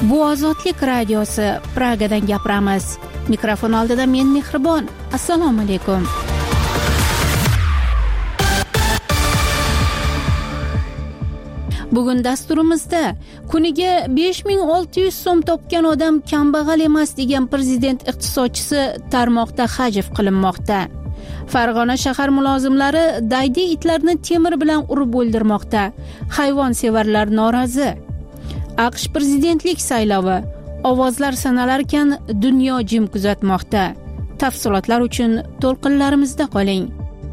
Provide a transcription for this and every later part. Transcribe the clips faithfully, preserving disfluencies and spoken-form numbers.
Bu Ozodlik radiosi, Pragadan gapiramiz. Mikrofon oldida men Mehribon. Assalomu alaykum. Bugun dasturimizda kuniga besh ming olti yuz so'm topgan odam kambag'al emas degan prezident iqtisodchisi tarmoqda hajv qilinmoqda. Farg'ona shahar mulozimlari daydi itlarni temir bilan urib o'ldirmoqda. Hayvonsevarlar norozi. AQSh prezidentlik saylovi. Ovozlar sanalarkan dunyo jim kuzatmoqda. Tafsilotlar uchun to'lqinlarimizda qoling.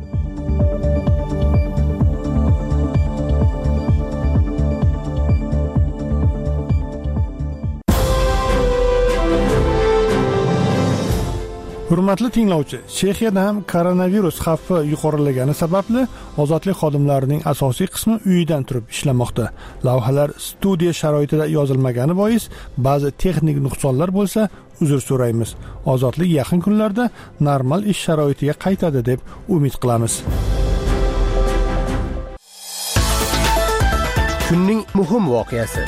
Hurmatli tinglovchi, Chexiyada ham koronavirus xavfi yuqorilagani sababli ozodlik xodimlarining asosiy qismi uyidan turib ishlamoqda. Lavhalar studiya sharoitida yozilmagani bois ba'zi texnik nuqsonlar bo'lsa, uzr so'raymiz. Ozodlik yaqin kunlarda normal ish sharoitiga qaytadi deb umid qilamiz. Kunning muhim voqeasi.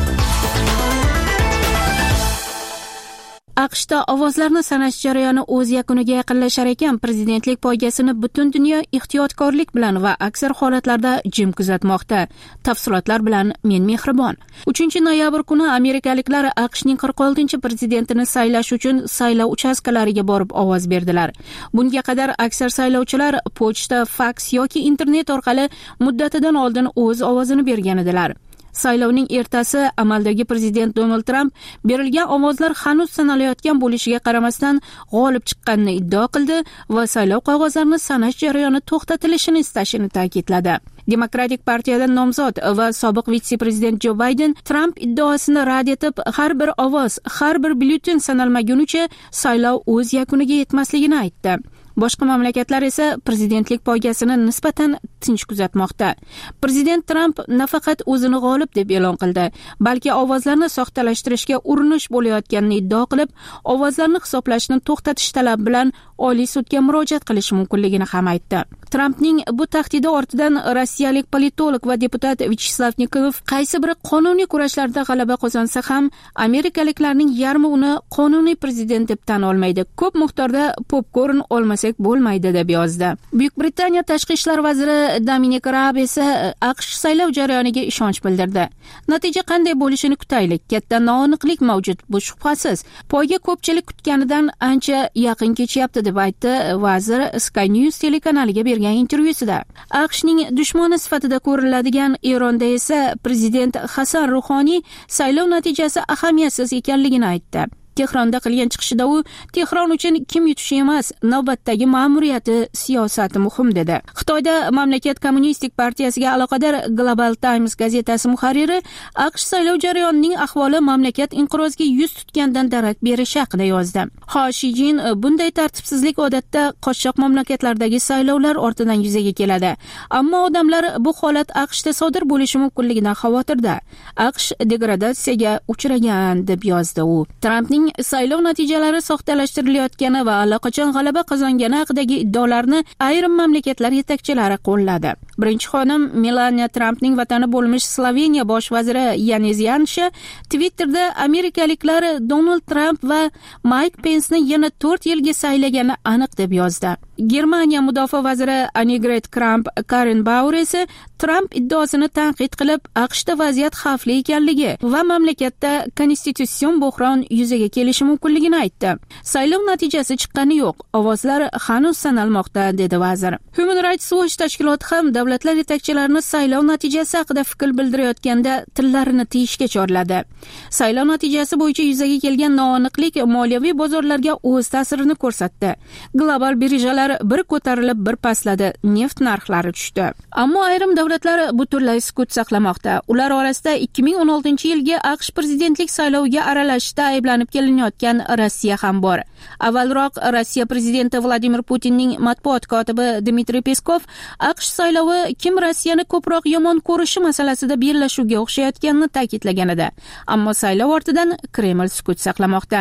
AQShda ovozlarni sanash jarayoni o'z yakuniga yaqinlashar ekan, prezidentlik poygasini butun dunyo ehtiyotkorlik bilan va aksar holatlarda jim kuzatmoqda. Tafsilotlar bilan men Mehribon. uchinchi noyabr kuni amerikaliklar AQShning qirq oltinchi prezidentini saylash uchun saylov uchastkalariga borib ovoz berdilar. Bunga qadar aksar saylovchilar pochta, faks yoki internet orqali muddatidan oldin o'z ovozini bergan edilar. Saylovning ertasi amaldagi prezident Donald Trump berilgan ovozlar hanuz sanalayotgan bo'lishiga qaramasdan g'olib chiqqanini iddao qildi va saylov qog'ozlarini sanash jarayoni to'xtatilishini istashini ta'kidladi. Demokratik partiyadan nomzod va sobiq vitse-prezident Jo Bayden Trump iddaosini rad etib, har bir ovoz, har bir byulleten sanalmagunicha saylov o'z yakuniga yetmasligini aytdi. Boshqa mamlakatlar esa prezidentlik poygasini nisbatan tinch kuzatmoqda. Prezident Trump nafaqat o'zini g'olib deb e'lon qildi, balki ovozlarni soxtalashtirishga urinish bo'layotganini iddao qilib, ovozlarni hisoblashni to'xtatish talabi bilan Oliy sudga murojaat qilish mumkinligini ham aytdi. Trumpning bu tahdidi ortidan rossiyalik politolog va deputat Vyacheslav Nikolov qaysi bir qonuniy kurashlarda g'alaba qozonsa ham amerikaliklarning yarmi uni qonuniy prezident deb tan olmaydi. Ko'p miqdorda popkorn olmasak bo'lmaydi deb yozdi. Buyuk Britaniya tashqi ishlar vaziri Dominic Raab esa AQSh saylov jarayoniga ishonch bildirdi. Natija qanday bo'lishini kutaylik. Katta noaniqlik mavjud, bu shubhasiz. Poyga ko'pchilik kutganidan ancha yaqin kechyapti deb aytdi vazir Sky News telekanaliga bergan intervyusida. AQShning dushmani sifatida ko'riladigan Eronda esa prezident Hasan Ruhoniy saylov natijasi ahamiyatsiz ekanligini aytdi. Tehronda qilgan chiqishida u Tehron uchun kim yutishi emas, navbatdagi ma'muriyati, siyosati muhim dedi. Xitoyda mamlakat kommunistik partiyasiga aloqador Global Times gazetasi muharriri AQSh saylov jarayonining ahvoli mamlakat inqirozga yuz tutgandan darak berishi haqida yozdi. Ho Shi Jin bunday tartibsizlik odatda qochoq mamlakatlardagi saylovlar ortidan yuzaga keladi. Ammo odamlar bu holat AQShda sodir bo'lishi mumkinligidan xavotirda. AQSh degradatsiyaga uchragan deb yozdi u. Trumpning saylov natijalari soxtalashtirilayotgani va allaqachon g'alaba qozongani haqidagi iddaolarni ayrim mamlakatlar yetakchilari qo'lladi. Birinchi xonim Melania Trumpning vatani bo'lmish Sloveniya bosh vaziri Janez Janša Twitterda amerikaliklar Donald Trump va Mike Pence'ni yana to'rt yilga saylagani aniq deb yozdi. Germaniya mudofaa vaziri Annegret Kramp-Karrenbauer esa Trump iddaosini tanqid qilib, AQShda vaziyat xavfli ekanligi va mamlakatda konstitutsion bo'hron yuzaga kelishi mumkinligini aytdi. Saylov natijasi chiqqani yo'q, ovozlar hanuz sanalmoqda, dedi vazir. Human Rights Watch tashkiloti ham davlatlar yetakchilarini saylov natijasi haqida fikr bildirayotganda tillarini tiyishga chorladi. Saylov natijasi bo'yicha yuzaga kelgan noaniqlik moliyaviy bozorlarga o'z ta'sirini ko'rsatdi. Global birjalar bir ko'tarilib, bir pastladi, neft narxlari tushdi. Ammo ayrim davlatlar butunlay sukut saqlamoqda. Ular orasida ikki ming o'n oltinchi yilgi AQSh prezidentlik sayloviga aralashishda ayblanib kelinayotgan Rossiya ham bor. Avvalroq Rossiya prezidenti Vladimir Putinning matbuot kotibi Dmitriy Peskov AQSh saylovi kim Rossiyani ko'proq yomon ko'rishi masalasida bellashuvga o'xshayotganini ta'kidlagan edi. Ammo saylov ortidan Kreml sukut saqlamoqda.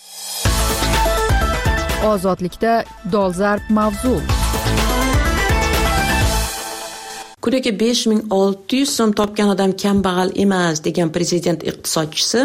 Ozodlikda dolzarb mavzu. Kuniga besh ming olti yuz so'm topgan odam kambag'al emas degan prezident iqtisodchisi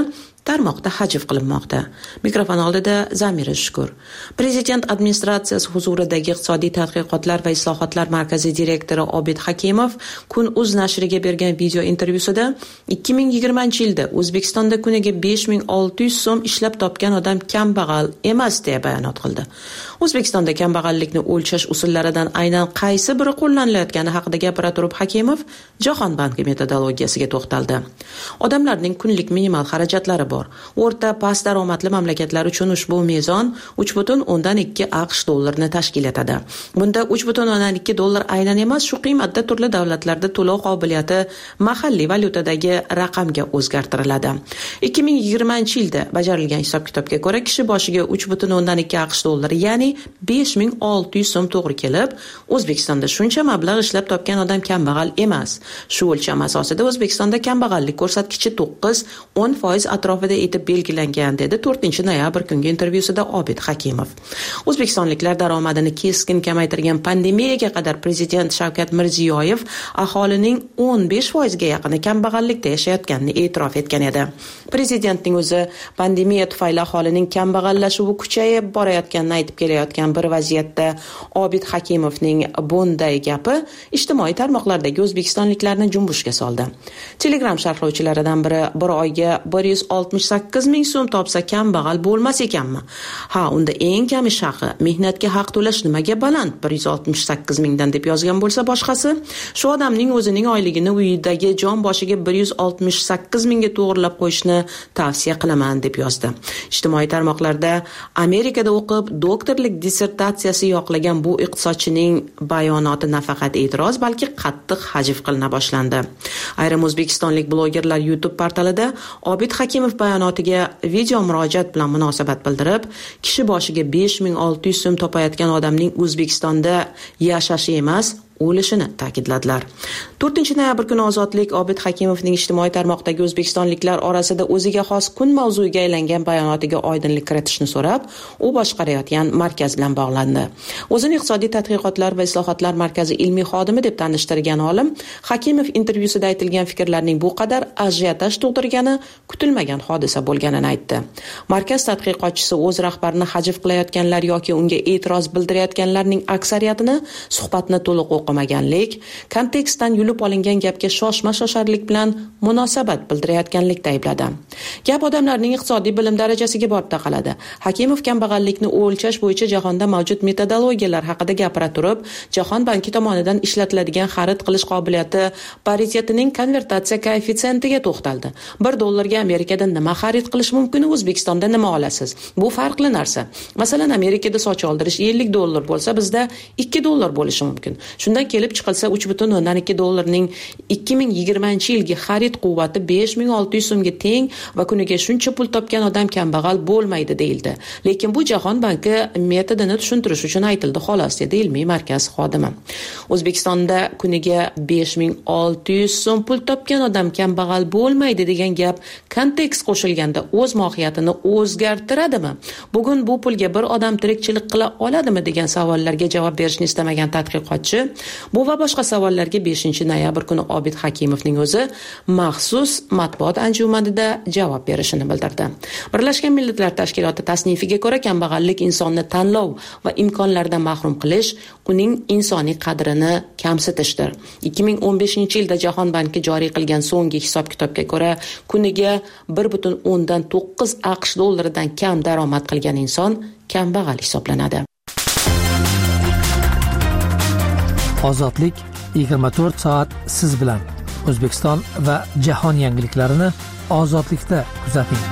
tarmoqda hajv qilinmoqda. Mikrofon oldida Zamira Shukur. Prezident administratsiyasi huzuridagi iqtisodiy tadqiqotlar va islohotlar markazi direktori Obid Hakimov Kun.uz nashriga bergan video intervyusida ikki ming yigirmanchi yilda O'zbekistonda kuniga besh ming olti yuz so'm ishlab topgan odam kambag'al emas deya bayonot qildi. O'zbekistonda kambag'allikni o'lchash usullaridan aynan qaysi biri qo'llanilayotgani haqida gapira turib Hakimov Jahon banki metodologiyasiga to'xtaldi. Odamlarning kunlik minimal xarajatlari bor. O'rta past daromadli mamlakatlar uchun ushbu mezon uch butun o'ndan ikki AQSh dollarini tashkil etadi. Bunda uch butun o'ndan ikki dollar aynan emas, shu qiymatda turli davlatlarda to'lov qobiliyati mahalliy valyutadagi raqamga o'zgartiriladi. ikki ming yigirmanchi yilda bajarilgan hisob-kitobga ko'ra kishi boshiga uch butun o'ndan ikki AQSh dollari, ya'ni besh ming olti yuz so'm to'g'ri kelib, O'zbekistonda shuncha mablag' ishlab topgan odam kambag'al emas. Shu o'lcham asosida O'zbekistonda kambag'allik ko'rsatkichi to'qqiz o'n foiz atrofida etib belgilangan, dedi to'rtinchi noyabr kungi intervyusida Obid Hakimov. O'zbekistonliklar daromadini keskin kamaytirgan pandemiyaga qadar prezident Shavkat Mirziyoyev aholining o'n besh foizga yaqini kambag'allikda yashayotganini e'tirof etgan edi. Prezidentning o'zi pandemiya tufayli aholining kambag'allashuvi kuchayib borayotganini aytib kelayotgan bir vaziyatda Obid Hakimovning bunday gapi ijtimoiy tarmoqlardagi o'zbekistonliklarni junbushga soldi. Telegram sharhlovchilaridan biri bir oyga bir yuz oltmish sakkiz ming so'm topsa kambag'al bo'lmas ekanmi? Ha, unda eng kami shaqi mehnatga haq to'lash nimaga baland bir yuz oltmish sakkiz mingdan deb yozgan bo'lsa boshqasi, shu odamning o'zining oyligini uyidagi jon boshiga bir yuz oltmish sakkiz mingga to'g'rilab qo'yishni tavsiya qilaman deb yozdi. Ijtimoiy tarmoqlarda Amerikada o'qib doktorlik dissertatsiyasi yoqlagan bu iqtisodchining bayonoti nafaqat e'tiroz, balki qattiq hajv qilina boshlandi. Ayrim o'zbekistonlik blogerlar YouTube portalida Obid Hakimov bayonotiga video murojaat bilan munosabat bildirib, kishi boshiga besh ming olti yuz so'm topayotgan odamning O'zbekistonda yashashi emas, o'lishini ta'kidladilar. to'rtinchi noyabr kuni Ozodlik Obid Hakimovning ijtimoiy tarmoqdagi o'zbekistonliklar orasida o'ziga xos kun mavzuiga aylangan bayonotiga oydinlik kiritishni so'rab, u boshqarayotgan markaz bilan bog'landi. O'zini iqtisodiy tadqiqotlar va islohotlar markazi ilmiy xodimi deb tanishtirgan olim Hakimov intervyusida aytilgan fikrlarning bu qadar ajiotaj tug'dirgani kutilmagan hodisa bo'lganini aytdi. Markaz tadqiqotchisi o'z rahbarini hajv qilayotganlar yoki unga e'tiroz bildirayotganlarning aksariyatini suhbatni to'liq o'qimaganlik, kontekstdan yulib olingan gapga shoshma-shosharlik bilan munosabat bildirayotganlikda aybladi. Gap odamlarning iqtisodiy bilim darajasiga borib taqaladi. Hakimov kambag'allikni o'lchash bo'yicha jahonda mavjud metodologiyalar haqida gapira turib, Jahon banki tomonidan ishlatiladigan xarid qilish qobiliyati paritetining konvertatsiya koeffitsiyentiga to'xtaldi. bir dollarga Amerikada nima xarid qilish mumkin, O'zbekistonda nima olasiz? Bu farqli narsa. Masalan, Amerikada soch oldirish ellik dollar bo'lsa, bizda ikki dollar bo'lishi mumkin. Shundan kelib chiqilsa uch butun o'ndan ikki dollarning ikki ming yigirmanchi yilgi xarid quvvati besh ming olti yuz so'mga teng va kuniga shuncha pul topgan odam kambag'al bo'lmaydi deyildi. Lekin bu Jahon banki metodini tushuntirish uchun aytildi xolos, dedi ilmiy markaz xodimi. O'zbekistonda kuniga besh ming olti yuz so'm pul topgan odam kambag'al bo'lmaydi degan gap kontekst qo'shilganda o'z mohiyatini o'zgartiradimi? Bugun bu pulga bir odam tirikchilik qila oladimi degan savollarga javob berishni istamagan tadqiqotchi bu va boshqa savollarga beshinchi noyabr kuni Obid Hakimovning o'zi maxsus matbuot anjumanida javob berishini bildirdi. Birlashgan Millatlar Tashkiloti tasnifiga ko'ra kambag'allik insonni tanlov va imkonlardan mahrum qilish, uning insoniy qadrini kamsitishdir. ikki ming o'n beshinchi yilda Jahon banki joriy qilgan so'nggi hisob-kitobga ko'ra kuniga bir butun o'ndan to'qqiz AQSh dollaridan kam daromad qilgan inson kambag'al hisoblanadi. Ozodlik yigirma to'rt soat siz bilan. O'zbekiston va jahon yangiliklarini Ozodlikda kuzating.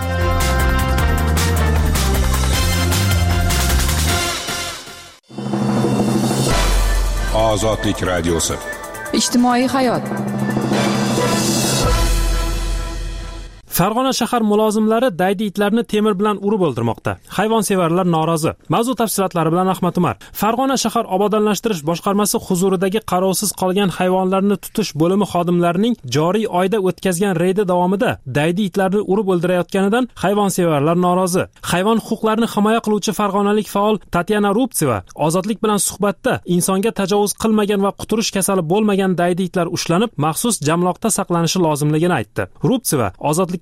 Ozodlik radiosi. Ijtimoiy hayot. Farg'ona shahar mulozimlari daydi itlarni temir bilan urib o'ldirmoqda. Hayvonsevarlar norozi. Mavzu tafsilotlari bilan Ahmad Umar. Farg'ona shahar obodonlashtirish boshqarmasi huzuridagi qarovsiz qolgan hayvonlarni tutish bo'limi xodimlarining joriy oyda o'tkazgan reydi davomida daydi itlarni urib o'ldirayotganidan hayvonsevarlar norozi. Hayvon huquqlarini himoya qiluvchi farg'onalik faol Tatyana Rubtseva Ozodlik bilan suhbatda insonga tajovuz qilmagan va quturish kasali bo'lmagan daydi itlar ushlanib, maxsus jamloqda saqlanishi lozimligini aytdi. Rubtseva Ozodlikka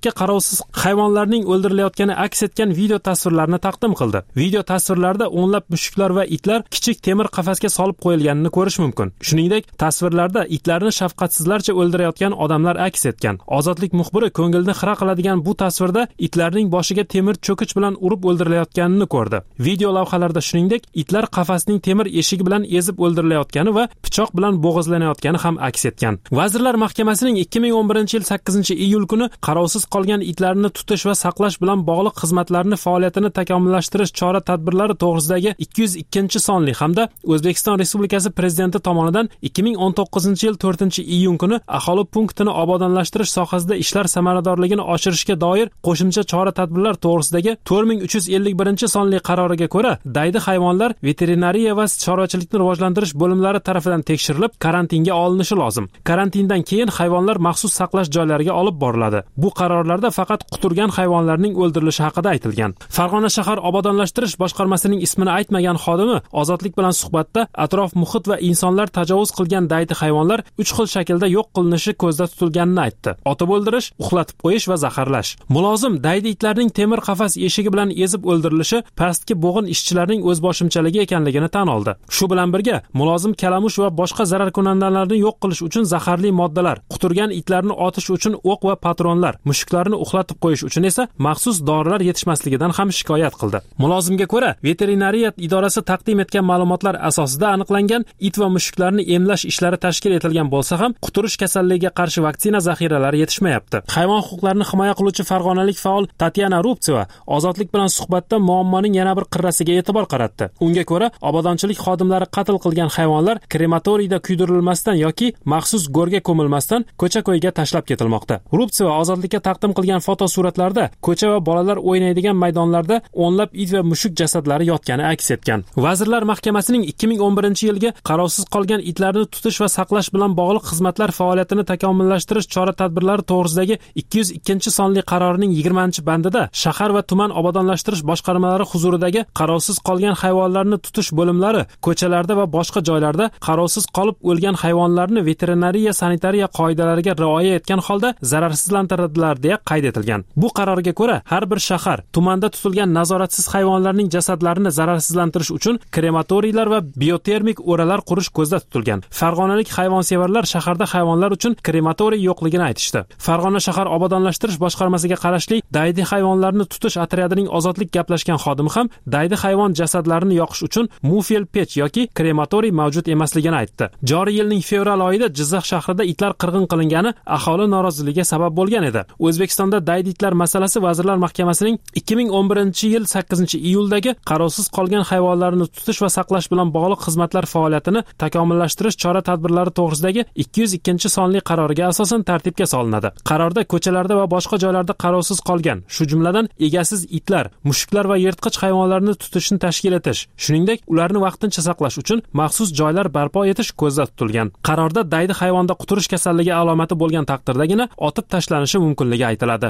Amerika qarovsiz hayvonlarning o'ldirilayotgani aks etgan video tasvirlarni taqdim qildi. Video tasvirlarda o'nlab mushuklar va itlar kichik temir qafasga solib qo'yilganini ko'rish mumkin. Shuningdek, tasvirlarda itlarni shafqatsizlarcha o'ldirayotgan odamlar aks etgan. Ozodlik muxbiri ko'ngilni xira qiladigan bu tasvirda itlarning boshiga temir cho'kich bilan urib o'ldirilayotganini ko'rdi. Video lavhalarda shuningdek, itlar qafasning temir eshigi bilan ezib o'ldirilayotgani va pichoq bilan bo'g'izlanayotgani ham aks etgan. Vazirlar Mahkamasining ikki ming o'n birinchi yil sakkizinchi iyul kuni qarovsiz qolgan itlarni tutish va saqlash bilan bog'liq xizmatlarni faoliyatini takomillashtirish chora-tadbirlari to'g'risidagi ikki yuz ikkinchi sonli hamda O'zbekiston Respublikasi Prezidenti tomonidan ikki ming o'n to'qqizinchi yil to'rtinchi iyun kuni aholi punktini obodonlashtirish sohasida ishlar samaradorligini oshirishga doir qo'shimcha chora-tadbirlar to'g'risidagi to'rt ming uch yuz ellik birinchi sonli qaroriga ko'ra, daydi hayvonlar veterinariya va chorvachilikni rivojlantirish bo'limlari tarafidan tekshirilib, karantinga olinishi lozim. Karantindan keyin hayvonlar maxsus saqlash joylariga olib boriladi. Bu qarorlarda faqat quturgan hayvonlarning o'ldirilishi haqida aytilgan. Farg'ona shahar obodonlashtirish boshqarmasining ismini aytmagan xodimi Ozodlik bilan suhbatda atrof muhit va insonlar tajovuz qilgan daydi hayvonlar uch xil shaklda yo'q qilinishi ko'zda tutilganini aytdi. Otib o'ldirish, uxlatib qo'yish va zaharlash. Mulozim daydi itlarning temir qafas eshigi bilan ezib o'ldirilishi pastki bo'g'in ishchilarning o'zboshimchaligi ekanligini tan oldi. Shu bilan birga mulozim kalamush va boshqa zararkunandalarni yo'q qilish uchun zaharli moddalar, quturgan itlarni otish uchun o'q va patronlar, mushuklarni uxlatib qo'yish uchun esa maxsus dorilar yetishmasligidan ham shikoyat qildi. Mulozimga ko'ra, veterinariya idorasi taqdim etgan ma'lumotlar asosida aniqlangan it va mushuklarni emlash ishlari tashkil etilgan bo'lsa ham, quturish kasalligiga qarshi vaksina zaxiralari yetishmayapti. Hayvon huquqlarini himoya qiluvchi farg'onalik faol Tatyana Rubtseva Ozodlik bilan suhbatda muammoning yana bir qirrasiga e'tibor qaratdi. Unga ko'ra, obodonchilik xodimlari qatl qilgan hayvonlar krematoriyda kuydirilmasdan yoki maxsus go'rga ko'milmasdan ko'cha-ko'yga tashlab ketilmoqda. Rubtseva Ozodlikka taqdim qilgan fotosuratlarda ko'cha va bolalar o'ynaydigan maydonlarda o'nlab it va mushuk jasadlari yotgani aks etgan. Vazirlar Mahkamasining ikki ming o'n birinchi yilgi qarovsiz qolgan itlarni tutish va saqlash bilan bog'liq xizmatlar faoliyatini takomillashtirish chora-tadbirlari to'g'risidagi ikki yuz ikkinchi sonli qarorining yigirmanchi bandida shahar va tuman obodonlashtirish boshqarmalari huzuridagi qarovsiz qolgan hayvonlarni tutish bo'limlari ko'chalarda va boshqa joylarda qarovsiz qolib o'lgan hayvonlarni veterinariya sanitariya qoidalariga rioya etgan holda zararsizlantiradilar deya qayd etilgan. Bu qarorga ko'ra, har bir shahar tumanda tutilgan nazoratsiz hayvonlarning jasadlarini zararsizlantirish uchun krematoriylar va biotermik o'ralar qurish ko'zda tutilgan. Farg'onalik hayvonsevarlar shaharda hayvonlar uchun krematoriy yo'qligini aytishdi. Farg'ona shahar obodonlashtirish boshqarmasiga qarashli daydi hayvonlarni tutish otryadining Ozodlik gaplashgan xodimi ham daydi hayvon jasadlarini yoqish uchun mufel pech yoki krematoriy mavjud emasligini aytdi. Joriy yilning fevral oyida Jizzax shahrida itlar qirg'in qilingani aholi noroziligiga sabab bo'lgan edi. O'zbekistonda daydi itlar masalasi Vazirlar Mahkamasining ikki ming o'n birinchi yil sakkizinchi iyuldagi qarovsiz qolgan hayvonlarni tutish va saqlash bilan bog'liq xizmatlar faoliyatini takomillashtirish chora-tadbirlari to'g'risidagi ikki yuz ikkinchi sonli qaroriga asosan tartibga solinadi. Qarorda ko'chalarda va boshqa joylarda qarovsiz qolgan, shu jumladan egasiz itlar, mushuklar va yirtqich hayvonlarni tutishni tashkil etish, shuningdek ularni vaqtincha saqlash uchun maxsus joylar barpo etish ko'zda tutilgan. Qarorda daydi hayvonda quturish kasalligi alomati bo'lgan taqdirdagina otib tashlanishi mumkinligi aytiladi.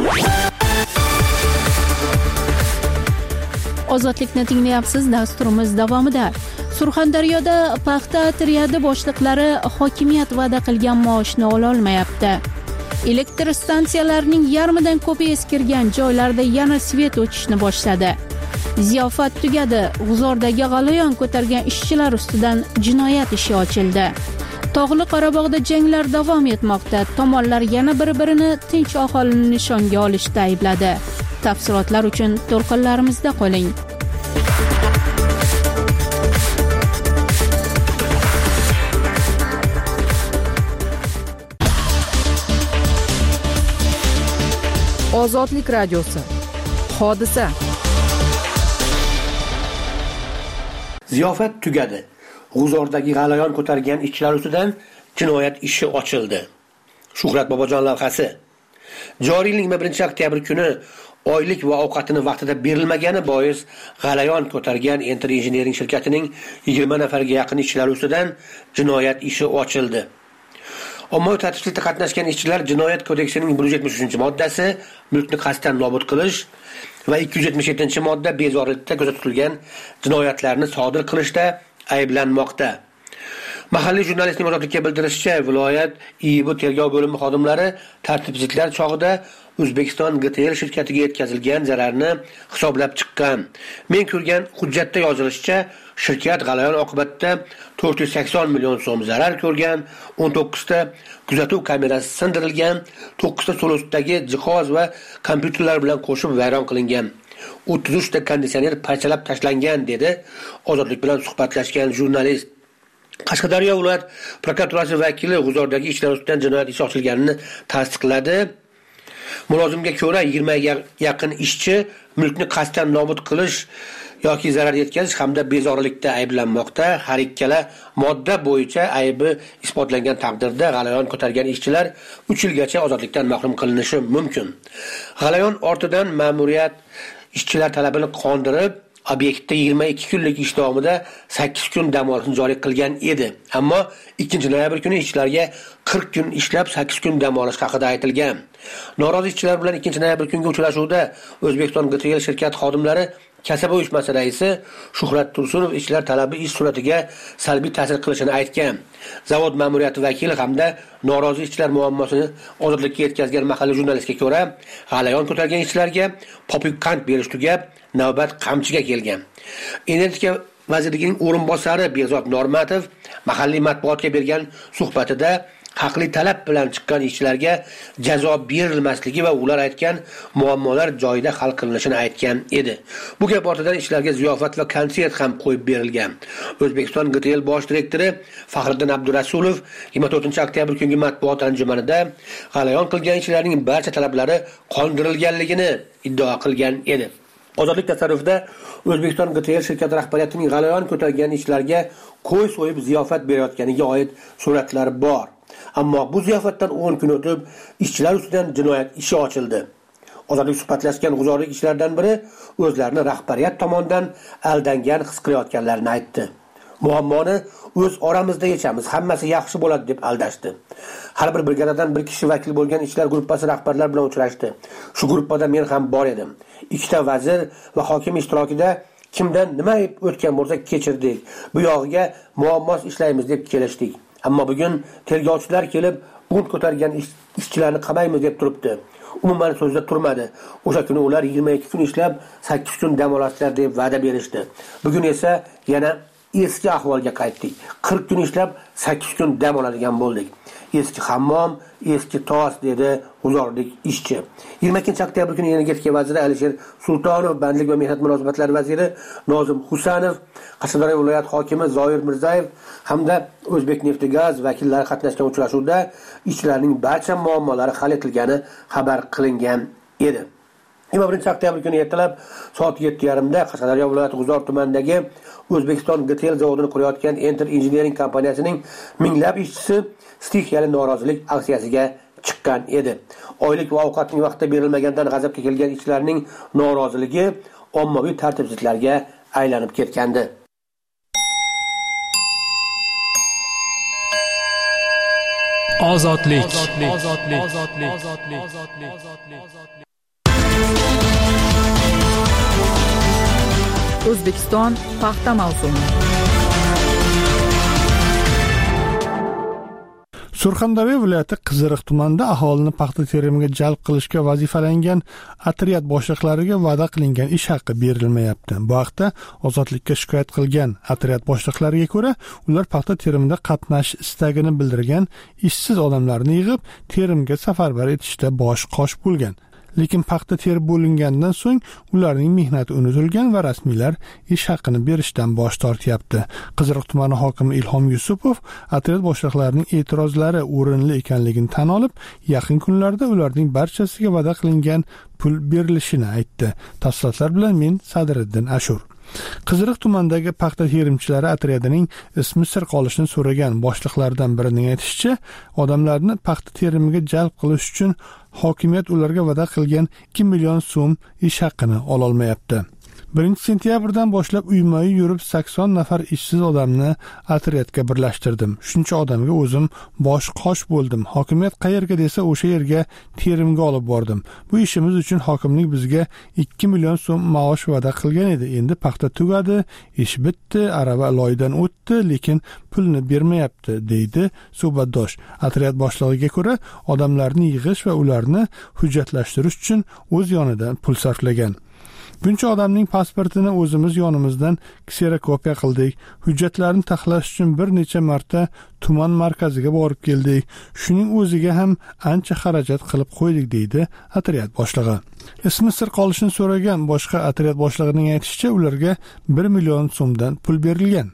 Ozodlikni tinglayapsiz. Dasturimiz davomida Surxondaryoda paxta triadi boshliqlari hokimiyat va'da qilgan maoshni ola olmayapti. Elektr stansiyalarining yarmidan ko'pi eskirgan joylarda yana svet o'chishni boshladi. Ziyofat tugadi. G'uzordagi g'alayon ko'targan ishchilar ustidan jinoyat ishi ochildi. Tog'li Qorabog'da janglar davom etmoqda. Tomonlar yana bir-birini tinch aholini nishonga olishda aybladi. Tafsilotlar uchun to'lqinlarimizda qoling. Ozodlik radiosi. Hodisa. Ziyofat tugadi. G'uzordagi g'alayon ko'targan ishchilar ustidan jinoyat ishi ochildi. Shuhrat Bobojon lavhasi. Joriy yilning yigirma birinchi oktyabr kuni oylik va ovqatini vaqtida berilmagani bois g'alayon ko'targan Enter Engineering shirkatining yigirma nafarga yaqin ishchilari ustidan jinoyat ishi ochildi. Ommaviy tartibsizlikda qatnashgan ishchilar Jinoyat kodeksining bir yuz yetmish uchinchi moddasi mulkni qasddan nobud qilish va ikki yuz yetmish yettinchi modda bezorilikda ko'zda tutilgan jinoyatlarni sodir qilishda ayblanmoqda. Mahalliy jurnalistning ozodlikka bildirishicha, viloyat I B tergov bo'limi xodimlari tartibsizliklar chog'ida O'zbekiston G T L shirkatiga yetkazilgan zararni hisoblab chiqqan. Men ko'rgan hujjatda yozilishicha, shirkat g'alayon oqibatida to'rt yuz sakson million so'm zarar ko'rgan, o'n to'qqizta kuzatuv kamerasi sindirilgan, to'qqizta solosdagi jihoz va kompyuterlar bilan qo'shib vayron qilingan. o'ttiz uchta konditsioner parchalab tashlangan, dedi Ozodlik bilan suhbatlashgan jurnalist. Qashqadaryo viloyat prokuraturasi vakili G'uzordagi ishlar ustidan jinoyat ishi ochilganini tasdiqladi. Mulozimga ko'ra yigirmaga yaqin ishchi mulkni qasddan nobud qilish yoki zarar yetkazish hamda bezorilikda ayblanmoqda. Har ikkala modda bo'yicha aybi isbotlangan taqdirda g'alayon ko'targan ishchilar uch yilgacha ozodlikdan mahrum qilinishi mumkin. G'alayon ortidan ma'muriyat ishchilar talabini qondirib, obyektda yigirma ikki kunlik ish davomida sakkiz kun dam olishni joriy qilgan edi. Ammo ikkinchi noyabr kuni ishchilarga qirq kun ishlab sakkiz kun dam olish haqida aytilgan. Norozi ishchilar bilan ikkinchi noyabr kungi uchrashuvda O'zbekiston G T L shirkat xodimlari kasaba uyushmasi raisi Shuhrat Tursunov ishchilar talabi ish sur'atiga salbiy ta'sir qilishini aytgan. Zavod ma'muriyati vakili hamda norozi ishchilar muammosini ozodlikka yetkazgan mahalliy jurnalistga ko'ra, g'alayon ko'targan ishchilarga popuk qand berish tugab, navbat qamchiga kelgan. Energetika vazirining o'rinbosari Behzod Normatov mahalliy matbuotga bergan suhbatida haqli talab bilan chiqqan ishchilarga jazo berilmasligi va ular aytgan muammolar joyida hal qilinishini aytgan edi. Bu gap ortidan ishchilarga ziyofat va konsert ham qo'yib berilgan. O'zbekiston G T L bosh direktori Faxriddin Abdurasulov yigirma to'rtinchi oktyabr kungi matbuot anjumanida g'alayon qilgan ishchilarning barcha talablari qondirilganligini iddao qilgan edi. Ozodlik tasarrufida O'zbekiston G T L shirkati rahbariyatining g'alayon ko'targan ishchilarga qo'y so'yib ziyofat berayotganiga oid suratlari bor. Ammo bu ziyofatdan o'n kun o'tib ishchilar ustidan jinoyat ishi ochildi. Ozodlik suhbatlashgan g'uzorlik ishchilardan biri o'zlarini rahbariyat tomonidan aldangan his qilayotganlarini aytdi. Muammoni o'z oramizda yechamiz, hammasi yaxshi bo'ladi deb aldashdi. Har bir brigadadan bir kishi vakil bo'lgan ishchilar guruhi rahbarlar bilan uchrashdi. Shu guruhda men ham bor edim. Ikkita vazir va hokim ishtirokida kimdan nima o'tgan bo'lsa kechirdik. Bu yog'iga muammos ishlaymiz deb kelishdik. Ammo bugun tergovchilar kelib, bunt ko'targan ishchilarni qamaymiz deb turibdi. Umuman so'zda turmadi. O'sha kuni ular yigirma ikki kun ishlab sakkiz kun dam oladilar deb va'da berishdi. Bugun esa yana eski ahvolga qaytdik. qirq kun ishlab sakkiz kun dam oladigan bo'ldik. Eski hammom, eski tos, dedi g'uzorlik ishchi. yigirma ikkinchi oktyabr kuni energetika vaziri Alisher Sultonov, bandlik va mehnat munosabatlari vaziri Nozim Husanov, Qashqadaryo viloyat hokimi Zoir Mirzayev hamda O'zbekneftgaz vakillari qatnashgan uchrashuvda ishchilarning barcha muammolari hal etilgani xabar qilingan edi. yigirma birinchi oktyabr kuni ertalab soat yetti yarim da Qashqadaryo viloyati G'uzor tumanidagi O'zbekiston G T L zavodini qurayotgan Enter Engineering kompaniyasining minglab ishchisi stixiyali norozilik aksiyasiga chiqqan edi. Oylik va ovqatning vaqtida berilmagandan g'azabga kelgan ishchilarning noroziligi ommaviy tartibsizliklarga aylanib ketgandi. Ozodlik. O'zbekiston paxta mavsumi. Surxondaryo viloyati Qiziriq tumanida aholini paxta terimiga jalb qilishga vazifalangan otryad boshliqlariga va'da qilingan ish haqi berilmayapti. Bu haqda Ozodlikka shikoyat qilgan otryad boshliqlariga ko'ra, ular paxta terimida qatnashish istagini bildirgan ishsiz odamlarni yig'ib, terimga safarbar etishda bosh qosh bo'lgan. Lekin paxta terib bo'lingandan so'ng ularning mehnati unutilgan va rasmiylar ish haqini berishdan bosh tortyapti. Qiziriq tumani hokimi Ilhom Yusupov otryad boshliqlarining e'tirozlari o'rinli ekanligini tan olib, yaqin kunlarda ularning barchasiga va'da qilingan pul berilishini aytdi. Tafsilotlar bilan men Sadriddin Ashur. Qiziriq tumanidagi paxta terimchilari otryadining ismi sir qolishini so'ragan boshliqlardan birining aytishicha, odamlarni paxta terimiga jalb qilish uchun hokimiyat ularga va'da qilgan ikki million so'm ish haqini ola olmayapti. birinchi sentyabrdan boshlab uyma-uy yurib sakson nafar ishsiz odamni otryadga birlashtirdim. Shuncha odamga o'zim bosh qosh bo'ldim. Hokimiyat qayerga desa o'sha yerga terimga olib bordim. Bu ishimiz uchun hokimlik bizga ikki million so'm maosh va'da qilgan edi. Endi paxta tugadi, ish bitdi, arava loydan o'tdi, lekin pulni bermayapti, deydi suhbatdosh. Otryad boshlig'iga ko'ra, odamlarni yig'ish va ularni hujjatlashtirish uchun o'z yonidan pul sarflagan. Buncha odamning pasportini o'zimiz yonimizdan kserokopiya qildik. Hujjatlarni taxlash uchun bir necha marta tuman markaziga borib keldik. Shuning o'ziga ham ancha xarajat qilib qo'ydik, deydi otryad boshlig'i. Ismi sir qolishini so'ragan boshqa otryad boshlig'ining aytishicha, ularga bir million so'mdan pul berilgan.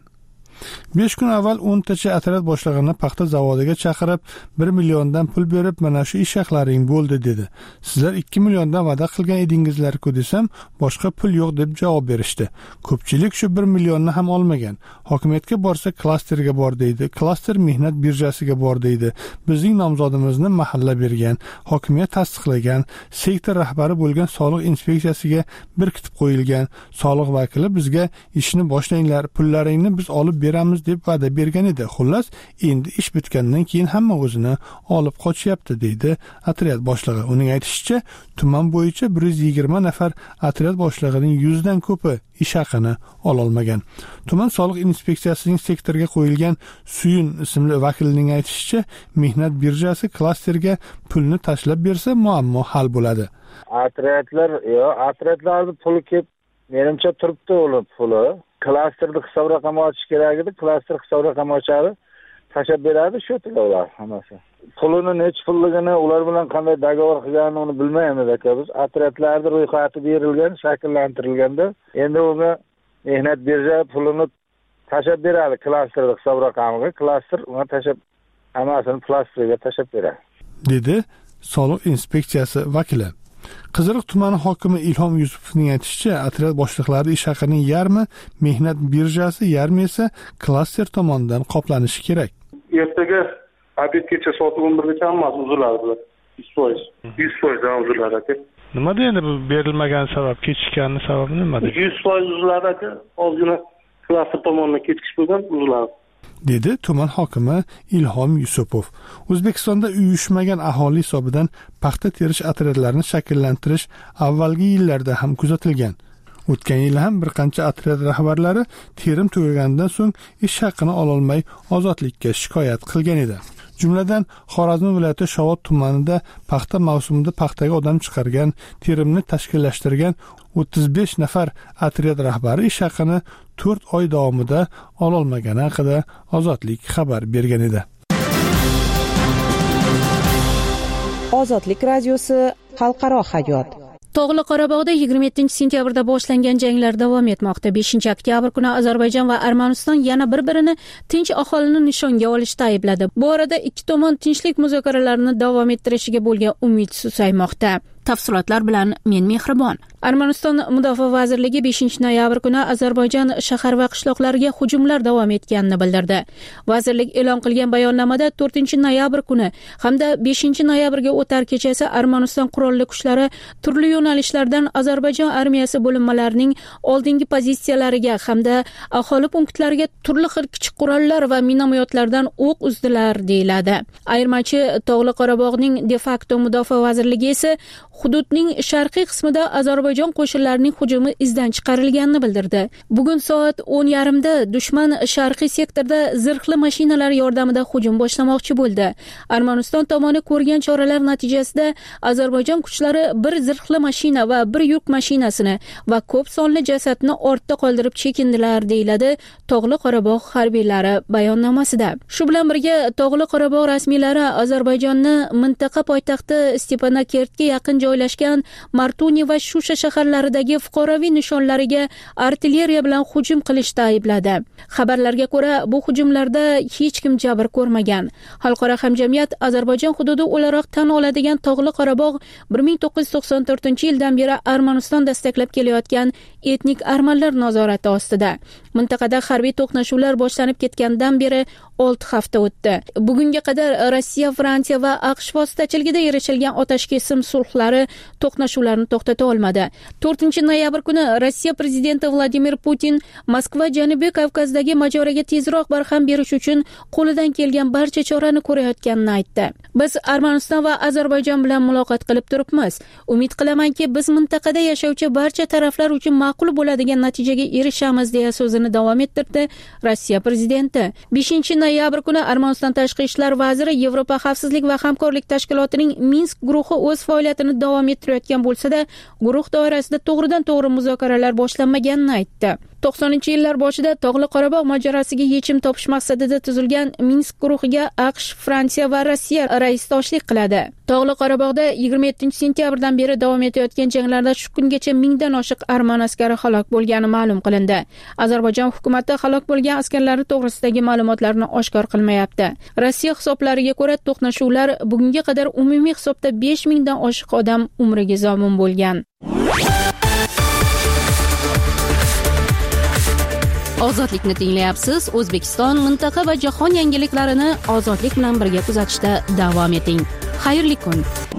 besh kun avval o'ntacha otryad boshlig'ini paxta zavodiga chaqirib, bir milliondan pul berib, mana shu ish haqlaring bo'ldi, dedi. Sizlar ikki milliondan va'da qilgan edingizlar-ku desam, boshqa pul yo'q deb javob berishdi. Ko'pchilik shu bir millionni ham olmagan. Hokimiyatga borsa klasterga bor, deydi. Klaster mehnat birjasiga bor, deydi. Bizning nomzodimizni mahalla bergan, hokimiyat tasdiqlagan, sektor rahbari bo'lgan soliq inspeksiyasiga berkitib qo'yilgan. Soliq vakili bizga ishni boshlanglar, pullaringni biz olib beramiz deb va'da bergan edi. Xullas, endi ish bitgandan keyin hamma o'zini olib qochyapti, deydi otryad boshlig'i. Uning aytishicha, tuman bo'yicha bir yuz yigirma nafar otryad boshlig'ining yuzdan ko'pi ish haqini ololmagan. Tuman soliq inspeksiyasining sektorga qo'yilgan Suyun ismli vakilining aytishicha, mehnat birjasi klasterga pulni tashlab bersa, muammo hal bo'ladi. Otryadlar, yo, otryadlarning puli kelib, menimcha turibdi ular puli. Klasterni hisob raqami ochish kerak edi. Klaster hisob raqami ochadi, tashab beradi, shu to'lovlar hammasi. Pulini nech pulligini, ular bilan qanday dogovor qilganini uni bilmaymiz aka biz. Otryadlarda ro'yxati berilgan, shakllantirilganda, endi unga mehnat birja pulini tashab beradi klasterni hisob raqamiga. Klaster unga tashab hammasini plastiga tashab beradi, dedi soliq inspeksiyasi vakili. Qiziriq tumani hokimi Ilhom Yusupovning aytishicha, otryad boshliqlari ish haqining yarmi mehnat birjasi, yarmi esa klaster tomonidan qoplanishi kerak. Ertaga obedgacha soat o'n birgacha hammasi uziladi. yuz foiz. yuz foiz uziladi aka. Nima deydi bu berilmagan sabab, kechikkanning sababi nimada? yuz foiz uziladi aka. Ozgina klaster tomonidan kechikish bo'lgan, uziladi, dedi tuman hokimi Ilhom Yusupov. O'zbekistonda uyushmagan aholi hisobidan paxta terish otryadlarini shakllantirish avvalgi yillarda ham kuzatilgan. O'tgan yil ham bir qancha otryad rahbarlari terim tugagandan so'ng ish haqini ololmay ozodlikka shikoyat qilgan edi. Jumladan, Xorazm viloyati Shovot tumanida paxta mavsumida paxtaga odam chiqargan, terimni tashkillashtirgan o'ttiz besh nafar otryad rahbari ish haqini to'rt oy davomida ololmagani haqida Ozodlik xabar bergan edi. Ozodlik radiosi xalqaro hayot. Tog'li Qorabog'da yigirma yettinchi sentyabrda boshlangan janglar davom etmoqda. beshinchi oktyabr kuni Ozarbayjon va Armaniston yana bir-birini tinch aholini nishonga olishda aybladi. Bu orada ikki tomon tinchlik muzokaralarini davom ettirishiga bo'lgan umid susaymoqda. Tafsilotlar bilan men Mehribon. Armaniston Mudofaa vazirligi beshinchi noyabr kuni Ozarbayjon shahar va qishloqlariga hujumlar davom etganini bildirdi. Vazirlik e'lon qilgan bayonnomada to'rtinchi noyabr kuni hamda beshinchi noyabrga o'tar kechasi Armaniston qurolli kuchlari turli yo'nalishlardan Ozarbayjon armiyasi bo'linmalarining oldingi pozitsiyalariga hamda aholi punktlariga turli xil kichik qurollar va minomyotlardan o'q uzdilar, deyiladi. Ayirmachi Tog'li Qorabog'ning de facto Mudofaa vazirligi esa hududning sharqiy qismida Ozarbayjon qo'shinlarining hujumi izdan chiqarilganini bildirdi. Bugun soat o'n yarimda dushman sharqiy sektorda zirhli mashinalar yordamida hujum boshlamoqchi bo'ldi. Armaniston tomoni ko'rgan choralar natijasida Ozarbayjon kuchlari bir zirhli mashina va bir yuk mashinasini va ko'p sonli jasadni ortda qoldirib chekindilar, deyiladi Tog'li Qorabog' harbiylari bayonnomasida. Shu bilan birga Tog'li Qorabog' rasmiylari Ozarbayjonni mintaqa poytaxti Stepanakertga yaqin joylashgan Martuni va Shusha shaharlaridagi fuqaroviy nishonlariga artilleriya bilan hujum qilishda aybladi. Xabarlarga ko'ra, bu hujumlarda hech kim jabr ko'rmagan. Xalqaro hamjamiyat Ozarbayjon hududi o'laroq tan oladigan Tog'li Qorabog' bir ming to'qqiz yuz to'qson to'rtinchi yildan beri Armaniston dastaklab kelayotgan etnik armanlar nazorati ostida. Mintaqada harbiy to'qnashuvlar boshlanib ketgandan beri olti hafta o'tdi. Bugunga qadar Rossiya, Fransiya va AQSh vositachiligida erishilgan otashkesim sulhlari rahbari to'qnashuvlarni to'xtata olmadi. to'rtinchi noyabr kuni Rossiya prezidenti Vladimir Putin Moskva Janubiy Kavkazdagi mojaroga tezroq barham berish uchun qo'lidan kelgan barcha chorani ko'rayotganini aytdi. Biz Armaniston va Ozarbayjon bilan muloqot qilib turibmiz. Umid qilamanki, biz mintaqada yashovchi barcha taraflar uchun ma'qul bo'ladigan natijaga erishamiz deya so'zini davom ettirdi Rossiya prezidenti. beshinchi noyabr kuni Armaniston tashqi ishlar vaziri Yevropa xavfsizlik va hamkorlik tashkilotining Minsk guruhi o'z faoliyatini davom ettirayotgan bo'lsa-da, guruh doirasida to'g'ridan-to'g'ri muzokaralar boshlanmaganini aytdi. to'qsoninchi yillar boshida Tog'li Qorabog' mojarosiga yechim topish maqsadida tuzilgan Minsk guruhiga AQSh, Fransiya va Rossiya raisdoshlik qiladi. Tog'li Qorabog'da yigirma yettinchi sentyabrdan beri davom etayotgan janglarda shu kungacha mingdan oshiq arman askari halok bo'lgani ma'lum qilindi. Ozarbayjon hukumati halok bo'lgan askarlar to'g'risidagi ma'lumotlarni oshkor qilmayapti. Rossiya hisoblariga ko'ra, to'qnashuvlar bugunga qadar umumiy hisobda besh mingdan oshiq odam umriga zomin bo'lgan. Ozodlikni tinglayapsiz. O'zbekiston, mintaqa va jahon yangiliklarini ozodlik bilan birga kuzatishda davom eting. Xayrli kun.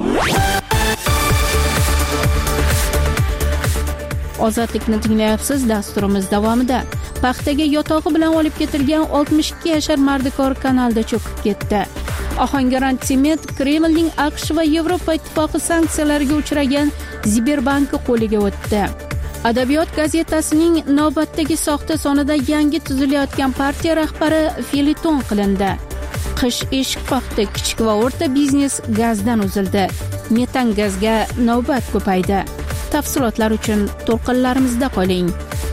Ozodlikni tinglayapsiz dasturimiz davomida. Paxtaga yotog'i bilan olib ketilgan oltmish ikki yashar mardikor kanalda cho'kib ketdi. Ohangaron Sement Kremlning AQSh va Yevropa ittifoqi sanksiyalariga uchragan Sberbankni qo'liga o'tdi. Adabiyot gazetasining navbatdagi soxta sonida yangi tuzilayotgan partiya rahbari feliton qilindi. Qish eshik qoqdi, kichik va o'rta biznes gazdan uzildi. Metan gazga navbat ko'paydi. Tafsilotlar uchun to'lqinlarimizda qoling.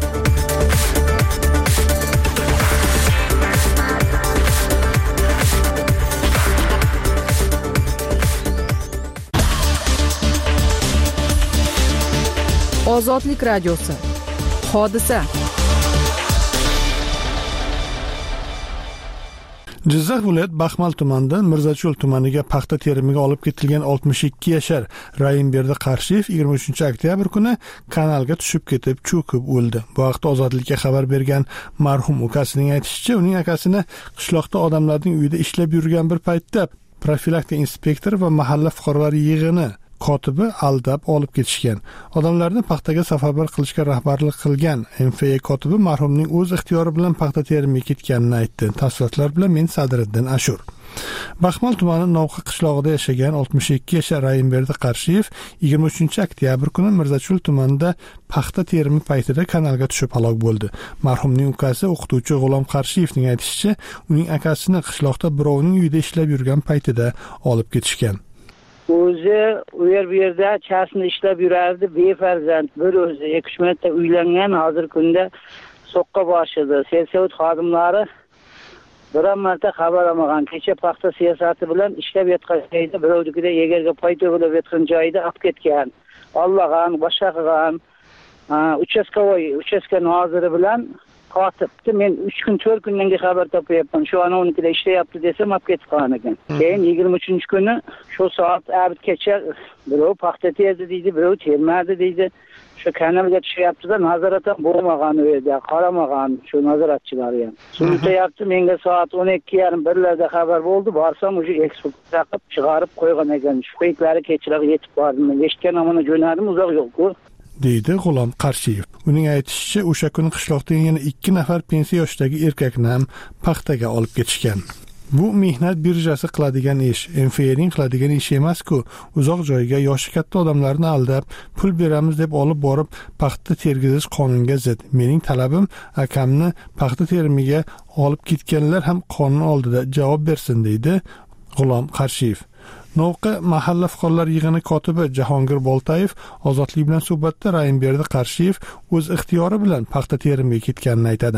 Ozodlik radiosi. Hodisa. Jizzax viloyat Baxmal tumanidan Mirzacho'l tumaniga paxta terimiga olib ketilgan oltmish ikki yashar Rayimberdi Qarshiyev yigirma uchinchi oktyabr kuni kanalga tushib ketib cho'kib o'ldi. Bu haqda Ozodlikka xabar bergan marhum ukasining aytishicha, uning akasini qishloqda odamlarning uyida ishlab yurgan bir paytda profilaktika inspektori va mahalla fuqarolar yig'ini kotibi aldab olib ketishgan. Odamlarni paxtaga safarbar qilishga rahbarlik qilgan M F A kotibi marhumning o'z ixtiyori bilan paxta terimiga ketganini aytdi. Tafsilotlar bilan men Sadriddin Ashur. Baxmal tumani Novqa qishlog'ida yashagan oltmish ikki yashar Rayimberdi Qarshiyev yigirma uchinchi oktyabr kuni Mirzacho'l tumanida paxta terimi paytida kanalga tushib halok bo'ldi. Marhumning ukasi o'qituvchi G'ulom Qarshiyevning aytishicha, uning akasini qishloqda birovning uyida ishlab yurgan paytida olib ketishgan. O'zi u yer bu yerda chasni ishlab yurardi, befarzand, bir o'zi ikki uch marta uylangan, hozir kunda so'qqa boshida. Selsavut xodimlari biron marta xabar olmagan. Kecha paxta siyosati bilan ishlab yotgan joyda birovnikida yegarga payto bo'lib yotgan joyda olib ketgan. Olmagan, boshqa qilgan. Uchastkovoy, uchastka noziri bilan kotibdi. Men uch kun to'rt kundan keyin xabar topyapman. Shu ana unikida ishlayapti desam, olib ketib qolgan ekan. Keyin yigirma uchinchi kuni shu soat abitgacha birov paxta terdi deydi, birov termadi deydi. Shu kanalga tushyapti-da, nazorat ham bo'lmagan u yerda, qaramagan shu nazoratchilar ham. Surutyapti, menga soat o'n ikki yarim birlarda xabar bo'ldi. Borsam, o'sha ekspert taqib chiqarib qo'ygan ekan. Shu paytlari kechroq yetib bordim. Eshitgan amana jo'nadim, uzoq yo'q-ku. deydi G'ulom Qarshiyev. Uning aytishicha, o'sha kuni qishloqdan yana ikki nafar pensiya yoshidagi erkakni ham paxtaga olib ketishgan. Bu mehnat birjasi qiladigan ish, M F A ning qiladigan ishi emas-ku. Uzoq joyga yoshi katta odamlarni aldab, pul beramiz deb olib borib paxta tergizish qonunga zid. Mening talabim, akamni paxta terimiga olib ketganlar ham qonun oldida javob bersin, deydi G'ulom Qarshiyev. Novqa mahalla fuqarolar yig'ini kotibi Jahongir Boltayev Ozodlik bilan suhbatda Rayimberdi Qarshiyev o'z ixtiyori bilan paxta terimiga ketganini aytadi.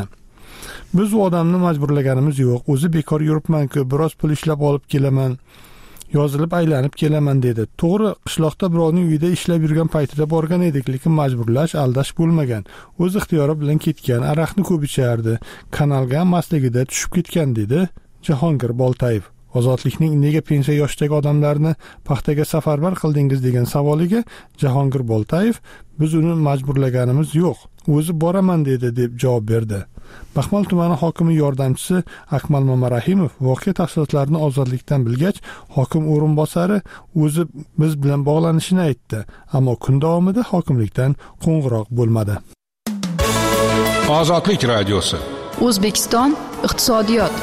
Biz u odamni majburlaganimiz yo'q. O'zi bekor yuribman-ku, biroz pul ishlab olib kelaman, yozilib aylanib kelaman dedi. To'g'ri, qishloqda birovning uyida ishlab yurgan paytida borgan edik, lekin majburlash, aldash bo'lmagan. O'z ixtiyori bilan ketgan, araqni ko'p ichardi, kanalga mastligida tushib ketgan dedi Jahongir Boltayev. Ozodlikning nega pensiya yoshidagi odamlarni paxtaga safarbar qildingiz degan savoliga Jahongir Boltayev biz uni majburlaganimiz yo'q, o'zi boraman dedi deb javob berdi. Baxmal tumani hokimi yordamchisi Akmal Mamarahimov voqea tafsilotlarini ozodlikdan bilgach, hokim o'rinbosari o'zi biz bilan bog'lanishini aytdi, ammo kun davomida hokimlikdan qo'ng'iroq bo'lmadi. Ozodlik radiosi. O'zbekiston iqtisodiyot.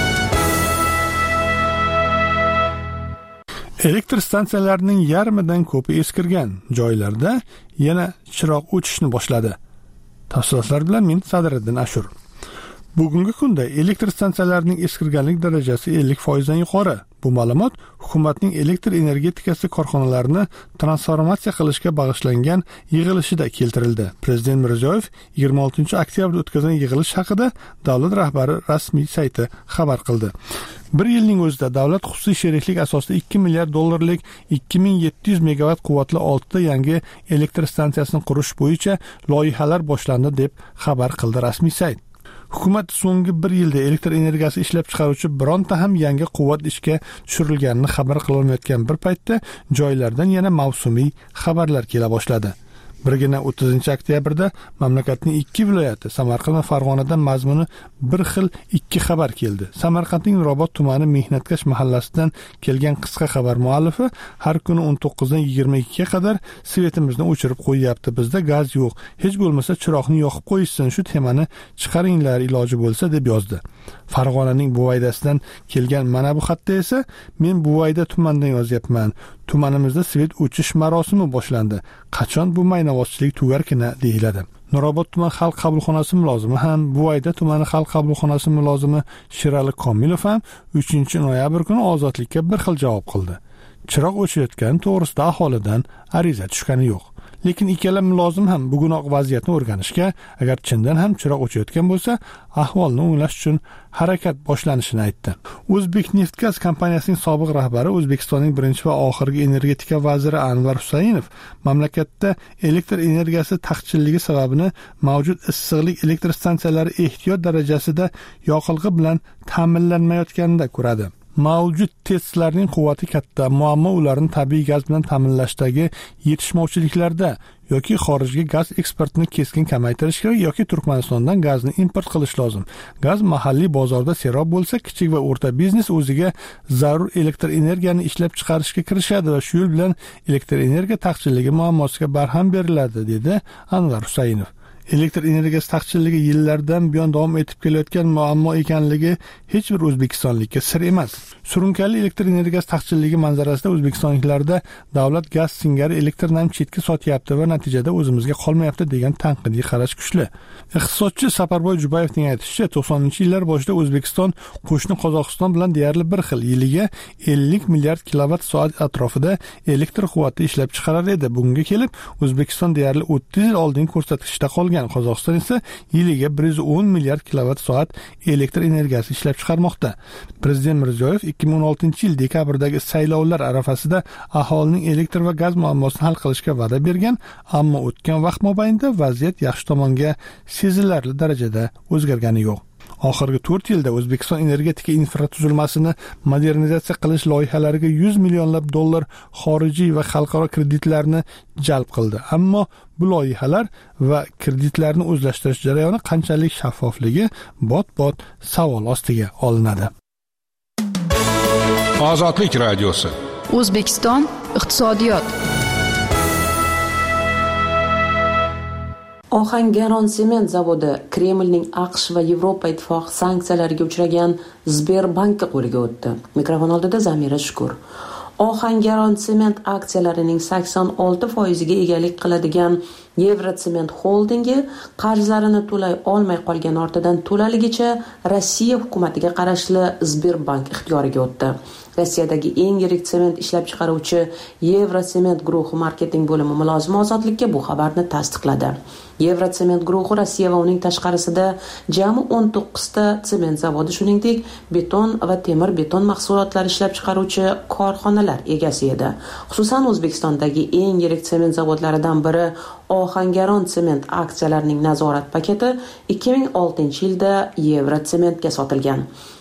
Elektr stansiyalarining yarmidan ko'pi eskirgan joylarda yana chiroq o'chishni boshladi. Tafsilotlar bilan men Sadriddin Ashur. Bugungi kunda elektr stansiyalarining eskirganlik darajasi ellik foiz dan yuqori. Bu ma'lumot hukumatning elektr energetikasi korxonalarini transformatsiya qilishga bag'ishlangan yig'ilishida keltirildi. Prezident Mirziyoyev yigirma oltinchi oktyabrda o'tkazgan yig'ilish haqida davlat rahbari rasmiy sayti xabar qildi. Bir yilning o'zida davlat xususiy sheriklik asosida ikki milliard dollarlik ikki ming yetti yuz megavat quvvatli oltita yangi elektr stansiyasini qurish bo'yicha loyihalar boshlandi deb xabar qildi rasmiy sayt. Hukumat so'nggi bir yilda elektr energiyasi ishlab chiqaruvchi bironta ham yangi quvvat ishga tushirilganini xabar qilolmayotgan bir paytda joylardan yana mavsumiy xabarlar kela boshladi. Birgina o'ttizinchi oktyabrda mamlakatning ikki viloyati Samarqand va Farg'onadan mazmuni bir xil ikki xabar keldi. Samarqandning Nurobod tumani Mehnatkash mahallasidan kelgan qisqa xabar muallifi har kuni o'n to'qqiz dan yigirma ikki ga qadar svetimizni o'chirib qo'yapti. Bizda gaz yo'q. Hech bo'lmasa chiroqni yoqib qo'yishsin, shu temani chiqaringlar iloji bo'lsa deb yozdi. Farg'onaning Buvaydasidan kelgan mana bu xatda esa men Buvayda tumanidan yozyapman. Tumanimizda svet o'chish marosimi boshlandi. Qachon bu maynavozchilik tugarkina deyiladi. Nurobod tuman xalq qabulxonasi mulozimi ham, Buvayda tumani xalq qabulxonasi mulozimi Sherali Komilov ham uchinchi noyabr kuni Ozodlikka bir xil javob qildi. Chiroq o'chayotgani to'g'risida aholidan ariza tushgani yo'q. Lekin ikkala mulozim ham bugunoq vaziyatni o'rganishga, agar chindan ham chiroq o'chayotgan bo'lsa, ahvolni o'nglash uchun harakat boshlanishini aytdi. O'zbekneftgaz kompaniyasining sobiq rahbari, O'zbekistonning birinchi va oxirgi energetika vaziri Anvar Husaynov mamlakatda elektr energiyasi taqchilligi sababini mavjud issiqlik elektr stansiyalari ehtiyot darajasida yoqilg'i bilan ta'minlanmayotganida ko'radi. Mavjud testlarning quvvati katta, muammo ularni tabiiy gaz bilan ta'minlashdagi yetishmovchiliklarda yoki xorijga gaz eksportini keskin kamaytirishga yoki Turkmanistondan gazni import qilish lozim. Gaz mahalliy bozorda serob bo'lsa, kichik va o'rta biznes o'ziga zarur elektr energiyani ishlab chiqarishga kirishadi va shu yo'l bilan elektr energiya taqchilligi muammosiga barham beriladi, dedi Anvar Husaynov. Elektr energiyasi taqchilligi yillardan buyon davom etib kelayotgan muammo ekanligi hech bir o'zbekistonlikka sir emas. Surunkali elektr energiyasi taqchilligi manzarasida o'zbekistonliklarda davlat gaz singari elektrni ham chetga sotyapti va natijada o'zimizga qolmayapti degan tanqidiy qarash kuchli. Iqtisodchi Saparboy Jubayevning aytishicha, to'qsoninchi yillar boshida O'zbekiston qo'shni Qozog'iston bilan deyarli bir xil yiliga ellik milliard kilovat soat atrofida elektr quvvati ishlab chiqarar edi. Bunga kelib O'zbekiston deyarli o'ttiz yil oldin ko'rsatkichda qolgan. Qozog'iston esa yiliga bir yuz o'n milliard kilovat soat elektr energiyasi ishlab chiqarmoqda. Prezident Mirziyoyev ikki ming o'n oltinchi yil dekabrdagi saylovlar arafasida aholining elektr va gaz muammosini hal qilishga va'da bergan, ammo o'tgan vaqt mobaynida vaziyat yaxshi tomonga sezilarli darajada o'zgargani yo'q. Oxirgi to'rt yilda O'zbekiston energetika infratuzilmasini modernizatsiya qilish loyihalariga yuz millionlab dollar xorijiy va xalqaro kreditlarni jalb qildi. Ammo bu loyihalar va kreditlarni o'zlashtirish jarayoni qanchalik shaffofligi bot-bot savol ostiga olinadi. Ozodlik radiosi. O'zbekiston iqtisodiyot. Ohangaron sement zavodi Kremlning AQSh va Yevropa ittifoqi sanksiyalariga uchragan Sberbankka qo'liga o'tdi. Mikrofon oldida Zamira Shukur. Ohangaron sement aksiyalarining sakson olti foiziga egalik qiladigan Yevrotsement holdingi qarzlarini to'lay olmay qolgan ortidan to'laligicha Rossiya hukumatiga qarashli Sberbank ixtiyoriga o'tdi. Rossiyadagi eng yirik sement ishlab chiqaruvchi Yevrotsement guruhi marketing bo'limi mulozimi Ozodlikka bu xabarni tasdiqladi. Yevrotsement guruhi Rossiya va uning tashqarisida jami o'n to'qqizta sement zavodi, shuningdek beton va temir beton mahsulotlari ishlab chiqaruvchi korxonalar egasi edi. Xususan O'zbekistondagi eng yirik sement zavodlaridan biri Ohangaron sement aksiyalarining nazorat paketi ikki ming oltinchi yilda Yevrotsementga sotilgan.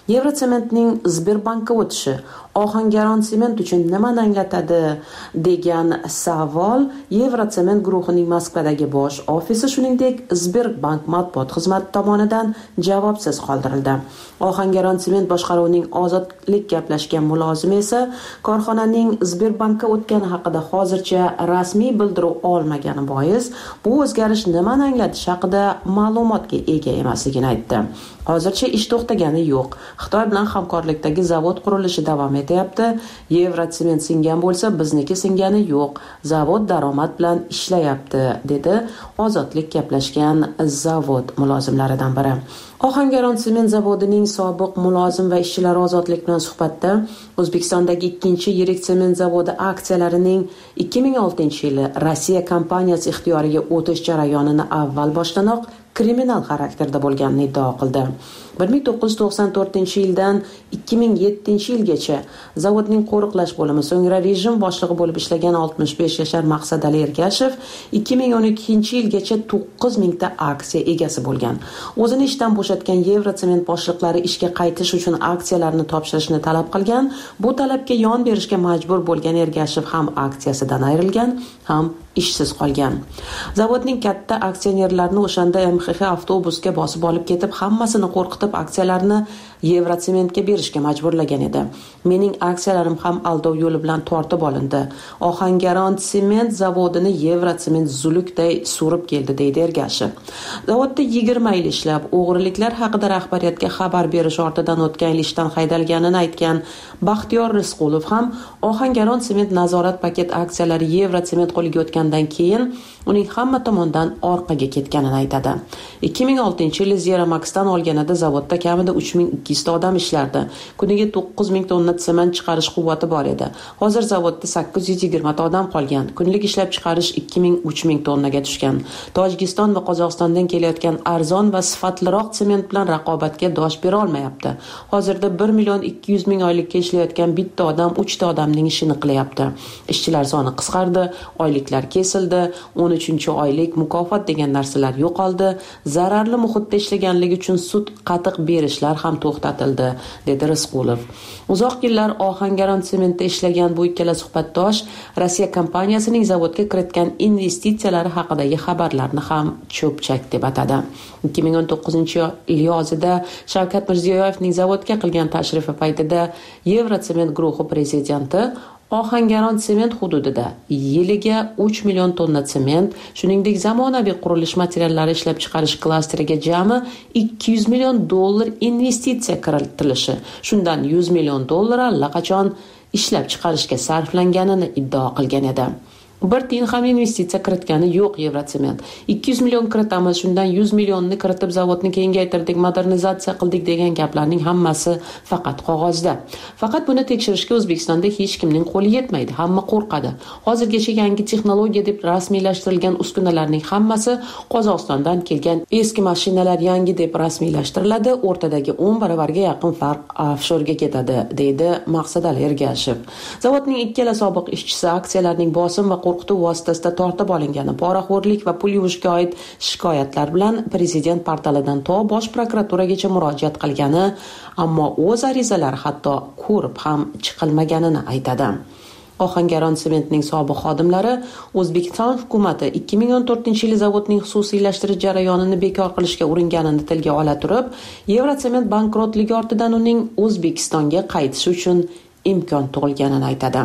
Yevrosementning Sberbankka o'tishi Ohangaron sement uchun nimani anglatadi degan savol Yevrosement guruhining Moskvadagi bosh ofisi, shuningdek Sberbank matbuot xizmati tomonidan javobsiz qoldirildi. Ohangaron sement boshqaruvining ozodlik gaplashgan mulozimi esa korxonaning Sberbankka o'tgani haqida hozircha rasmiy bildiruv olmagani bois bu o'zgarish nimani anglatishi haqida ma'lumotga ega emasligini aytdi. Hozircha ish to'xtagani yo'q. Xitoy bilan hamkorlikdagi zavod qurilishi davom etyapti. Yevrosement singan bo'lsa, bizniki singani yo'q. Zavod daromad bilan ishlayapti, dedi ozodlik gaplashgan zavod mulozimlaridan biri. Ohangaron sement zavodining sobiq mulozim va ishchilari ozodlik bilan suhbatda O'zbekistondagi ikkinchi yirik sement zavodi aksiyalarining ikki ming oltinchi yili Rossiya kompaniyasi ixtiyoriga o'tish jarayonini avval boshdanoq kriminal xarakterda bo'lganini iddao qildi. bir ming to'qqiz yuz to'qson to'rtinchi yildan ikki ming yettinchi yilgacha zavodning qo'riqlash bo'limi, so'ngra rejim boshlig'i bo'lib ishlagan oltmish besh yashar Maqsad Ali Ergashev ikki ming o'n ikkinchi yilgacha to'qqiz mingta aksiya egasi bo'lgan. O'zini ishdan bo'shatgan Yevrosement boshliqlari ishga qaytish uchun aksiyalarni topshirishni talab qilgan. Bu talabga yon berishga majbur bo'lgan Ergashev ham aksiyasidan ayrilgan, ham ishsiz qolgan. Zavodning katta aksionerlarini o'shanda M X X avtobusga bosib olib ketib, hammasini qo'rqitib aksiyalarni Yevrosementga berishga majburlagan edi. Mening aksiyalarim ham aldov yo'li bilan tortib olindi. Ohangaron sement zavodini Yevrosement zulukday surib keldi, deydi Ergashev. Zavodda yigirma yil ishlab, o'g'riliklar haqida rahbariyatga xabar berish ortidan o'tgan yil ishdan haydalganini aytgan Baxtiyor Risqulov ham Ohangaron sement nazorat paket aksiyalari Yevrosement qo'liga o'tgandan keyin uning hamma tomondan orqaga ketganini aytadi. ikki ming oltinchi yil Zeramaxdan olganida zavodda kamida uch ming ikki yuz ta odam ishlardi. Kuniga to'qqiz ming tonna sement chiqarish quvvati bor edi. Hozir zavodda sakkiz yuz yigirma ta odam qolgan. Kunlik ishlab chiqarish ikki ming uch ming tonnaga tushgan. Tojikiston va Qozog'istondan kelayotgan arzon va sifatliroq sement bilan raqobatga dosh bera olmayapti. Hozirda bir million ikki yuz ming oylikka ishlayotgan bitta odam uch ta odamning ishini qilyapti. Ishchilar soni qisqardi, oyliklar kesildi, o'n uchinchi oylik mukofot degan narsalar yo'qoldi. Zararli muhitda ishlaganligi uchun sud qatiq berishlar ham to'xtatildi, dedi Risqulov. Uzoq yillar Ohangaron sementda ishlagan bu ikkala suhbatdosh Rossiya kompaniyasining zavodga kiritgan investitsiyalari haqidagi xabarlarni ham cho'pchak deb atadi. ikki ming o'n to'qqizinchi yil yozida Shavkat Mirziyoyevning zavodga qilgan tashrifi paytida Yevrosement guruhi prezidenti Ohangaron sement hududida yiliga uch million tonna sement, shuningdek zamonaviy qurilish materiallari ishlab chiqarish klasteriga jami ikki yuz million dollar investitsiya kiritilishi, shundan yuz million dollar allaqachon ishlab chiqarishga sarflanganini iddao qilgan edi. Bir tiyin ham investitsiya kiritgani yo'q Yevrosement. ikki yuz million kiritamiz, shundan yuz millionni kiritib zavodni kengaytirdik, modernizatsiya qildik degan gaplarning hammasi faqat qog'ozda. Faqat buni tekshirishga O'zbekistonda hech kimning qo'li yetmaydi. Hamma qo'rqadi. Hozirgacha yangi texnologiya deb rasmiylashtirilgan uskunalarning hammasi Qozog'istondan kelgan eski mashinalar yangi deb rasmiylashtiriladi. O'rtadagi o'n baravarga yaqin farq offshorga ketadi, deydi Maqsad Ali Ergashev. Zavodning ikkala sobiq ishchisi aksiyalarning bosim va qo'rqituv vositasida tortib olingani, poraxo'rlik va pul yuvishga oid shikoyatlar bilan prezident portalidan to bosh prokuraturagacha murojaat qilgani, ammo o'z arizalari hatto ko'rib ham chiqilmaganini aytadi. Ohangaron sementning sobiq xodimlari O'zbekiston hukumati ikki ming o'n to'rtinchi yil zavodning xususiylashtirish jarayonini bekor qilishga uringanini tilga ola turib, Yevrosement bankrotligi ortidan uning O'zbekistonga qaytishi uchun imkon tug'ilganini aytadi.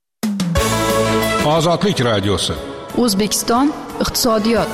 Ozodlik radiosi. O'zbekiston iqtisodiyot.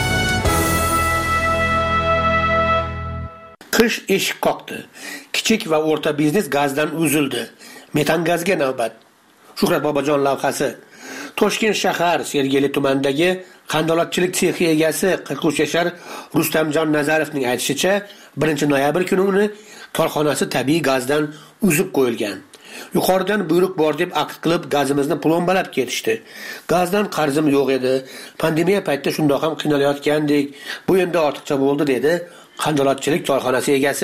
Qish eshik qoqdi. Kichik va o'rta biznes gazdan uzildi. Metan gazga navbat. Shuhrat Bobojon lavhasi. Toshkent shahar Sergeli tumanidagi qandolatchilik sexi egasi qirq uch yashar Rustamjon Nazarovning aytishicha, birinchi noyabr kuni uni korxonasi tabiiy gazdan uzib qo'yilgan. Yuqoridan buyruq bor deb aqd qilib gazimizni plombalab ketishdi. Gazdan qarzim yo'q edi. Pandemiya paytida shundoq ham qiynalayotgandik. Bu endi ortiqcha bo'ldi, dedi qandolatchilik korxonasi egasi.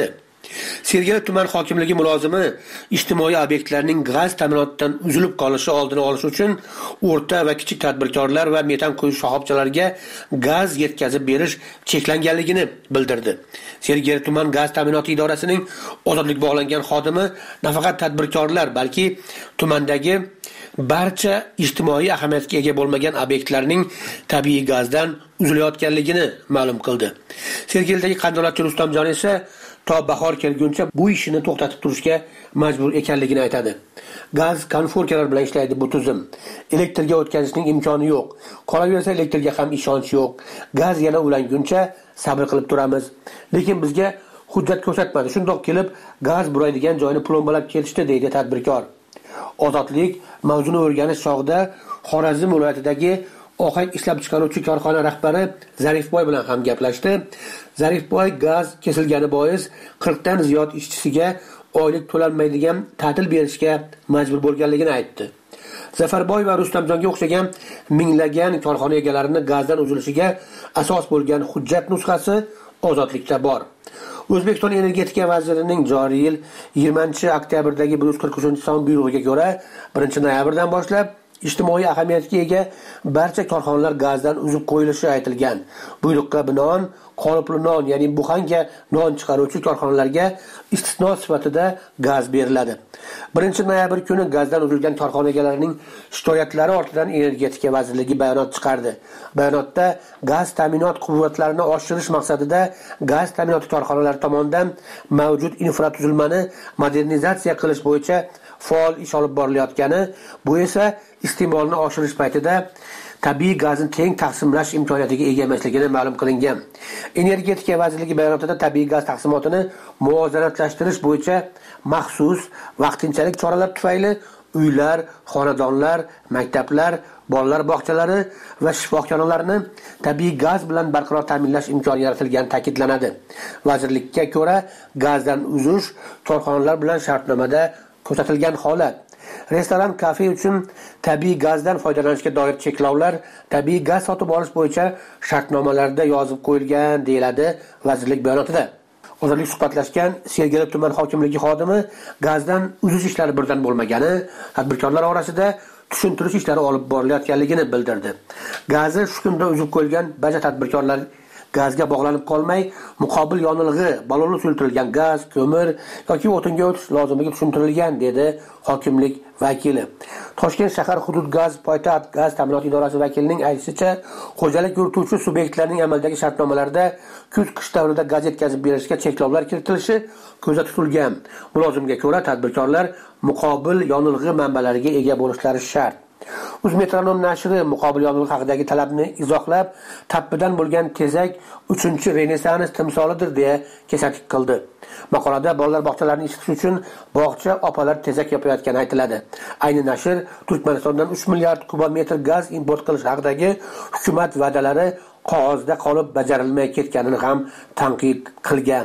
Sergeli tuman hokimligi mulozimi ijtimoiy obyektlarning gaz ta'minotidan uzilib qolishi oldini olish uchun o'rta va kichik tadbirkorlar va metan quyish shoxobchalariga gaz yetkazib berish cheklanganligini bildirdi. Sergeli tuman gaz ta'minoti idorasining ozodlik bog'langan xodimi nafaqat tadbirkorlar, balki tumandagi barcha ijtimoiy ahamiyatga ega bo'lmagan obyektlarning tabiiy gazdan uzilayotganligini ma'lum qildi. Sergelidagi qandolatchi Rustamjon esa to bahor kelguncha bu ishini to'xtatib turishga majbur ekanligini aytadi. Gaz konforkalar bilan ishlaydi bu tizim. Elektrga o'tkazishning imkoni yo'q. Qolaversa elektrga ham ishonch yo'q. Gaz yana ulanguncha sabr qilib turamiz. Lekin bizga hujjat ko'rsatmadi. Shundoq kelib gaz buraydigan joyni plombalab kelishdi, deydi tadbirkor. Ozodlik mavzuni o'rganish chog'ida Xorazm viloyatidagi ohak ishlab chiqaruvchi korxona rahbari Zarifboy bilan ham gaplashdi. Zarifboy gaz kesilgani bois qirq dan ziyod ishchisiga oylik to'lanmaydigan ta'til berishga majbur bo'lganligini aytdi. Zafarboy va Rustamjonga o'xshagan minglagan korxona egalarini gazdan uzilishiga asos bo'lgan hujjat nusxasi ozodlikda bor. O'zbekiston energetika vazirining joriy yil yigirmanchi oktyabrdagi bir yuz qirq uchinchi son buyrug'iga ko'ra birinchi noyabrdan boshlab ijtimoiy ahamiyatga ega barcha korxonalar gazdan uzib qo'yilishi aytilgan. Buyruqqa binoan qolipli non, ya'ni buxanka non chiqaruvchi korxonalarga istisno sifatida gaz beriladi. birinchi noyabr kuni gazdan uzilgan korxona egalarining shikoyatlari ortidan Energetika vazirligi bayonot chiqardi. Bayonotda gaz ta'minot quvvatlarini oshirish maqsadida gaz ta'minoti korxonalari tomonidan mavjud infratuzilmani modernizatsiya qilish bo'yicha faol ish olib borilayotgani, bu esa iste'molni oshirish paytida tabiiy gazni teng taqsimlash imkoniyatiga ega emasligini ma'lum qilingan. Energetika vazirligi bayonotida tabiiy gaz taqsimotini muvozanatlashtirish bo'yicha maxsus vaqtinchalik choralar tufayli uylar, xonadonlar, maktablar, bolalar bog'chalari va shifoxonalarni tabiiy gaz bilan barqaror ta'minlash imkoni yaratilgani ta'kidlanadi. Vazirlikka ko'ra, gazdan uzish korxonalar bilan shartnomada ko'rsatilgan holat. Restoran, kafe uchun tabiiy gazdan foydalanishga doir cheklovlar tabiiy gaz sotib olish bo'yicha shartnomalarda yozib qo'yilgan, deyiladi vazirlik bayonotida. Ozodlik suhbatlashgan Sergeli tuman hokimligi xodimi gazdan uzish ishlari birdan bo'lmagani, tadbirkorlar orasida tushuntirish ishlari olib borilayotganligini bildirdi. Gazni shu kunda uzib qo'yilgan barcha tadbirkorlar gazga bog'lanib qolmay, muqobil yonilg'i, balonli suyultirilgan gaz, ko'mir yoki o'tinga o'tish lozimligi tushuntirilgan, dedi hokimlik vakili. Toshkent shahar hudud gaz poytaxt gaz ta'minot idorasi vakilining aytishicha, xo'jalik yurituvchi subyektlarning amaldagi shartnomalarida kuz-qish davrida gaz yetkazib berishga cheklovlar kiritilishi ko'zda tutilgan. Mulozimga ko'ra, tadbirkorlar muqobil yonilg'i manbalariga ega bo'lishlari shart. Uzmetronom nashri muqobil yonilg'i haqidagi talabni izohlab, tappidan bo'lgan tezak uchinchi Renessans timsolidir deya kesatib qildi. Maqolada bolalar bog'chalarini isitish uchun bog'cha opalar tezak yopayotgani aytiladi. Ayni nashr Turkmanistondan uch milliard kubometr gaz import qilish haqidagi hukumat va'dalari qog'ozda qolib bajarilmay ketganini ham tanqid qilgan.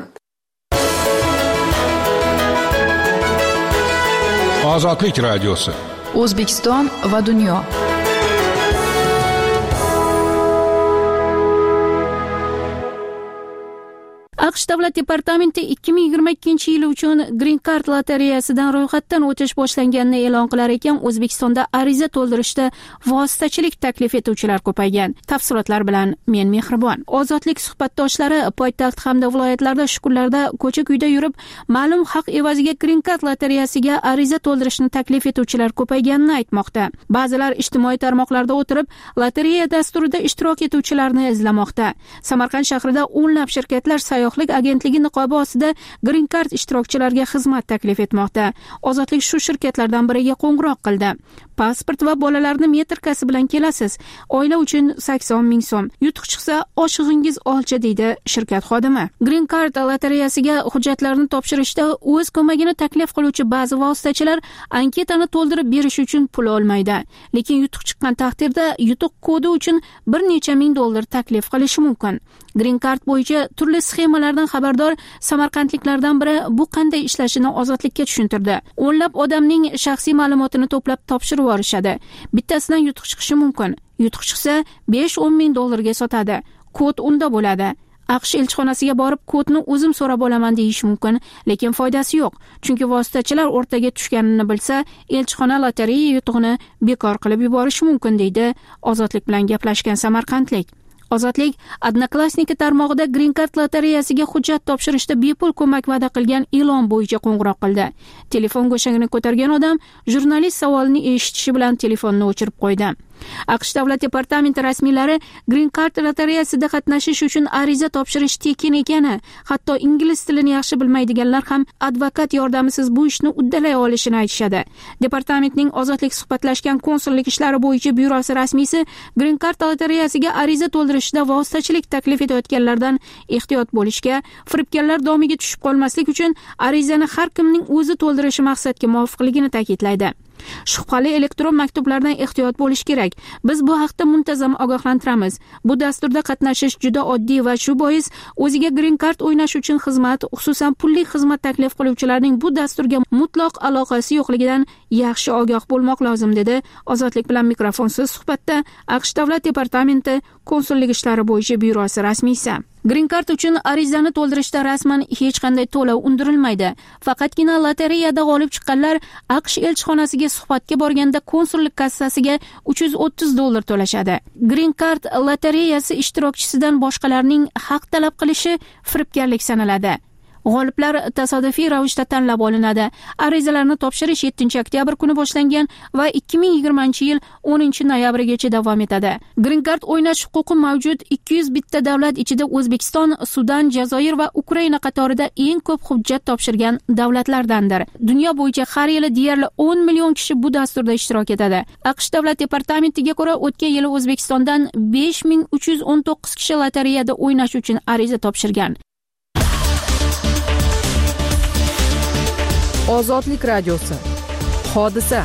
Ozodlik radiosi. O'zbekiston va dunyo. AQSh Davlat departamenti ikki ming yigirma ikkinchi yil uchun Green Card lotereyasidan ro'yxatdan o'tish boshlanganini e'lon qilar ekan, O'zbekistonda ariza to'ldirishda vositachilik taklif etuvchilar ko'paygan. Tafsilotlar bilan men Mehribon. Ozodlik suhbatdoshlari poytaxt hamda viloyatlarda shu kunlarda ko'cha-kuyda yurib, ma'lum haq evaziga Green Card lotereyasiga ariza to'ldirishni taklif etuvchilar ko'payganini aytmoqda. Ba'zilar ijtimoiy tarmoqlarda o'tirib, lotereya dasturida ishtirok etuvchilarni izlamoqda. Samarqand shahrida o'nlab shirkatlar sayyohlik agentligi niqobi ostida Green Card ishtirokchilariga xizmat taklif etmoqda. Ozodlik shu shirkatlardan biriga qo'ng'iroq qildi. Pasport va bolalarni metrkasi bilan kelasiz. Oila uchun sakson ming so'm. Yutuq chiqsa oshig'ingiz olcha, deydi shirkat xodimi. Green Card lotereyasiga hujjatlarni topshirishda o'z ko'magini taklif qiluvchi ba'zi vositachilar anketani to'ldirib berish uchun pul olmaydi. Lekin yutuq chiqqan taqdirda yutuq kodi uchun bir necha ming dollar taklif qilishi mumkin. Green Card bo'yicha turli sxemalardan xabardor samarqandliklardan biri bu qanday ishlashini Ozodlikka tushuntirdi. O'nlab odamning shaxsiy ma'lumotini to'plab topshirib yuborishadi. Bittasidan yutuq chiqishi mumkin. Yutuq chiqsa besh o'n ming dollarga sotadi. Kod unda bo'ladi. aqsh elchixonasiga borib kodni o'zim so'rab olaman deyish mumkin, lekin foydasi yo'q, chunki vositachilar o'rtaga tushganini bilsa, elchixona lotereya yutug'ini bekor qilib yuborishi mumkin, deydi Ozodlik bilan gaplashgan samarqandlik. Ozodlik Odnoklassniki tarmog'ida Green Card lotereyasiga hujjat topshirishda bepul ko'mak va'da qilgan e'lon bo'yicha qo'ng'iroq qildi. Telefon go'shagini ko'targan odam jurnalist savolini eshitishi bilan telefonni o'chirib qo'ydi. aqsh davlat departamenti rasmiylari Green Card lotereyasida qatnashish uchun ariza topshirish tekin ekani, hatto ingliz tilini yaxshi bilmaydiganlar ham advokat yordamisiz bu ishni uddalay olishini aytishadi. Departamentning Ozodlik suhbatlashgan konsullik ishlari bo'yicha byurosi rasmiysi Green Card lotereyasiga ariza to'ldirishda vositachilik taklif etayotganlardan ehtiyot bo'lishga, firibgarlar domiga tushib qolmaslik uchun arizani har kimning o'zi to'ldirishi maqsadga muvofiqligini ta'kidlaydi. Shubhali elektron maktublardan ehtiyot bo'lish kerak. Biz bu haqda muntazam ogohlantiramiz. Bu dasturda qatnashish juda oddiy va shu bois o'ziga Green Card o'ynash uchun xizmat, xususan pulli xizmat taklif qiluvchilarning bu dasturga mutlaq aloqasi yo'qligidan yaxshi ogoh bo'lmoq lozim, dedi Ozodlik bilan mikrofonsiz suhbatda aqsh davlat departamenti konsullik ishlari bo'yicha byurosi rasmiysi. Green Card uchun arizani to'ldirishda rasman hech qanday to'lov undirilmaydi. Faqatgina lotereyada g'olib chiqqanlar aqsh elchixonasiga suhbatga borganda konsullik kassasiga uch yuz o'ttiz dollar to'lashadi. Green Card lotereyasi ishtirokchisidan boshqalarning haq talab qilishi firibgarlik sanaladi. G'oliblar tasodifiy ravishda tanlab olinadi. Arizalarni topshirish yettinchi oktyabr kuni boshlangan va ikki ming yigirmanchi yil o'ninchi noyabrigacha davom etadi. Green Card o'ynash huquqi mavjud ikki yuz bitta davlat ichida O'zbekiston, Sudan, Jazoir va Ukraina qatorida eng ko'p hujjat topshirgan davlatlardandir. Dunyo bo'yicha har yili deyarli o'n million kishi bu dasturda ishtirok etadi. aqsh davlat departamentiga ko'ra, o'tgan yili O'zbekistondan besh ming uch yuz o'n to'qqiz kishi lotereyada o'ynash uchun ariza topshirgan. Ozodlik radiosi. Hodisa.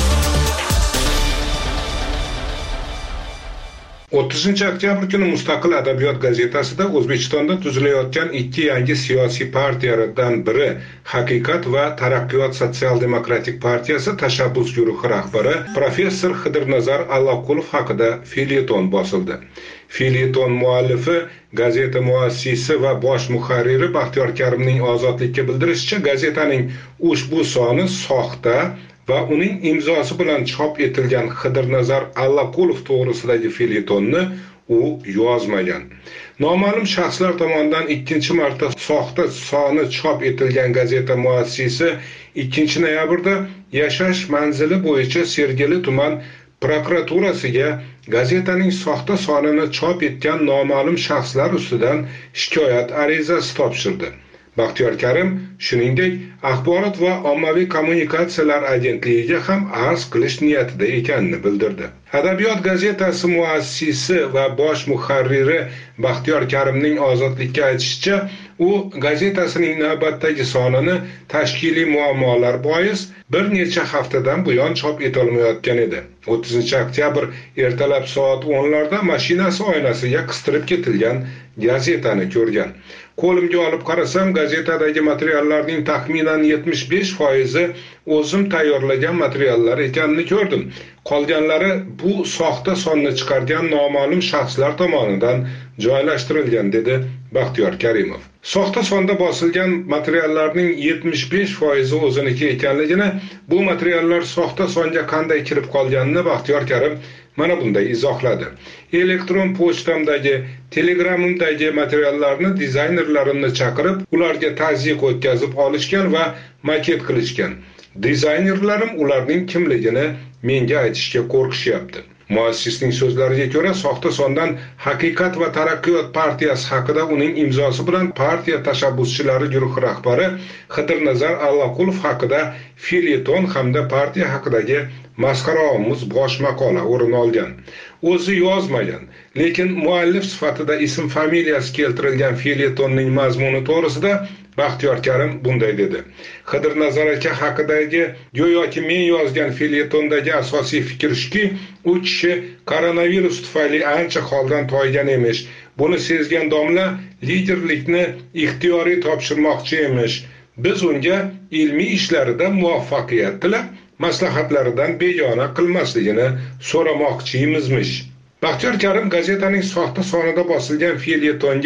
o'ttizinchi oktyabr kuni Mustaqil adabiyot gazetasida O'zbekistonda tuzilayotgan ikki yangi siyosiy partiyalardan biri Haqiqat va Taraqqiyot sotsial-demokratik partiyasi tashabbus guruhi rahbari professor Xidirnazar Allaqulov haqida felyeton bosildi. Felyeton muallifi, gazeta muassisi va bosh muharriri Baxtiyor Karimning Ozodlikka bildirishicha, gazetaning ushbu soni soxta va uning imzosi bilan chop etilgan Xidirnazar Allaqulov to'g'risidagi felyetonni u yozmagan. Noma'lum shaxslar tomonidan ikkinchi marta soxta soni chop etilgan gazeta muassisi ikkinchi noyabrda yashash manzili bo'yicha Sergeli tuman prokuraturasiga gazetaning soxta sonini chop etgan noma'lum shaxslar ustidan shikoyat arizasi topshirdi. Baxtiyor Karim shuningdek axborot va ommaviy kommunikatsiyalar agentligiga ham arz qilish niyatida ekanini bildirdi. Adabiyot gazetasi muassisi va bosh muharriri Baxtiyor Karimning Ozodlikka aytishicha, u gazetasining navbatdagi sonini tashkiliy muammolar bois bir necha haftadan buyon chop etolmayotgan edi. o'ttizinchi oktyabr ertalab soat o'nlarda mashinasi oynasiga qistirib ketilgan gazetani ko'rgan. Qo'limga olib qarasam, gazetadagi materiallarning taxminan yetmish besh foizi o'zim tayyorlagan materiallar ekanini ko'rdim. Qolganlari bu soxta sonni chiqargan noma'lum shaxslar tomonidan joylashtirilgan, dedi Baxtiyor Karimov. Soxta sonda bosilgan materiallarning yetmish besh foizi o'ziniki ekanligini, bu materiallar soxta songa qanday kirib qolganini Baxtiyor Karim mana bunday izohladi. Elektron pochtamdagi, Telegramimdagi materiallarni dizaynerlarimni chaqirib, ularga tazyiq o'tkazib olishgan va maket qilishgan. Dizaynerlarim ularning kimligini menga aytishga qo'rqishyapti. Muassisning so'zlariga ko'ra, soxta sondan Haqiqat va Taraqqiyot partiyasi haqida uning imzosi bilan partiya tashabbuschilari guruhi rahbari Xidirnazar Allaqulov haqida felyeton hamda partiya haqidagi masxaraomuz bosh maqola o'rin olgan. O'zi yozmagan, lekin muallif sifatida ism familiyasi keltirilgan felyetonning mazmuni to'g'risida Baxtiyor Karim bunday dedi. Xidirnazar aka haqidagi go'yoki men yozgan felyetondagi asosiy fikr shuki, u kishi koronavirus tufayli ancha holdan toygan emish. Buni sezgan domla liderlikni ixtiyoriy topshirmoqchi emish. Biz unga ilmiy ishlarida muvaffaqiyat tilab, maslahatlaridan begona qilmasligini so'ramoqchimizmish. Baxtiyor Karim gazetaning soxta sonida bosilgan felyetonga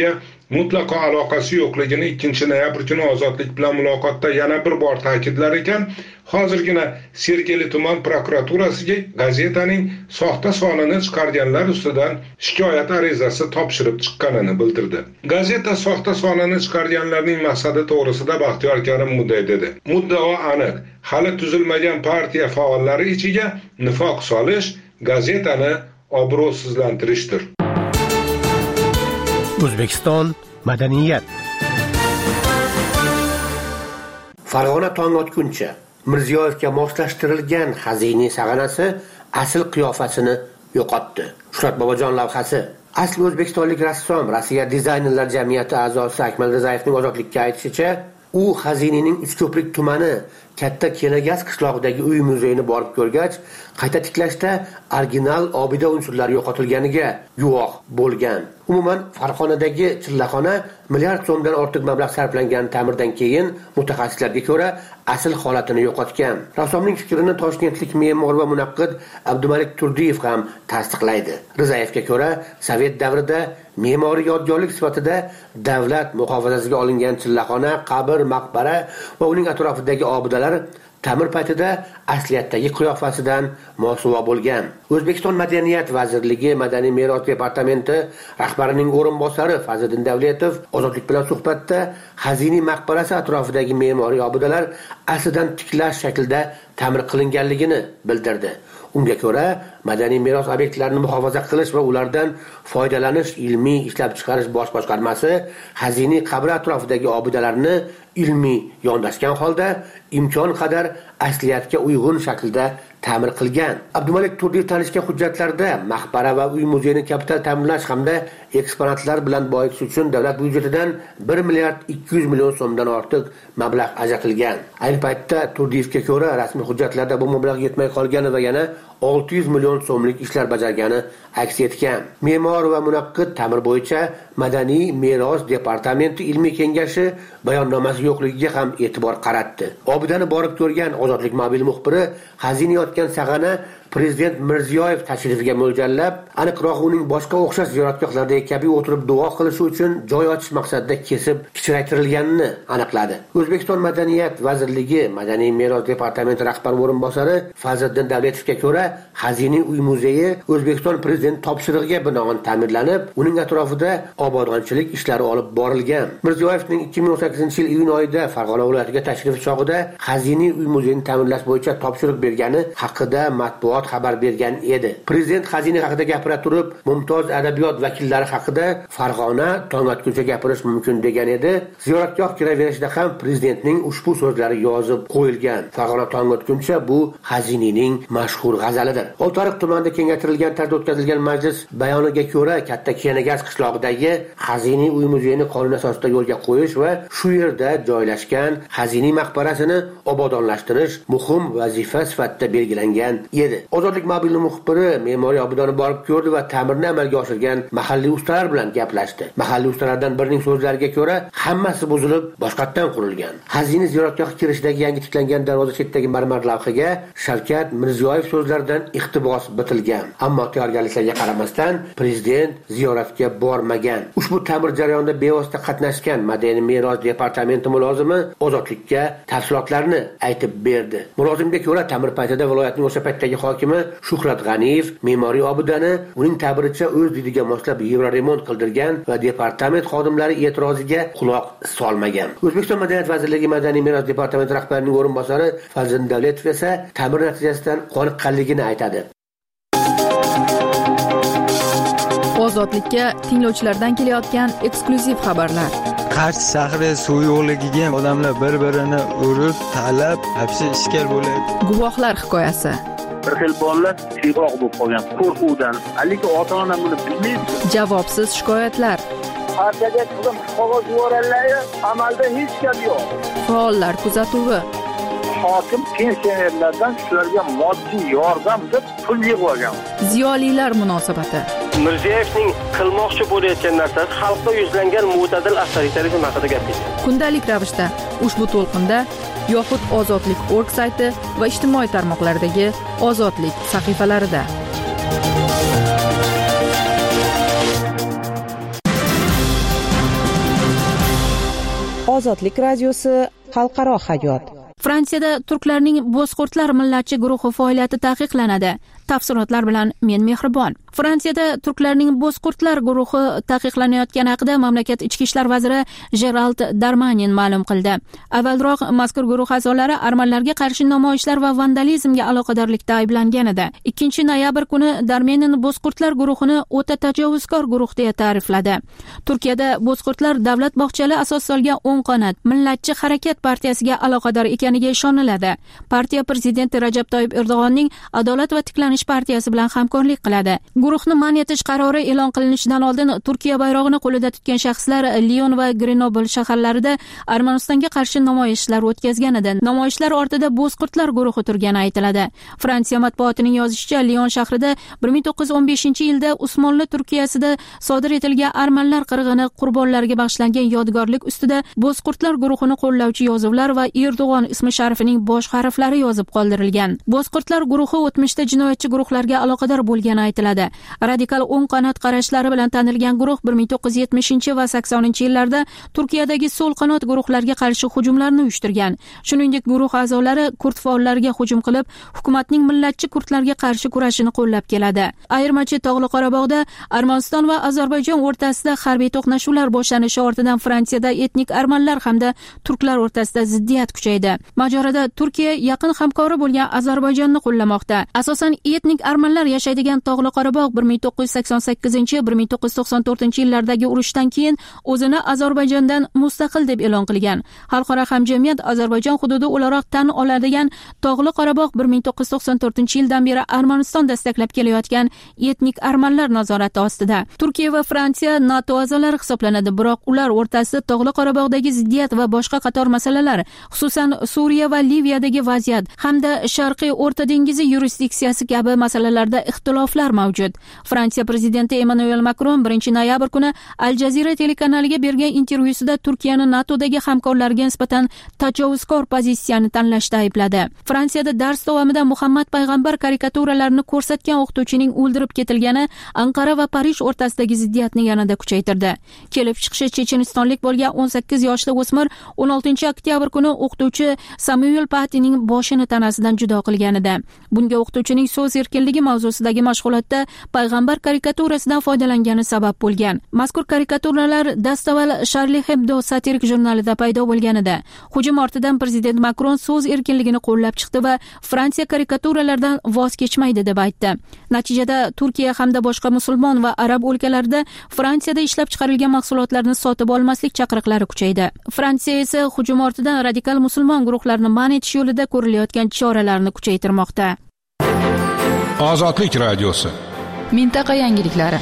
mutlaqo aloqasi yo'qligini ikkinchi noyabr kuni Ozodlik bilan muloqotda yana bir bor ta'kidlar ekan, hozirgina Sergeli tuman prokuraturasiga gazetaning soxta sonini chiqarganlar ustidan shikoyat arizasi topshirib chiqqanini bildirdi. Gazeta soxta sonini chiqarganlarning maqsadi to'g'risida Baxtiyor Karim bunday dedi: muddao aniq, hali tuzilmagan partiya faollari ichiga nifoq solish, gazetani obro'sizlantirishdir. O'zbekiston madaniyat. Farg'ona tong otguncha Mirziyoyevga moslashtirilgan xaziniy sag'anasi asl qiyofasini yo'qotdi. Shuhrat Bobojon lavhasi. Asli o'zbekistonlik rassom, Rossiya dizaynerlar jamiyati a'zosi Akmal Rizayevning Ozodlikka aytishicha, u xazinining Uchko'prik tumani Katta Kenagaz qishlog'idagi uy muzeyini borib ko'rgach, qayta tiklashda original obida unsurlari yo'qotilganiga guvoh bo'lgan. Umuman, Farg'onadagi chillaxona milliard so'mdan ortiq mablag' sarflangan ta'mirdan keyin mutaxassislarga ko'ra asl holatini yo'qotgan. Rassomning fikrini toshkentlik me'mor va munaqqid Abdumalik Turdiyev ham tasdiqlaydi. Rizayevga ko'ra, Sovet davrida me'moriy yodgorlik sifatida davlat muhofazasiga olingan chillaxona, qabr, maqbara va uning atrofidagi obidalar ta'mir paytida asliyatdagi qiyofasidan mosuvo bo'lgan. O'zbekiston Madaniyat vazirligi Madaniy meros departamenti rahbarining o'rinbosari Fazliddin Davletov Ozodlik bilan suhbatda xaziniy maqbarasi atrofidagi me'moriy obidalar aslidan tiklash shaklida ta'mir qilinganligini bildirdi. Unga ko'ra, madaniy meros obyektlarini muhofaza qilish va ulardan foydalanish ilmiy ishlab chiqarish bosh boshqarmasi xaziniy qabr atrofidagi obidalarni ilmiy yondashgan holda imkon qadar asliyatga uyg'un shaklda ta'mir qilgan. Abdumalik Turdiyev tanishgan hujjatlarda maqbara va uy muzeyini kapital ta'mirlash hamda eksponatlar bilan boyitish uchun davlat byudjetidan bir milliard ikki yuz million so'mdan ortiq mablag' ajratilgan. Ayni paytda Turdiyevga ko'ra rasmiy hujjatlarda bu mablag' yetmay qolgani va yana olti yuz million so'mlik ishlar bajargani aks etgan. Me'mor va munaqqid ta'mir bo'yicha Madaniy meros departamenti ilmiy kengashi bayonnomasi yo'qligiga ham e'tibor qaratdi. Obidani borib ko'rgan Ozodlik mobil muxbiri xazina yotgan sag'ana Prezident Mirziyoyev tashrifiga mo'ljallab, aniqroq uning boshqa o'xshash ziyoratgohlardagi kabi o'tirib duo qilishi uchun joy ochish maqsadida kesib kichraytirilganini aniqladi. O'zbekiston Madaniyat vazirligi Madaniy meros departamenti rahbar o'rinbosari Fazliddin Davletovga ko'ra, xaziniy uy muzeyi O'zbekiston prezidenti topshirig'iga binoan ta'mirlanib, uning atrofida obodonchilik ishlari olib borilgan. Mirziyoyevning ikki ming o'n sakkizinchi yil iyun oyida Farg'ona viloyatiga tashrifi chog'ida xaziniy uy muzeyini ta'mirlash bo'yicha topshiriq bergani haqida matbuot xabar bergan edi. Prezident xazina haqida gapira turib, mumtoz adabiyot vakillari haqida Farg'ona tong otguncha gapirish mumkin degan edi. Ziyoratgoh kiraverishida ham prezidentning ushbu so'zlari yozib qo'yilgan. Farg'ona tong otguncha bu xazinining mashhur g'azalidir. Oltiariq tumanida kengaytirilgan tarzda o'tkazilgan majlis bayoniga ko'ra, Katta Kenagaz qishlog'idagi xaziniy uy muzeyini qonun asosida yo'lga qo'yish va shu yerda joylashgan xaziniy maqbarasini obodonlashtirish muhim vazifa sifatida belgilangan edi. Ozodlik mobil muxbiri me'moriy obidani borib ko'rdi va ta'mirni amalga oshirgan mahalliy ustalar bilan gaplashdi. Mahalliy ustalardan birining so'zlariga ko'ra, hammasi buzilib, boshqatdan qurilgan. Xazina ziyoratgohi kirishidagi yangi tiklangan darvoza chetidagi marmar lavhaga Shavkat Mirziyoyev so'zlaridan iqtibos bitilgan. Ammo tayyorgarliklarga qaramasdan prezident ziyoratga bormagan. Ushbu ta'mir jarayonida bevosita qatnashgan Madaniy meros departamenti mulozimi Ozodlikka tafsilotlarni aytib berdi. Mulozimga ko'ra, ta'mir paytida viloyatning o'sha paytdagi hokimi Shuhrat G'aniyev me'moriy obidani uning ta'biricha o'z didiga moslab yevroremont qildirgan va departament xodimlari e'tiroziga quloq solmagan. O'zbekiston Madaniyat vazirligi Madaniy meros departamenti rahbarining o'rinbosari Fazliddin Davletov esa ta'mir natijasidan qoniqqanligini aytadi. Ozodlikka tinglovchilardan kelayotgan eksklyuziv xabarlar. Qarshi shahri suv yo'qligiga odamlar bir-birini urib, talab, hapsi ishkal bo'ladi. Guvohlar hikoyasi. Bir xil bolalar siroq bo'lib qolgan qo'rquvdan. Lekin ota-ona buni bilmaydi. Javobsiz shikoyatlar. Partiyaga qizim qog'oz yuborganlar, amalda hech gap yo'q. Faollar kuzatuvi. Hokim pensionerlardan shularga moddiy yordam deb pul yig'ib olgan. Ziyolilar munosabati. Mirziyoyevning qilmoqchi bo'layotgan narsasi xalqqa yuzlangan mo'tadil avtoritarizm haqida gapirdi. Kundalik ravishda ushbu to'lqinda yoxud ozodlik точка org sayti va ijtimoiy tarmoqlardagi Ozodlik sahifalarida. Ozodlik radiosi xalqaro hayot. Fransiyada turklarning Bozkurtlar millatchi guruhi faoliyati taqiqlanadi. Tafsilotlar bilan men Mehribon. Fransiyada turklarning Bozkurtlar guruhi taqiqlanayotgani haqida mamlakat ichki ishlar vaziri Gerald Darmanin ma'lum qildi. Avvalroq mazkur guruh a'zolari armanlarga qarshi namoyishlar va vandalizmga aloqadorlikda ayblangan edi. ikkinchi noyabr kuni Darmanin Bozkurtlar guruhini o'ta tajovuzkor guruh deya ta'rifladi. Turkiyada Bozkurtlar davlat bog'chali asos solgan o'ng qanot millatchi harakat partiyasiga aloqador ekaniga ishoniladi. Partiya prezidenti Rajab Toyyib Erdo'g'onning Adolat va tiklanish partiyasi bilan hamkorlik qiladi. Guruhni man etish qarori e'lon qilinishidan oldin Turkiya bayrog'ini qo'lida tutgan shaxslar Lion va Grenoble shaharlarida Armanistonga qarshi namoyishlar o'tkazgan edi. Namoyishlar ortida Bozkurtlar guruhi turgani aytiladi. Fransiya matbuotining yozishicha, Lion shahrida bir ming to'qqiz yuz o'n beshinchi yilda Usmonli Turkiyasida sodir etilgan armanlar qirg'ini qurbonlariga bag'ishlangan yodgorlik ustida Bozkurtlar guruhini qo'llovchi yozuvlar va Erdo'g'on ismi sharifining bosh harflari yozib qoldirilgan. Bozkurtlar guruhi o'tmishda jinoyatchi guruhlarga aloqador bo'lgani aytiladi. Radikal o'ng qanot qarashlari bilan tanilgan guruh bir ming to'qqiz yuz yetmishinchi va saksoninchi yillarda Turkiyadagi so'l qanot guruhlarga qarshi hujumlarni uyushtirgan. Shuningdek, guruh a'zolari kurd faollariga hujum qilib, hukumatning millatchi kurdlarga qarshi kurashini qo'llab keladi. Ayirmachi Tog'li Qorabog'da Armaniston va Ozarbayjon o'rtasida harbiy to'qnashuvlar boshlanishi ortidan Fransiyada etnik armanlar hamda turklar o'rtasida ziddiyat kuchaydi. Mojaroda Turkiya yaqin hamkori bo'lgan Ozarbayjonni qo'llamoqda. Asosan etnik armanlar yashaydigan Tog'li Qorabog' bir ming to'qqiz yuz sakson sakkizinchi - bir ming to'qqiz yuz to'qson to'rtinchi yillardagi urushdan keyin o'zini Ozarbayjondan mustaqil deb e'lon qilgan. Xalqaro hamjamiyat Ozarbayjon hududi o'laroq tan oladigan Tog'li Qorabog' bir ming to'qqiz yuz to'qson to'rtinchi yildan beri Armaniston dastaklab kelayotgan etnik armanlar nazorati ostida. Turkiya va Fransiya NATO a'zolari hisoblanadi, biroq ular o'rtasida Tog'li Qorabog'dagi ziddiyat va boshqa qator masalalar, xususan Suriya va Liviyadagi vaziyat hamda Sharqiy O'rta dengizi yurisdiksiyasi kabi masalalarda ixtiloflar mavjud. Fransiya prezidenti Emmanuel Macron birinchi noyabr kuni Al Jazeera telekanaliga bergan intervyusida Turkiyani NATOdagi hamkorlariga nisbatan tajovuzkor pozitsiyani tanlashda aybladi. Fransiyada dars davomida Muhammad payg'ambar karikaturalarini ko'rsatgan o'qituvchining o'ldirib ketilgani Anqara va Parij o'rtasidagi ziddiyatni yanada kuchaytirdi. Kelib chiqishi chechenistonlik bo'lgan o'n sakkiz yoshli o'smir o'n oltinchi oktyabr kuni o'qituvchi Samuel Patining boshini tanasidan judo qilgan edi. Bunga o'qituvchining so'z erkinligi mavzusidagi mashg'ulotda payg'ambar karikaturasidan foydalangani sabab bo'lgan. Mazkur karikaturalar dastavval Charlie Hebdo satirik jurnalida paydo bo'lgan edi. Hujum ortidan prezident Macron so'z erkinligini qo'llab chiqdi va Fransiya karikaturalardan voz kechmaydi deb aytdi. Natijada Turkiya hamda boshqa musulmon va arab o'lkalarida Fransiyada ishlab chiqarilgan mahsulotlarni sotib olmaslik chaqiriqlari kuchaydi. Fransiya esa hujum ortidan radikal musulmon guruhlarni man etish yo'lida ko'rilayotgan choralarni kuchaytirmoqda. Ozodlik radiosi. Mintaqa yangiliklari.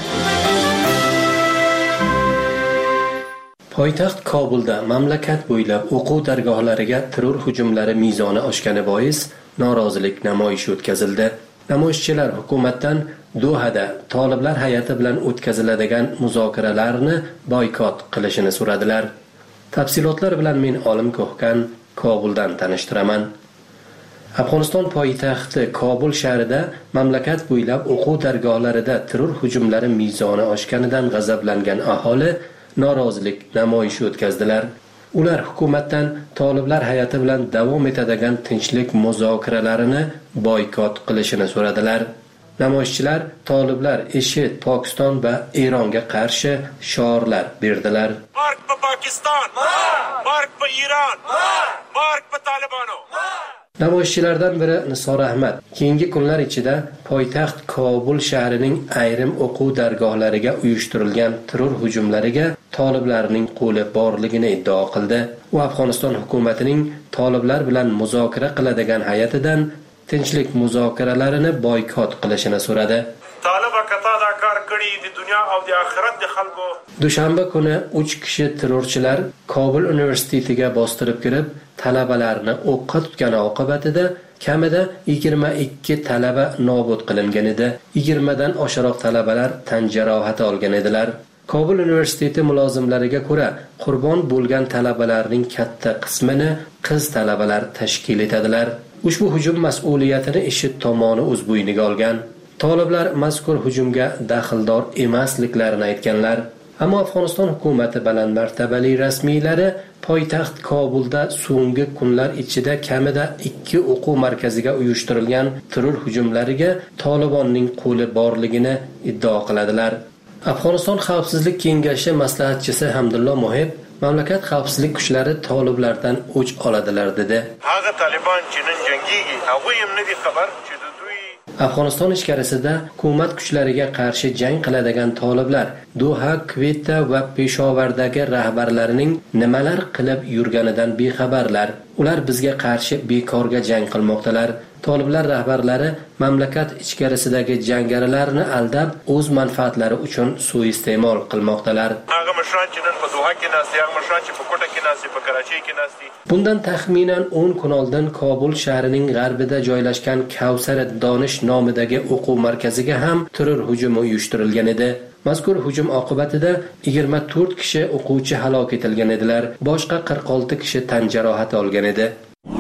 Poytaxt Kobulda mamlakat bo'ylab o'quv dargohlariga terror hujumlari mezoni oshgani bois norozilik namoyishi o'tkazildi. Namoyishchilar hukumatdan Dohada toliblar hay'ati bilan o'tkaziladigan muzokaralarni boykot qilishini so'radilar. Tafsilotlar bilan men Olim Ko'hkan Kobuldan tanishtiraman. Afg'oniston poytaxti Kobul shahrida mamlakat bo'ylab o'quv dargohlarida terror hujumlari mezoni oshganidan g'azablangan aholi norozilik namoyishi o'tkazdilar. Ular hukumatdan toliblar hay'ati bilan davom etadigan tinchlik muzokaralarini boykot qilishini so'radilar. Namoyishchilar toliblar IShID, Pokiston va Eronga qarshi shiorlar berdilar. Bark pa Pokiston! Bark pa Iron! Bark pa Talibanov! Namoyishchilardan biri Nisor Ahmad keyingi kunlar ichida poytaxt Kobul shahrining ayrim o'quv dargohlariga uyushtirilgan terror hujumlariga toliblarning qo'li borligini iddao qildi. U Afg'oniston hukumatining toliblar bilan muzokara qiladigan hay'atidan tinchlik muzokaralarini boykot qilishini so'radi. Dushanba kuni uch kishi terrorchilar Kobul universitetiga bostirib kirib, talabalarni o'qqa tutgani oqibatida kamida yigirma ikki talaba nobud qilingan edi. yigirma dan oshiqroq talabalar tan jarohati olgan edilar. Kobul universiteti mulozimlariga ko'ra, qurbon bo'lgan talabalarning katta qismini qiz talabalar tashkil etadilar. Ushbu hujum mas'uliyatini IShID tomoni o'z bo'yniga olgan. Toliblar mazkur hujumga daxldor emasliklarini aytganlar. Ammo Afg'oniston hukumati baland martabali rasmiylari poytaxt Kobulda so'nggi kunlar ichida kamida ikki o'quv markaziga uyushtirilgan terror hujumlariga Tolibonning qo'li borligini iddao qiladilar. Afg'oniston Xavfsizlik kengashi maslahatchisi Hamdullo Mohib mamlakat xavfsizlik kuchlari toliblardan o'ch oladilar dedi. Afg'oniston ichkarisida hukumat kuchlariga qarshi jang qiladigan toliblar Doha, Kvetta va Peshovardagi rahbarlarining nimalar qilib yurganidan bexabarlar. Ular bizga qarshi bekorga jang qilmoqdalar. Toliblar rahbarlari mamlakat ichkarisidagi jangarilarni aldab, o'z manfaatlari uchun suiiste'mol qilmoqdalar. Bundan taxminan o'n kun oldin Kobul shahrining g'arbida joylashgan Kavsar Donish nomidagi o'quv markaziga ham terror hujumi uyushtirilgan edi. Mazkur hujum oqibatida yigirma to'rt kishi o'quvchi halok etilgan edilar. Boshqa qirq olti kishi tan jarohati olgan edi.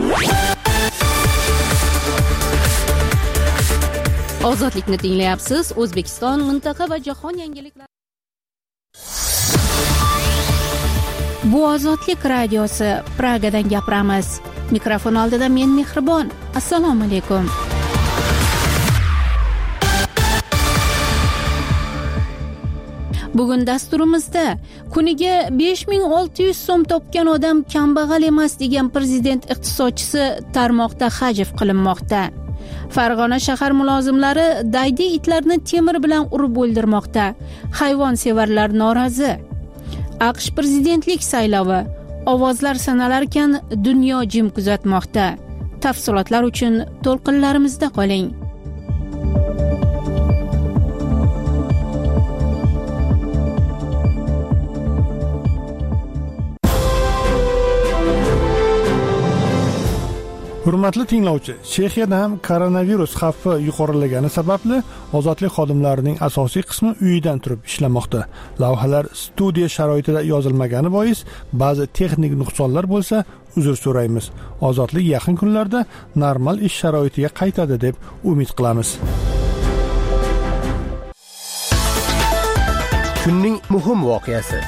Ozodlikni tinglayapsiz. O'zbekiston, mintaqa va jahon yangiliklari. Bu Ozodlik radiosi. Pragadan gapiramiz. Mikrofon oldida men Mehribon. Assalomu alaykum. Bugun dasturimizda kuniga besh ming olti yuz so'm topgan odam kambag'al emas degan prezident iqtisodchisi tarmoqda hajv qilinmoqda. Farg'ona shahar mulozimlari daydi itlarni temir bilan urib o'ldirmoqda. Hayvonsevarlar norozi. AQSh prezidentlik saylovi. Ovozlar sanalarkan dunyo jim kuzatmoqda. Tafsilotlar uchun to'lqinlarimizda qoling. Hurmatli tinglovchi, Chexiyada ham koronavirus xavfi yuqorilagani sababli ozodlik xodimlarining asosiy qismi uyidan turib ishlamoqda. Lavhalar studiya sharoitida yozilmagani bois ba'zi texnik nuqsonlar bo'lsa, uzr so'raymiz. Ozodlik yaqin kunlarda normal ish sharoitiga qaytadi deb umid qilamiz. Kunning muhim voqeasi.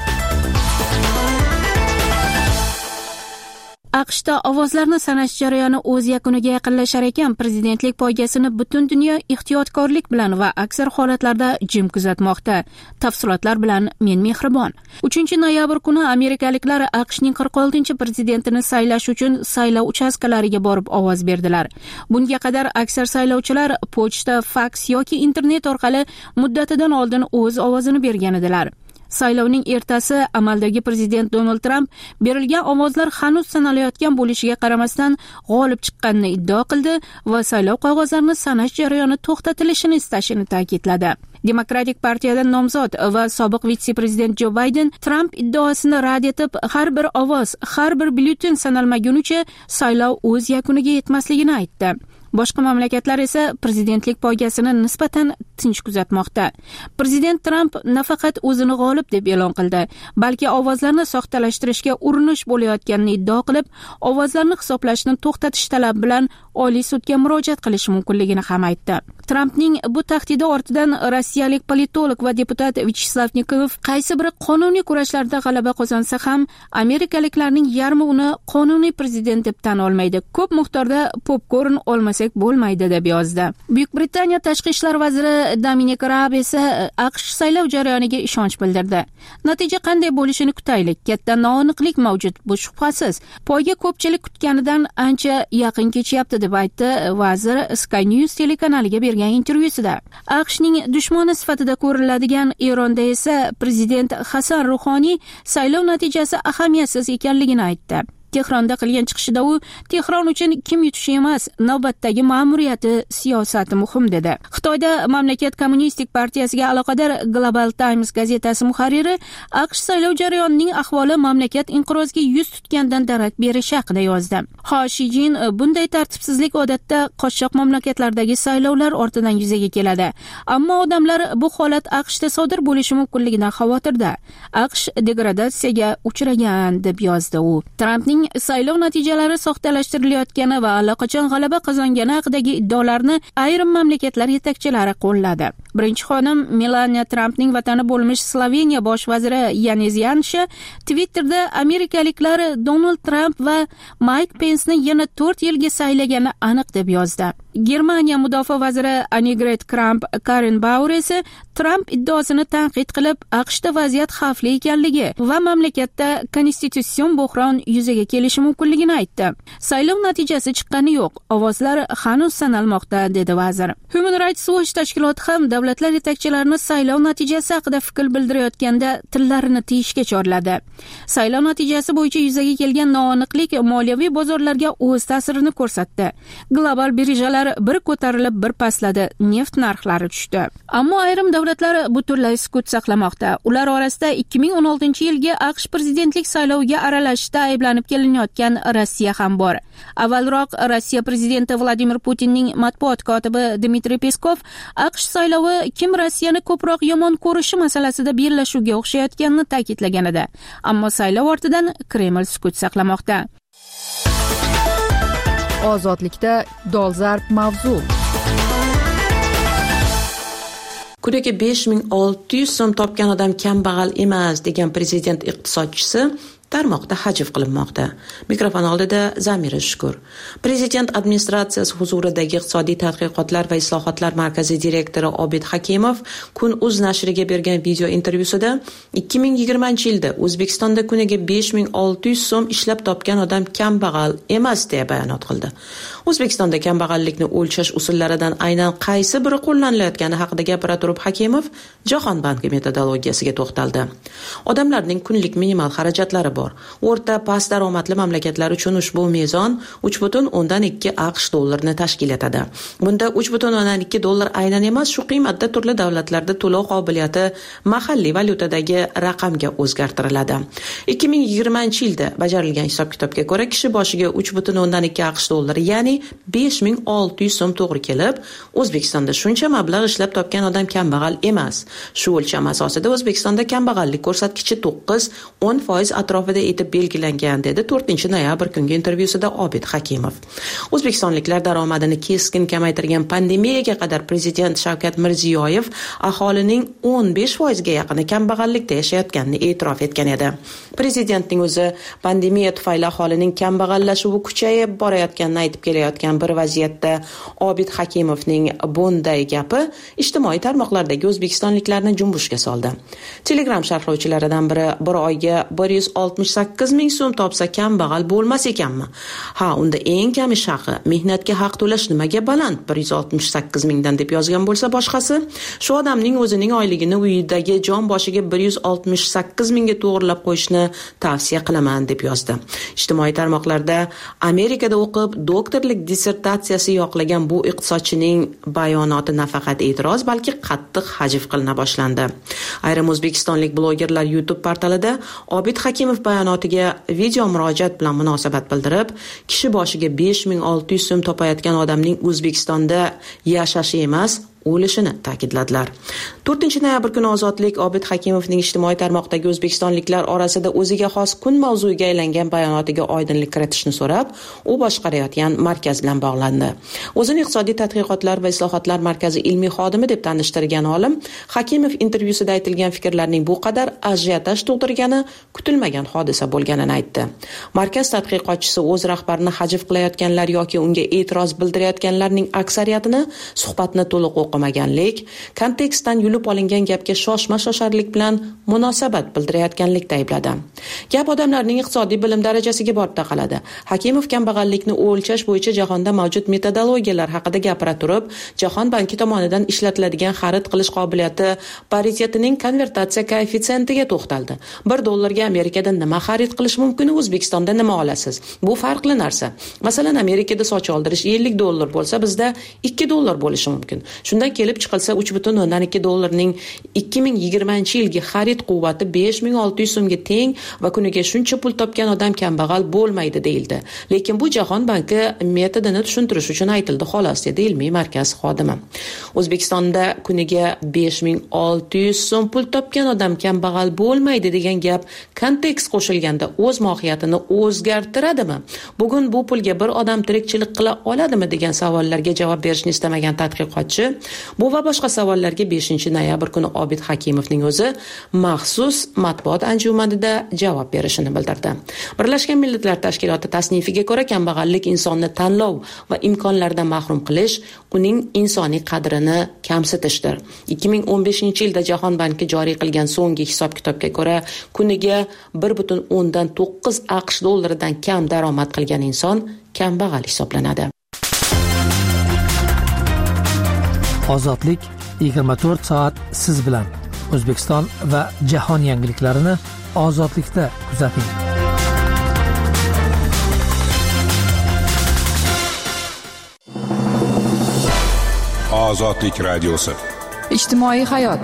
AQShda ovozlarni sanash jarayoni o'z yakuniga yaqinlashar ekan, prezidentlik poygasini butun dunyo ehtiyotkorlik bilan va aksar holatlarda jim kuzatmoqda. Tafsilotlar bilan men Mehribon. uchinchi noyabr kuni amerikaliklar AQShning qirq oltinchi prezidentini saylash uchun saylov uchastkalariga borib ovoz berdilar. Bunga qadar aksar saylovchilar pochta, faks yoki internet orqali muddatidan oldin o'z ovozini bergan edilar. Saylovning ertasi amaldagi prezident Donald Trump berilgan ovozlar hanuz sanalayotgan bo'lishiga qaramasdan g'olib chiqqanini iddao qildi va saylov qog'ozlarini sanash jarayoni to'xtatilishini istashini ta'kidladi. Demokratik partiyadan nomzod va sobiq vitse-prezident Jo Bayden Trump iddaosini rad etib, har bir ovoz, har bir byulleten sanalmagunicha saylov o'z yakuniga yetmasligini aytdi. Boshqa mamlakatlar esa prezidentlik poygasini nisbatan tinch kuzatmoqda. Prezident Trump nafaqat o'zini g'olib deb e'lon qildi, balki ovozlarni soxtalashtirishga urinish bo'layotganini iddao qilib, ovozlarni hisoblashni to'xtatish talabi bilan Oliy sudga murojaat qilish mumkinligini ham aytdi. Trampning bu tahdidi ortidan rossiyalik politolog va deputat Vyacheslav Nikolov qaysi biri qonuniy kurashlarda g'alaba qozonsa ham amerikaliklarning yarmi uni qonuniy prezident deb tan olmaydi. Ko'p miqdorda popkorn olmasak bo'lmaydi deb yozdi. Buyuk Britaniya tashqi ishlar vaziri Dominic Raab esa AQSh saylov jarayoniga ishonch bildirdi. Natija qanday bo'lishini kutaylik. Katta noaniqlik mavjud, bu shubhasiz. Poyga ko'pchilik kutganidan ancha yaqin kechyapti deb aytdi vazir Sky News telekanaliga bergan intervyusida. AQShning dushmani sifatida ko'riladigan Eronda esa prezident Hasan Ruhoniy saylov natijasi ahamiyatsiz ekanligini aytdi. Tehronda qilgan chiqishida u Tehron uchun kim yutishi emas, navbatdagi ma'muriyati, siyosati muhim dedi. Xitoyda mamlakat kommunistik partiyasiga aloqador Global Times gazetasi muharriri AQSh saylov jarayonining ahvoli mamlakat inqiroziga yuz tutgandan darak berishi haqida yozdi. Ho Shi Jin bunday tartibsizlik odatda qochoq mamlakatlardagi saylovlar ortidan yuzaga keladi. Ammo odamlar bu holat AQShda sodir bo'lishi mumkinligidan xavotirda. AQSh degradatsiyaga uchragan deb yozdi u. Trampning Trampning saylov natijalari soxtalashtirayotgani va allaqachon g'alaba qozongani haqidagi iddaolarni ayrim mamlakatlar yetakchilari qo'lladi. Birinchi xonim Melaniya Trampning vatani bo'lmish Sloveniya bosh vaziri Janez Janša Twitterda amerikaliklar Donald Tramp va Mike Pensni yana to'rt yilga saylagani aniq deb yozdi. Germaniya mudofaa vaziri Annegret Kramp-Karrenbauer esa Tramp iddaosini tanqid qilib, AQShda vaziyat xavfli ekanligi va mamlakatda konstitutsion bo'hron yuzaga kelishi mumkinligini aytdi. Saylov natijasi chiqqani yo'q, ovozlar hanuz sanalmoqda, dedi vazir. Human Rights Watch tashkiloti ham davlatlar yetakchilarini saylov natijasi haqida fikr bildirayotganda tillarini tiyishga chorladi. Saylov natijasi bo'yicha yuzaga kelgan noaniqlik moliyaviy bozorlarga o'z ta'sirini ko'rsatdi. Global birjalar bir ko'tarilib, bir pastladi, neft narxlari tushdi. Ammo ayrim davlatlar butunlay sukut saqlamoqda. Ular orasida ikki ming o'n oltinchi yilgi AQSh prezidentlik sayloviga aralashishda ayblanib kelinayotgan Rossiya ham bor. Avvalroq Rossiya prezidenti Vladimir Putinning matbuot kotibi Dmitriy Peskov AQSh saylovi kim Rossiyani ko'proq yomon ko'rishi masalasida bellashuvga o'xshayotganini ta'kidlagan edi. Ammo saylov ortidan Kreml sukut saqlamoqda. Ozodlikda dolzarb mavzu. Kuniga besh ming olti yuz so'm topgan odam kambag'al emas degan prezident iqtisodchisi tarmoqda hajv qilinmoqda. Mikrofon oldida Zamira Shukur. Prezident administratsiyasi huzuridagi iqtisodiy tadqiqotlar va islohotlar markazi direktori Obid Hakimov Kun.uz nashriga bergan video intervyusida ikki ming yigirmanchi yilda O'zbekistonda kuniga besh ming olti yuz so'm ishlab topgan odam kambag'al emas deya bayonot qildi. O'zbekistonda kambag'allikni o'lchash usullaridan aynan qaysi biri qo'llanilayotgani haqida gapira turib Hakimov Jahon banki metodologiyasiga to'xtaldi. Odamlarning kunlik minimal xarajatlari bor. O'rta past daromadli mamlakatlar uchun ushbu mezon uch butun o'ndan ikki AQSh dollarini tashkil etadi. Bunda uch butun o'ndan ikki dollar aynan emas, shu qiymatda turli davlatlarda to'lov qobiliyati mahalliy valyutadagi raqamga o'zgartiriladi. ikki ming yigirmanchi yilda bajarilgan hisob-kitobga ko'ra kishi boshiga uch butun o'ndan ikki AQSh dollari, ya'ni besh ming olti yuz so'm to'g'ri kelib, O'zbekistonda shuncha mablag' ishlab topgan odam kambag'al emas. Shu o'lcham asosida O'zbekistonda kambag'allik ko'rsatkichi to'qqiz o'n foiz atrofida etib belgilangan, dedi to'rtinchi noyabr kungi intervyusida Obid Hakimov. O'zbekistonliklar daromadini keskin kamaytirgan pandemiyaga qadar prezident Shavkat Mirziyoyev aholining o'n besh foizga yaqini kambag'allikda yashayotganini e'tirof etgan edi. Prezidentning o'zi pandemiya tufayli aholining kambag'allashuvi kuchayib borayotganini aytib kelayotgan bir vaziyatda Obid Hakimovning bunday gapi ijtimoiy tarmoqlardagi o'zbekistonliklarni junbushga soldi. Telegram sharhlovchilaridan biri bir oyga bir yuz oltmish sakkiz ming so'm topsa kambag'al bo'lmas ekanmi? Ha, unda eng kami shaqi mehnatga haq to'lash nimaga baland bir yuz oltmish sakkiz mingdan deb yozgan bo'lsa boshqasi, shu odamning o'zining oyligini uyidagi jon boshiga bir yuz oltmish sakkiz mingga to'g'rilab qo'yishni tavsiya qilaman deb yozdi. Ijtimoiy tarmoqlarda Amerikada o'qib doktorlik dissertatsiyasi yoqlagan bu iqtisodchining bayonoti nafaqat e'tiroz, balki qattiq hajv qilina boshlandi. Ayrim o'zbekistonlik blogerlar YouTube portalida Obid Hakimov bayonotiga video murojaat bilan munosabat bildirib, kishi boshiga besh ming olti yuz so'm topayotgan odamning O'zbekistonda yashashi emas, o'lishini ta'kidladilar. to'rtinchi noyabr kuni Ozodlik Obid Hakimovning ijtimoiy tarmoqdagi o'zbekistonliklar orasida o'ziga xos kun mavzuiga aylangan bayonotiga oydinlik kiritishni so'rab, u boshqarayotgan markaz bilan bog'landi. O'zini iqtisodiy tadqiqotlar va islohotlar markazi ilmiy xodimi deb tanishtirgan olim Hakimov intervyusida aytilgan fikrlarning bu qadar ajiotaj tug'dirgani kutilmagan hodisa bo'lganini aytdi. Markaz tadqiqotchisi o'z rahbarini hajv qilayotganlar yoki unga e'tiroz bildirayotganlarning aksariyatini suhbatni to'liq o'qimaganlik, kontekstdan yulib olingan gapga shoshma-shosharlik bilan munosabat bildirayotganlikda aybladi. Gap odamlarning iqtisodiy bilim darajasiga borib taqaladi. Hakimov kambag'allikni o'lchash bo'yicha jahonda mavjud metodologiyalar haqida gapira turib, Jahon banki tomonidan ishlatiladigan xarid qilish qobiliyati paritetining konvertatsiya koeffitsiyentiga to'xtaldi. bir dollarga Amerikada nima xarid qilish mumkin, O'zbekistonda nima olasiz? Bu farqli narsa. Masalan, Amerikada soch oldirish ellik dollar bo'lsa, bizda ikki dollar bo'lishi mumkin. Shundan Shundan kelib chiqilsa uch butun o'ndan ikki dollarning ikki ming yigirmanchi yilgi xarid quvvati besh ming olti yuz so'mga teng va kuniga shuncha pul topgan odam kambag'al bo'lmaydi deyildi. Lekin bu Jahon banki metodini tushuntirish uchun aytildi xolos, dedi ilmiy markaz xodimi. O'zbekistonda kuniga besh ming olti yuz so'm pul topgan odam kambag'al bo'lmaydi degan gap kontekst qo'shilganda o'z mohiyatini o'zgartiradimi? Bugun bu pulga bir odam tirikchilik qila oladimi degan savollarga javob berishni istamagan tadqiqotchi bu va boshqa savollarga beshinchi noyabr kuni Obid Hakimovning o'zi maxsus matbuot anjumanida javob berishini bildirdi. Birlashgan Millatlar Tashkiloti tasnifiga ko'ra, kambag'allik insonni tanlov va imkonlardan mahrum qilish, uning insoniy qadrini kamsitishdir. ikki ming o'n beshinchi yilda Jahon banki joriy qilgan so'nggi hisob-kitobga ko'ra, kuniga bir butun o'ndan to'qqiz AQSh dollaridan kam daromad qilgan inson kambag'al hisoblanadi. Ozodlik yigirma to'rt soat siz bilan. O'zbekiston va jahon yangiliklarini ozodlikda kuzating. Ozodlik radiosi. Ijtimoiy hayot.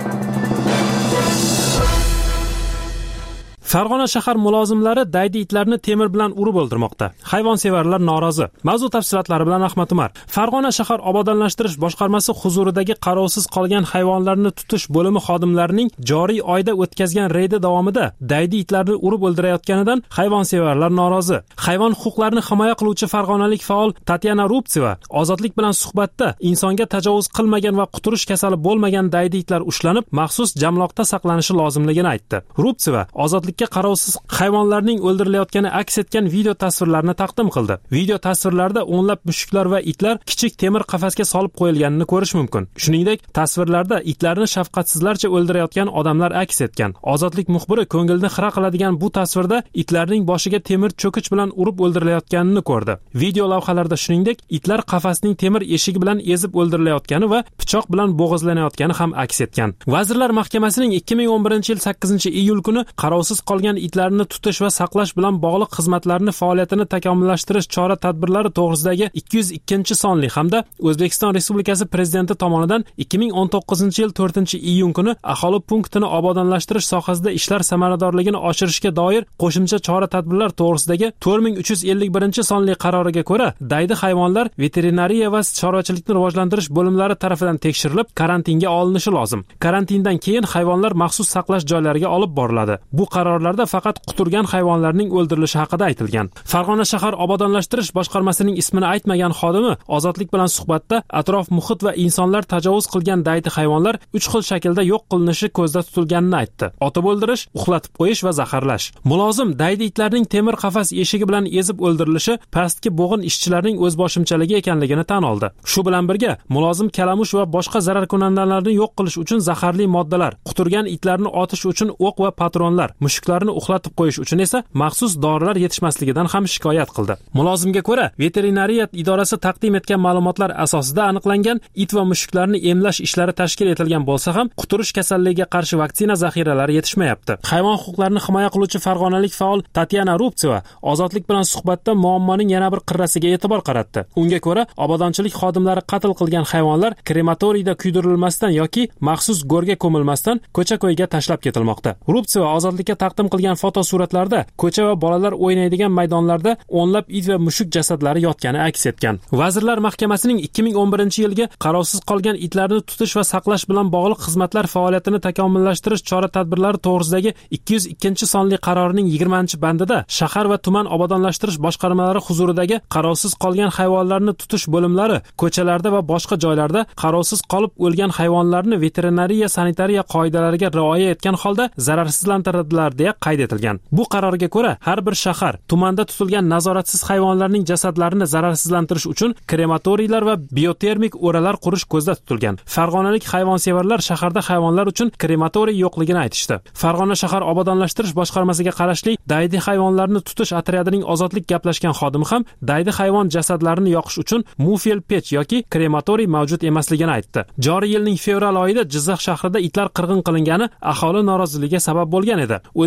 Farg'ona shahar mulozimlari daydi itlarni temir bilan urib o'ldirmoqda. Hayvonsevarlar norozi. Mavzu tafsilotlari bilan Ahmad Umar. Farg'ona shahar obodonlashtirish boshqarmasi huzuridagi qarovsiz qolgan hayvonlarni tutish bo'limi xodimlarining joriy oyda o'tkazgan reydi davomida daydi itlarni urib o'ldirayotganidan hayvonsevarlar norozi. Hayvon huquqlarini himoya qiluvchi farg'onalik faol Tatyana Rubtseva ozodlik bilan suhbatda insonga tajovuz qilmagan va quturish kasali bo'lmagan daydi itlar ushlanib, maxsus jamloqda saqlanishi lozimligini aytdi. Rubtseva ozodlik qarovsiz hayvonlarning o'ldirilayotgani aks etgan video tasvirlarni taqdim qildi. Video tasvirlarda o'nlab mushuklar va itlar kichik temir qafasga solib qo'yilganini ko'rish mumkin. Shuningdek, tasvirlarda itlarni shafqatsizlarcha o'ldirayotgan odamlar aks etgan. Ozodlik muxbiri ko'ngilni xira qiladigan bu tasvirda itlarning boshiga temir cho'kich bilan urib o'ldirilayotganini ko'rdi. Video lavhalarda shuningdek, itlar qafasning temir eshigi bilan ezib o'ldirilayotgani va pichoq bilan bo'g'izlanayotgani ham aks etgan. Vazirlar Mahkamasining ikki ming o'n birinchi yil sakkizinchi iyul kuni qarovsiz qolgan itlarni tutish va saqlash bilan bog'liq xizmatlarni faoliyatini takomillashtirish chora-tadbirlari to'g'risidagi ikki yuz ikkinchi sonli hamda O'zbekiston Respublikasi Prezidenti tomonidan ikki ming o'n to'qqizinchi yil to'rtinchi iyun kuni aholi punktini obodonlashtirish sohasida ishlar samaradorligini oshirishga doir qo'shimcha chora-tadbirlar to'g'risidagi to'rt ming uch yuz ellik birinchi sonli qaroriga ko'ra, daydi hayvonlar veterinariya va chorvachilikni rivojlantirish bo'limlari tarafidan tekshirilib, karantinga olinishi lozim. Karantindan keyin hayvonlar maxsus saqlash joylariga olib boriladi. Bu qarorlarda faqat quturgan hayvonlarning o'ldirilishi haqida aytilgan. Farg'ona shahar obodonlashtirish boshqarmasining ismini aytmagan xodimi ozodlik bilan suhbatda atrof muhit va insonlar tajovuz qilgan daydi hayvonlar uch xil shaklda yo'q qilinishi ko'zda tutilganini aytdi. Otib o'ldirish, uxlatib qo'yish va zaharlash. Mulozim daydi itlarning temir qafas eshigi bilan ezib o'ldirilishi pastki bo'g'in ishchilarning o'zboshimchaligi ekanligini tan oldi. Shu bilan birga mulozim kalamush va boshqa zararkunandalarni yo'q qilish uchun zaharli moddalar, quturgan itlarni otish uchun o'q va patronlar, mushuklarni uxlatib qo'yish uchun esa maxsus dorilar yetishmasligidan ham shikoyat qildi. Mulozimga ko'ra, veterinariya idorasi taqdim etgan ma'lumotlar asosida aniqlangan it va mushuklarni emlash ishlari tashkil etilgan bo'lsa ham, quturish kasalligiga qarshi vaksina zaxiralari yetishmayapti. Hayvon huquqlarini himoya qiluvchi farg'onalik faol Tatyana Rubtseva ozodlik bilan suhbatda muammoning yana bir qirrasiga e'tibor qaratdi. Unga ko'ra, obodonchilik xodimlari qatl qilgan hayvonlar krematoriyda kuydirilmasdan yoki maxsus go'rga ko'milmasdan ko'cha-ko'yga tashlab ketilmoqda. Rubtseva ozodlikka taqdim qilgan fotosuratlarda ko'cha va bolalar o'ynaydigan maydonlarda o'nlab it va mushuk jasadlari yotgani aks etgan. Vazirlar Mahkamasining ikki ming o'n birinchi yilgi qarovsiz qolgan itlarni tutish va saqlash bilan bog'liq xizmatlar faoliyatini takomillashtirish chora-tadbirlari to'g'risidagi ikki yuz ikkinchi sonli qarorining yigirmanchi bandida shahar va tuman obodonlashtirish boshqarmalari huzuridagi qarovsiz qolgan hayvonlarni tutish bo'limlari ko'chalarda va boshqa joylarda qarovsiz qolib o'lgan hayvonlarni veterinariya sanitariya qoidalariga rioya etgan holda zararsizlantiradilar deya qayd etilgan. Bu qarorga ko'ra, har bir shahar tumanda tutilgan nazoratsiz hayvonlarning jasadlarini zararsizlantirish uchun krematoriylar va biotermik o'ralar qurish ko'zda tutilgan. Farg'onalik hayvonsevarlar shaharda hayvonlar uchun krematoriy yo'qligini aytishdi. Farg'ona shahar obodonlashtirish boshqarmasiga qarashli daydi hayvonlarni tutish otryadining ozodlik gaplashgan xodimi ham daydi hayvon jasadlarini yoqish uchun mufel pech yoki krematoriy mavjud emasligini aytdi. Joriy yilning fevral oyida Jizzax shahrida itlar qirg'in qilingani aholi noroziligiga sabab bo'lgan edi. O'zbek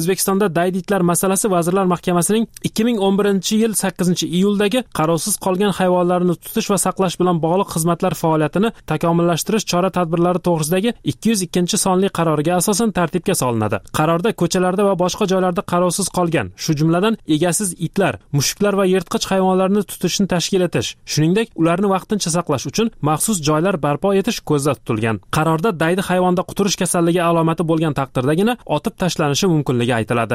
O'zbekistonda dayditlar masalasi Vazirlar Mahkamasining ikki ming o'n birinchi yil sakkizinchi iyuldagi qarovsiz qolgan hayvonlarni tutish va saqlash bilan bog'liq xizmatlar faoliyatini takomillashtirish chora-tadbirlari to'g'risidagi ikki yuz ikkinchi sonli qaroriga asosan tartibga solinadi. Qarorda ko'chalarda va boshqa joylarda qarovsiz qolgan, shu jumladan egasiz itlar, mushuklar va yirtqich hayvonlarni tutishni tashkil etish, shuningdek ularni vaqtincha saqlash uchun maxsus joylar barpo etish ko'zda tutilgan. Qarorda daydi hayvonda quturish kasalligi alomati bo'lgan taqdirdagina otib tashlanishi mumkinligi aytiladi.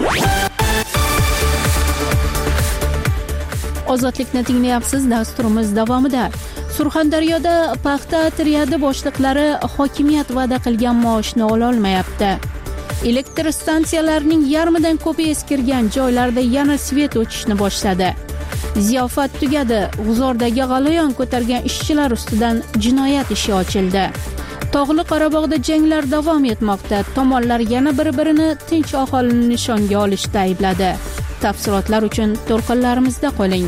Ozodlikni tinglayapsiz. Dasturimiz davomida Surxondaryoda paxta triadi boshliqlari hokimiyat va'da qilgan maoshni ola olmayapti. Elektr stansiyalarining yarmidan ko'pi eskirgan joylarda yana svet o'chishni boshladi. Ziyofat tugadi. G'uzordagi g'alayon ko'targan ishchilar ustidan jinoyat ishi ochildi. Tog'li Qorabog'da janglar davom etmoqda. Tomonlar yana bir-birini tinch aholini nishonga olishda aybladi. Tafsilotlar uchun to'lqinlarimizda qoling.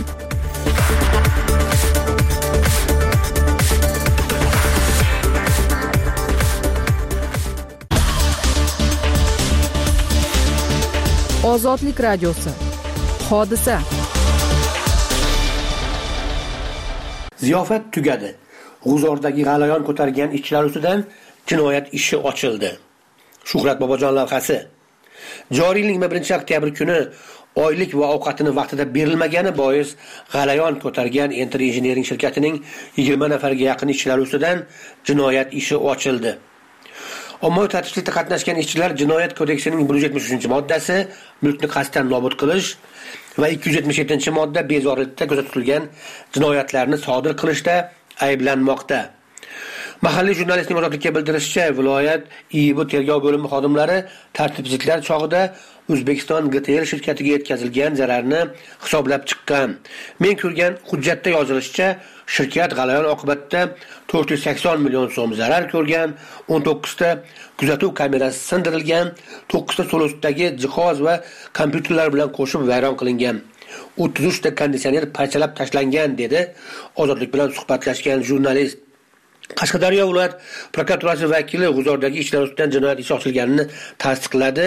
Ozodlik radiosi. Hodisa. Ziyofat tugadi. G'uzordagi g'alayon ko'targan ishchilar ustidan jinoyat ishi ochildi. Shuhrat Bobojon lavhasi. Joriy yilning yigirma birinchi oktyabr kuni oylik va ovqatini vaqtida berilmagani bois g'alayon ko'targan Enter Engineering shirkatining yigirma nafarga yaqin ishchilari ustidan jinoyat ishi ochildi. Ommaviy tartibsizlikda qatnashgan ishchilar Jinoyat kodeksining bir yuz yetmish uchinchi moddasi mulkni qasddan nobud qilish va ikki yuz yetmish yettinchi modda bezorilikda ko'zda tutilgan jinoyatlarni sodir qilishda ayblanmoqda. Mahalliy jurnalistning ozodlikka bildirishicha, viloyat I I B tergov bo'limi xodimlari tartibsizliklar chog'ida O'zbekiston G T L shirkatiga yetkazilgan zararni hisoblab chiqqan. Men ko'rgan hujjatda yozilishicha, shirkat g'alayon oqibatida to'rt yuz sakson million so'm zarar ko'rgan, o'n to'qqizta kuzatuv kamerasi sindirilgan, to'qqizta so'losdagi jihoz va kompyuterlar bilan qo'shib vayron qilingan. o'ttiz uchta konditsioner parchalab tashlangan dedi Ozodlik bilan suhbatlashgan jurnalist. Qashqadaryo viloyat prokuraturasi vakili G'uzordagi ishlar ustidan jinoyat ishi ochilganini tasdiqladi.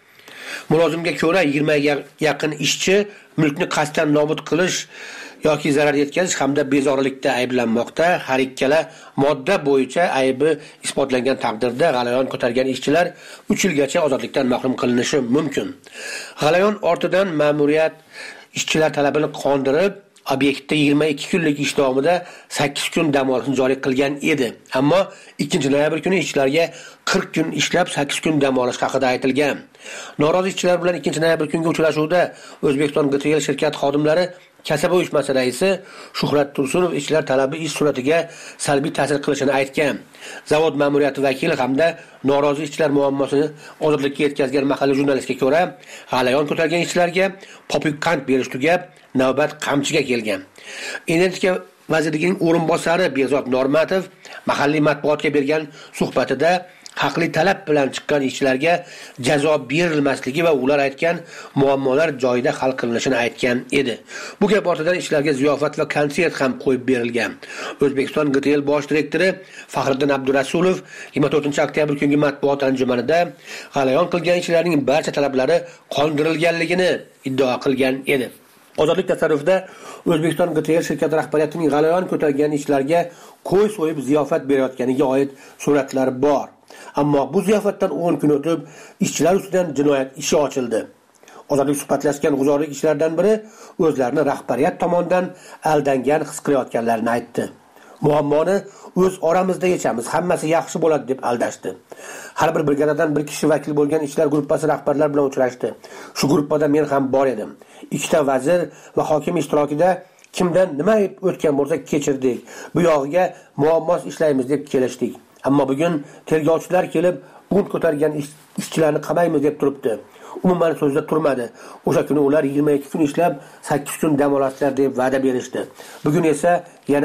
Mulozimga ko'ra yigirma ga yaqin ishchi mulkni qasddan nobud qilish yoki zarar yetkazish hamda bezorilikda ayblanmoqda. Har ikkala modda bo'yicha aybi isbotlangan taqdirda g'alayon ko'targan ishchilar uch yilgacha ozodlikdan mahrum qilinishi mumkin. G'alayon ortidan ma'muriyat ishchilar talabini qondirib, obyektda yigirma ikki kunlik ish davomida sakkiz kun dam olishni joriy qilgan edi. Ammo ikkinchi noyabr kuni ishchilarga qirq kun ishlab sakkiz kun dam olish haqida aytilgan. Norozi ishchilar bilan ikkinchi noyabr kungi uchrashuvda O'zbekiston G T L shirkat xodimlari kasaba uyushmasi raisi Shuhrat Tursunov ishchilar talabi ish sur'atiga salbiy ta'sir qilishini aytgan. Zavod ma'muriyati vakili hamda norozi ishchilar muammosini ozodlikka yetkazgan mahalliy jurnalistga ko'ra, g'alayon ko'targan ishchilarga popuk qand berish tugab, navbat qamchiga kelgan. Energetika vazirining o'rinbosari Behzod Normatov mahalliy matbuotga bergan suhbatida haqli talab bilan chiqqan ishchilarga jazo berilmasligi va ular aytgan muammolar joyida hal qilinishini aytgan edi. Bu gap ortidan ishchilarga ziyofat va konsert ham qo'yib berilgan. O'zbekiston G T L bosh direktori Faxriddin Abdurasulov yigirma to'rtinchi oktyabr kungi matbuot anjumanida g'alayon qilgan ishchilarning barcha talablari qondirilganligini iddao qilgan edi. Ozodlik tasarrufida O'zbekiston G T L shirkati rahbariyatining g'alayon ko'targan ishchilarga qo'y so'yib ziyofat berayotganiga oid suratlar bor. Ammo bu ziyofatdan o'n kun o'tib ishchilar ustidan jinoyat ishi ochildi. Ozodlik suhbatlashgan g'uzorlik ishchilardan biri o'zlarini rahbariyat tomonidan aldangan his qilayotganlarini aytdi. Muammoni o'z oramizda yechamiz, hammasi yaxshi bo'ladi deb aldashdi. Har bir brigadadan bir kishi vakil bo'lgan ishchilar guruhi rahbarlar bilan uchrashdi. Shu guruhda men ham bor edim. Ikkita vazir va hokim ishtirokida kimdan nima o'tgan bo'lsa kechirdik. Bu yog'iga muammos ishlaymiz deb kelishdik. Ammo bugun tergovchilar kelib, bunt ko'targan ishchilarni qamaymiz deb turibdi. Umuman so'zda turmadi. O'sha kuni ular yigirma ikki kun ishlab sakkiz kun dam olasizlar deb va'da berishdi. Bugun esa yana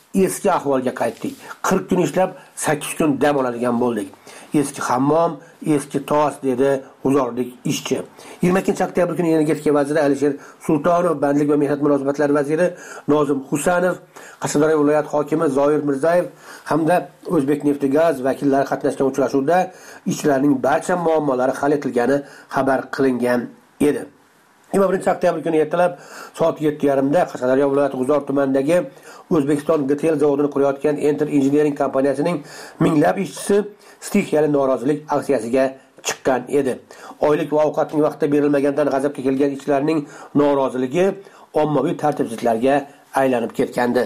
eski ahvolga qaytdik. qirq kun ishlab sakkiz kun dam oladigan bo'ldik. Eski hammom, eski tos, dedi g'uzorlik ishchi. yigirma ikkinchi oktyabr kuni energetika vaziri Alisher Sultonov, bandlik va mehnat munosabatlari vaziri Nozim Husanov, Qashqadaryo viloyat hokimi Zoir Mirzayev hamda O'zbekneftgaz vakillari qatnashgan uchrashuvda ishchilarning barcha muammolari hal etilgani xabar qilingan edi. yigirma birinchi oktyabr kuni ertalab soat yetti yarim da Qashqadaryo viloyati G'uzor tumanidagi O'zbekiston Gitel zavodini qurayotgan Enter Engineering kompaniyasining minglab ishchisi stixiyali norozilik aksiyasiga chiqqan edi. Oylik va ovqatning vaqtida berilmaganidan g'azabga kelgan ishchilarning noroziligi ommaviy tartibsizliklarga aylanib ketgandi.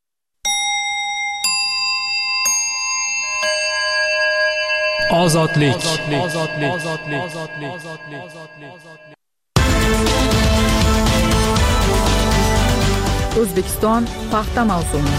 Ozodlik. O'zbekiston paxta mavsumi.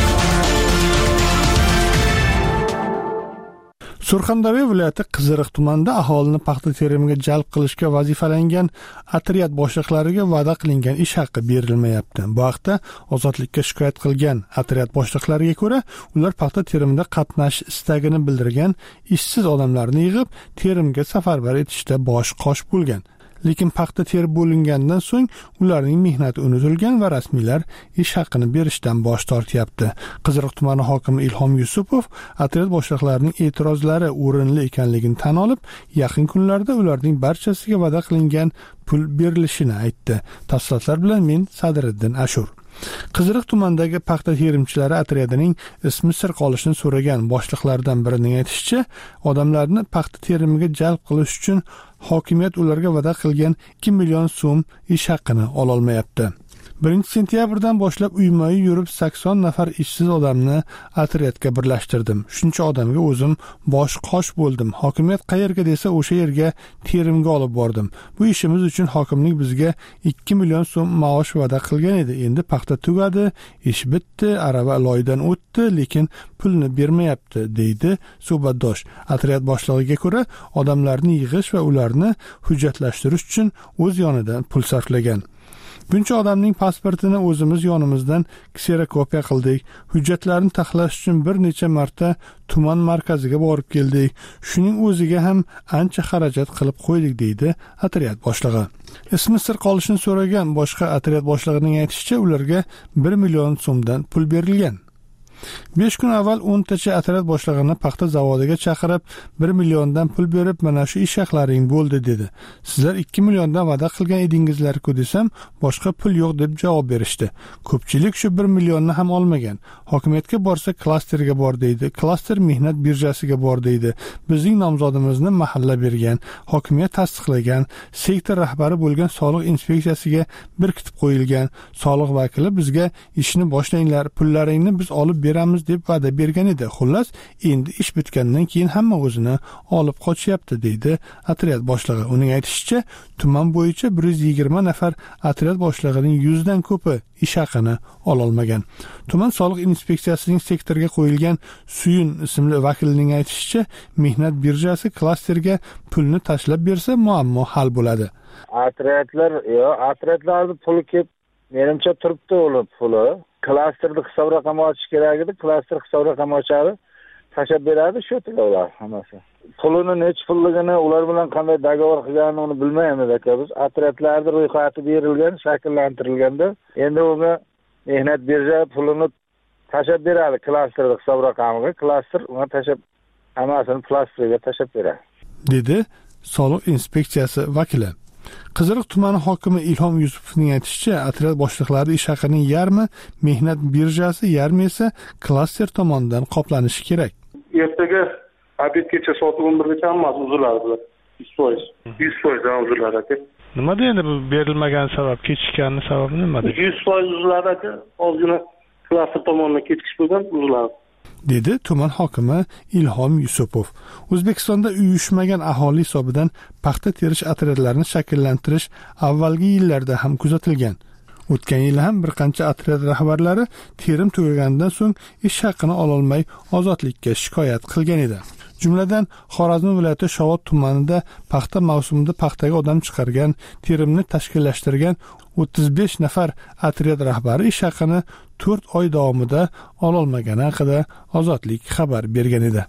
Surxondaryo viloyati Qiziriq tumanida aholini paxta terimiga jalb qilishga vazifalangan otryad boshliqlariga va'da qilingan ish haqi berilmayapti. Bu haqda Ozodlikka shikoyat qilgan otryad boshliqlariga ko'ra, ular paxta terimida qatnashish istagini bildirgan ishsiz odamlarni yig'ib, terimga safarbar etishda bosh qosh bo'lgan. Lekin paxta terib bo'lingandan so'ng ularning mehnati unutilgan va rasmiylar ish haqini berishdan bosh tortyapti. Qiziriq tumani hokimi Ilhom Yusupov otryad boshliqlarining e'tirozlari o'rinli ekanligini tan olib, yaqin kunlarda ularning barchasiga va'da qilingan pul berilishini aytdi. Tafsilotlar bilan men Sadriddin Ashur. Qiziriq tumanidagi paxta terimchilari otryadining ismi sir qolishini so'ragan boshliqlardan birining aytishicha, odamlarni paxta terimiga jalb qilish uchun hokimiyat ularga va'da qilgan ikki million so'm ish haqini ola olmayapti. birinchi sentyabrdan boshlab uyma-uy yurib sakson nafar ishsiz odamni otryadga birlashtirdim. Shuncha odamga o'zim bosh qosh bo'ldim. Hokimiyat qayerga desa o'sha yerga terimga olib bordim. Bu ishimiz uchun hokimlik bizga ikki million so'm maosh va'da qilgan edi. Endi paxta tugadi, ish bitdi, arava loydan o'tdi, lekin pulni bermayapti, deydi suhbatdosh. Otryad boshlig'iga ko'ra, odamlarni yig'ish va ularni hujjatlashtirish uchun o'z yonidan pul sarflagan. Buncha odamning pasportini o'zimiz yonimizdan kserokopiya qildik. Hujjatlarni taxlash uchun bir necha marta tuman markaziga borib keldik. Shuning o'ziga ham ancha xarajat qilib qo'ydik, deydi otryad boshlig'i. Ismi sir qolishini so'ragan boshqa otryad boshlig'ining aytishicha, ularga bir million so'mdan pul berilgan. besh kun avval o'ntacha otryad boshlig'ini paxta zavodiga chaqirib, bir milliondan pul berib, mana shu ish haqlaring bo'ldi, dedi. Sizlar ikki milliondan va'da qilgan edingizlar-ku desam, boshqa pul yo'q deb javob berishdi. Ko'pchilik shu bir millionni ham olmagan. Hokimiyatga borsa klasterga bor, deydi. Klaster mehnat birjasiga bor, deydi. Bizning nomzodimizni mahalla bergan, hokimiyat tasdiqlagan, sektor rahbari bo'lgan soliq inspeksiyasiga berkitib qo'yilgan. Soliq vakili bizga ishni boshlanglar, pullaringni biz olib beramiz deb va'da bergan edi. Xullas, endi ish bitgandan keyin hamma o'zini olib qochyapti, deydi otryad boshlig'i. Uning aytishicha, tuman bo'yicha bir yuz yigirma nafar otryad boshlig'ining yuz dan ko'pi ish haqini ola olmagan. Tuman soliq inspeksiyasining sektorga qo'yilgan Suyun ismli vakilining aytishicha, mehnat birjasi klasterga pulni tashlab bersa, muammo hal bo'ladi. Otryadlar, yo, otryadlarni puli kelib, menimcha turibdi o'lib puli. Klasterni hisob raqami ochish kerak edi. Klaster hisob raqami ochadi, tashab beradi, shu ular hammasi. Pulini nech pulligini, ular bilan qanday dogovor qilganini uni bilmaymiz aka biz. Otryadlarning ro'yxati berilgan, shakllantirilganda, endi unga mehnat birja pulini tashab beradi klasterni hisob raqamiga. Klaster unga tashab hammasini plastriga tashab beradi, dedi soliq inspeksiyasi vakili. Qiziriq tumani hokimi Ilhom Yusupovning aytishicha, otryad boshliqlari ish haqining yarmi mehnat birjasi, yarmi esa klaster tomonidan qoplanishi kerak. Ertaga obedgacha soat o'n birgacha hammasi uziladi. yuz foiz. yuz foiz uziladi aka. Nima deydi bu berilmagan sabab, kechikkanning sababi nimada? yuz foiz uziladi aka. Ozgina klaster tomonidan kechikish bo'lgan, uziladi, dedi tuman hokimi Ilhom Yusupov. O'zbekistonda uyushmagan aholi hisobidan paxta terish otryadlarini shakllantirish avvalgi yillarda ham kuzatilgan. O'tgan yil ham bir qancha otryad rahbarlari terim tugaganidan so'ng ish haqini ololmay ozodlikka shikoyat qilgan edi. Jumladan, Xorazm viloyati Shovot tumanida paxta mavsumida paxtaga odam chiqargan, terimni tashkillashtirgan o'ttiz besh nafar otryad rahbari ish haqini to'rt oy davomida ololmagani haqida Ozodlik xabar bergan edi.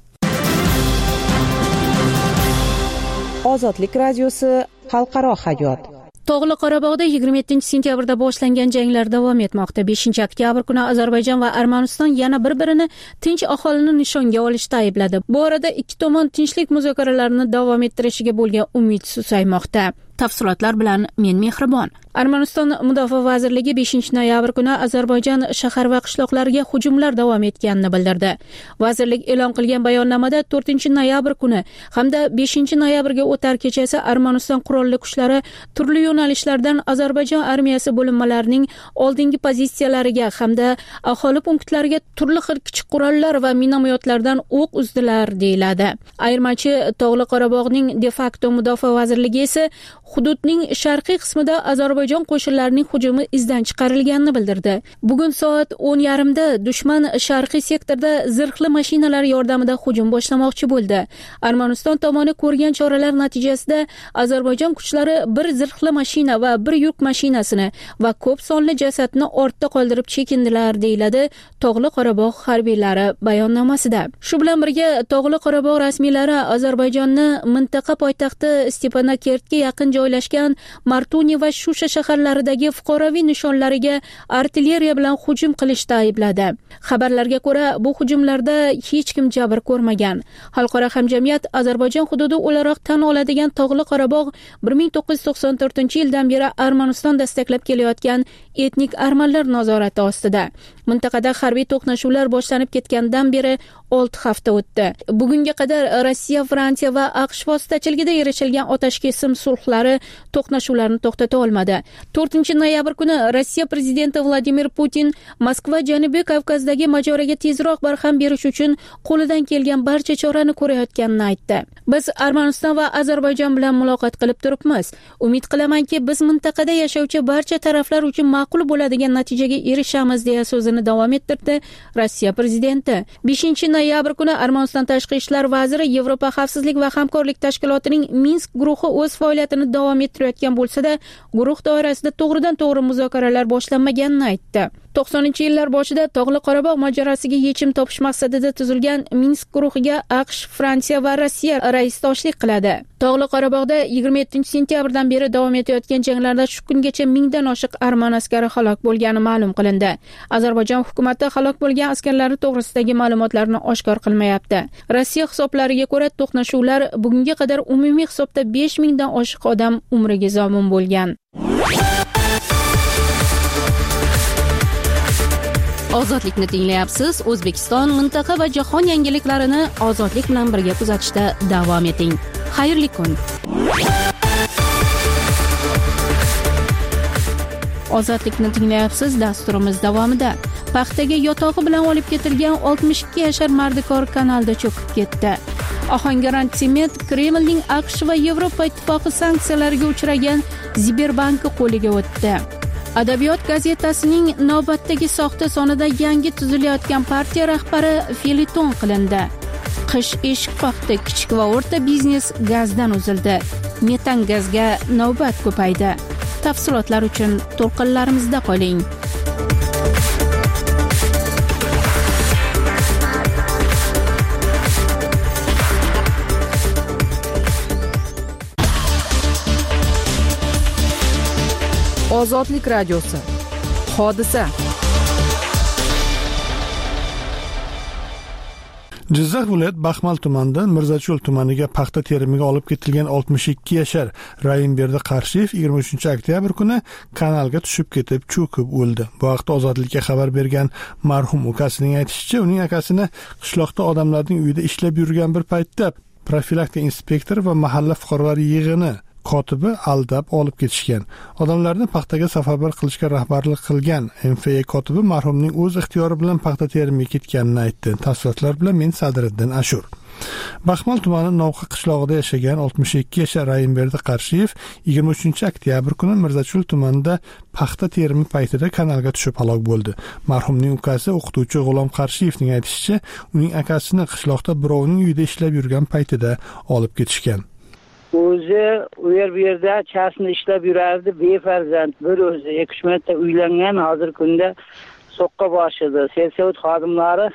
Ozodlik radiosi xalqaro hayot. Tog'li Qorabog'da yigirma yettinchi sentyabrda boshlangan janglar davom etmoqda. beshinchi oktyabr kuni Ozarbayjon va Armaniston yana bir-birini tinch aholini nishonga olishda aybladi. Bu orada ikki tomon tinchlik muzokaralarini davom ettirishiga bo'lgan umid susaymoqda. Tafsilotlar bilan men Mehribon. Armaniston Mudofaa vazirligi beshinchi noyabr kuni Ozarbayjon shahar va qishloqlariga hujumlar davom etganini bildirdi. Vazirlik e'lon qilgan bayonnomada to'rtinchi noyabr kuni hamda beshinchi noyabrga o'tar kechasi Armaniston qurolli kuchlari turli yo'nalishlardan Ozarbayjon armiyasi bo'linmalarining oldingi pozitsiyalariga hamda aholi punktlariga turli xil kichik qurollar va minomyotlardan o'q uzdilar deyiladi. Ayirmachi Tog'li Qorabog'ning de facto Mudofaa vazirligi esa hududning sharqiy qismida Ozarbayjon qo'shinlarining hujumi izdan chiqarilganini bildirdi. Bugun soat o'n yarim da dushman sharqiy sektorda zirhli mashinalar yordamida hujum boshlamoqchi bo'ldi. Armaniston tomoni ko'rgan choralar natijasida Ozarbayjon kuchlari bir zirhli mashina va bir yuk mashinasini va ko'p sonli jasadni ortda qoldirib chekindilar deyiladi Tog'li Qorabog' harbiylari bayonnomasida. Shu bilan birga Tog'li Qorabog' rasmiylari Ozarbayjonni mintaqa poytaxti Stepanakertga yaqin joylashgan Martuni va Shusha shaharlaridagi fuqaroviy nishonlariga artilleriya bilan hujum qilishda aybladi. Xabarlarga ko'ra, bu hujumlarda hech kim jabr ko'rmagan. Xalqaro hamjamiyat Ozarbayjon hududi o'laroq tan oladigan Tog'li Qorabog' bir ming to'qqiz yuz to'qson to'rtinchi yildan beri Armaniston dastaklab kelayotgan etnik armanlar nazorati ostida. Mintaqada harbiy to'qnashuvlar boshlanib ketgandan beri olti hafta o'tdi. Bugunga qadar Rossiya, Fransiya va AQSh vositachiligida erishilgan otashkesim sulhlari to'qnashuvlarni to'xtata olmadi. to'rtinchi noyabr kuni Rossiya prezidenti Vladimir Putin Moskva Janubiy Kavkazdagi mojaroga tezroq barham berish uchun qo'lidan kelgan barcha chorani ko'rayotganini aytdi. Biz Armaniston va Ozarbayjon bilan muloqot qilib turibmiz. Umid qilamanki, biz mintaqada yashovchi barcha taraflar uchun ma'qul bo'ladigan natijaga erishamiz deya so'zini davom ettirdi Rossiya prezidenti. beshinchi noyabr kuni Armaniston tashqi ishlar vaziri Yevropa xavfsizlik va hamkorlik tashkilotining Minsk guruhi o'z faoliyatini davom ettirayotgan bo'lsa-da, guruh doirasida to'g'ridan-to'g'ri muzokaralar boshlanmaganini aytdi. to'qsoninchi yillar boshida Tog'li Qorabog' mojarosiga yechim topish maqsadida tuzilgan Minsk guruhiga AQSh, Fransiya va Rossiya raisdoshlik qiladi. Tog'li Qorabog'da yigirma yettinchi sentyabrdan beri davom etayotgan janglarda shu kungacha mingdan oshiq arman askari halok bo'lgani ma'lum qilindi. Ozarbayjon hukumati halok bo'lgan askarlar to'g'risidagi ma'lumotlarni oshkor qilmayapti. Rossiya hisoblariga ko'ra, to'qnashuvlar bugunga qadar umumiy hisobda besh mingdan oshiq odam umriga zomin bo'lgan. Ozodlikni tinglayapsiz. O'zbekiston, mintaqa va jahon yangiliklarini ozodlik bilan birga kuzatishda davom eting. Xayrli kun. Ozodlikni tinglayapsiz. Dasturimiz davomida paxtaga yotog'i bilan olib ketilgan oltmish ikki yashar mardikor kanalda cho'kib ketdi. Ohangaron Sement Kremlning AQSh va Yevropa ittifoqi sanksiyalariga uchragan Sberbank'i qo'liga o'tdi. Adabiyot gazetasining navbatdagi soxta sonida yangi tuzilayotgan partiya rahbari feliton qilindi. Qish eshik qoqdi, kichik va o'rta biznes gazdan uzildi. Metan gazga navbat ko'paydi. Tafsilotlar uchun to'lqinlarimizda qoling. Ozodlik radiosi. Hodisa. Jizzax viloyat Baxmal tumanidan Mirzacho'l tumaniga paxta terimiga olib ketilgan oltmish ikki yashar Rayimberdi Qarshiyev yigirma uchinchi oktyabr kuni kanalga tushib ketib cho'kib o'ldi. Bu haqda Ozodlikka xabar bergan marhum ukasining aytishicha, uning akasini qishloqda odamlarning uyida ishlab yurgan bir paytda profilaktika inspektori va mahalla fuqarolar yig'ini kotibi aldab olib ketishgan. Odamlarni paxtaga safarbar qilishga rahbarlik qilgan M F A kotibi marhumning o'z ixtiyori bilan paxta terimiga ketganini aytdi. Tafsilotlar bilan men Sadriddin Ashur. Baxmal tumani Novqa qishlog'ida yashagan oltmish ikki yashar Rayimberdi Qarshiyev yigirma uchinchi oktyabr kuni Mirzachul tumanida paxta terimi paytida kanalga tushib halok bo'ldi. Marhumning ukasi o'qituvchi G'ulom Qarshiyevning aytishicha, uning akasini qishloqda birovning uyida ishlab yurgan paytida olib ketishgan. O'zi u yer bu yerda chasni ishlab yurardi, befarzand, bir o'zi ikki uch marta uylangan, hozir kunda so'qqa boshida. Selsavut xodimlari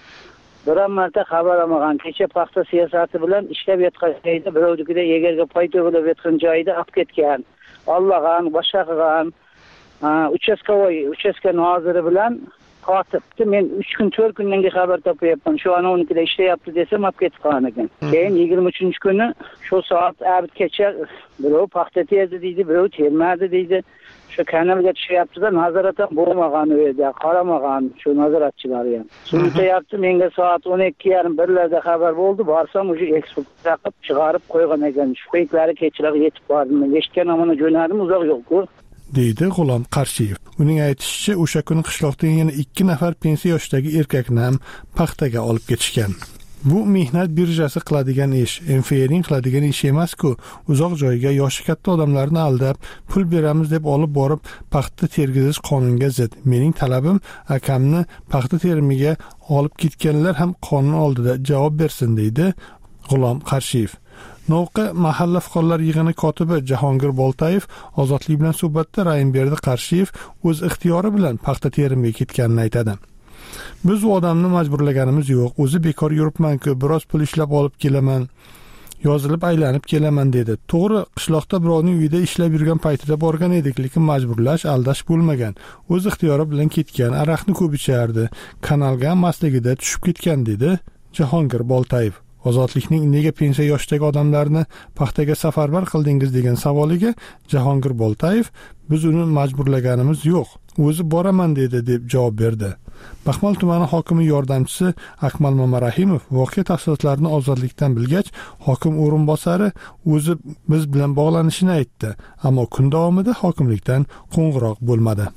biron marta xabar olmagan. Kecha paxta siyosati bilan ishlab yotgan joyda birovnikida yegarga foyda bo'lib yotgan joyda olib ketgan. Allogan, boshqa qilgan. Uchastkovoy, uchastka noziri bilan qotibdi. Men uch kun to'rt kundan keyin xabar topyapman. Shu ana unikida ishlayapti desam olib ketib qolgan ekan. Keyin yigirma uchinchi kuni shu soat abitgacha birov paxta terdi deydi, birov termadi deydi. Shu kanalga tushyapti-da, nazorat ham bo'lmagan u yerda, qaramagan shu nazoratchilar ham. Suntayapti, menga soat o'n ikki yarim birlarda xabar bo'ldi. Borsam o'sha eksport taqib chiqarib qo'ygan ekan. Shu paytlari kechroq yetib bordim. Eshitgan amana jo'nadim, uzoq yo'q-ku. deydi G'ulom Qarshiyev. Uning aytishicha, o'sha kuni qishloqdan yana ikki nafar pensiya yoshidagi erkakni ham paxtaga olib ketishgan. Bu mehnat birjasi qiladigan ish, M F A'ning qiladigan ish emas-ku. Uzoq joyga yoshi katta odamlarni aldab, pul beramiz deb olib borib paxta tergizish qonunga zid. Mening talabim akamni paxta terimiga olib ketganlar ham qonun oldida javob bersin, deydi G'ulom Qarshiyev. Novqa mahalla fuqarolar yig'ini kotibi Jahongir Boltayev Ozodlik bilan suhbatda Rayimberdi Qarshiyev o'z ixtiyori bilan paxta terimiga ketganini aytadi. Biz u odamni majburlaganimiz yo'q. O'zi bekor yuribman-ku, biroz pul ishlab olib kelaman, yozilib aylanib kelaman dedi. To'g'ri, qishloqda birovning uyida ishlab yurgan paytida borgan edik, lekin majburlash, aldash bo'lmagan. O'z ixtiyori bilan ketgan, aroqni ko'p ichardi, kanalga mastligida tushib ketgan, dedi Jahongir Boltayev. Ozodlikning nega pensiya yoshidagi odamlarni paxtaga safarbar qildingiz degan savoliga Jahongir Boltayev, biz uni majburlaganimiz yo'q, o'zi boraman dedi deb javob berdi. Baxmal tumani hokimi yordamchisi Akmal Mamarahimov voqea tafsilotlarini Ozodlikdan bilgach, hokim o'rinbosari o'zi biz bilan bog'lanishini aytdi, ammo kun davomida hokimlikdan qo'ng'iroq bo'lmadi.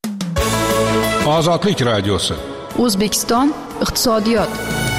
Ozodlik radiosi. O'zbekiston iqtisodiyot.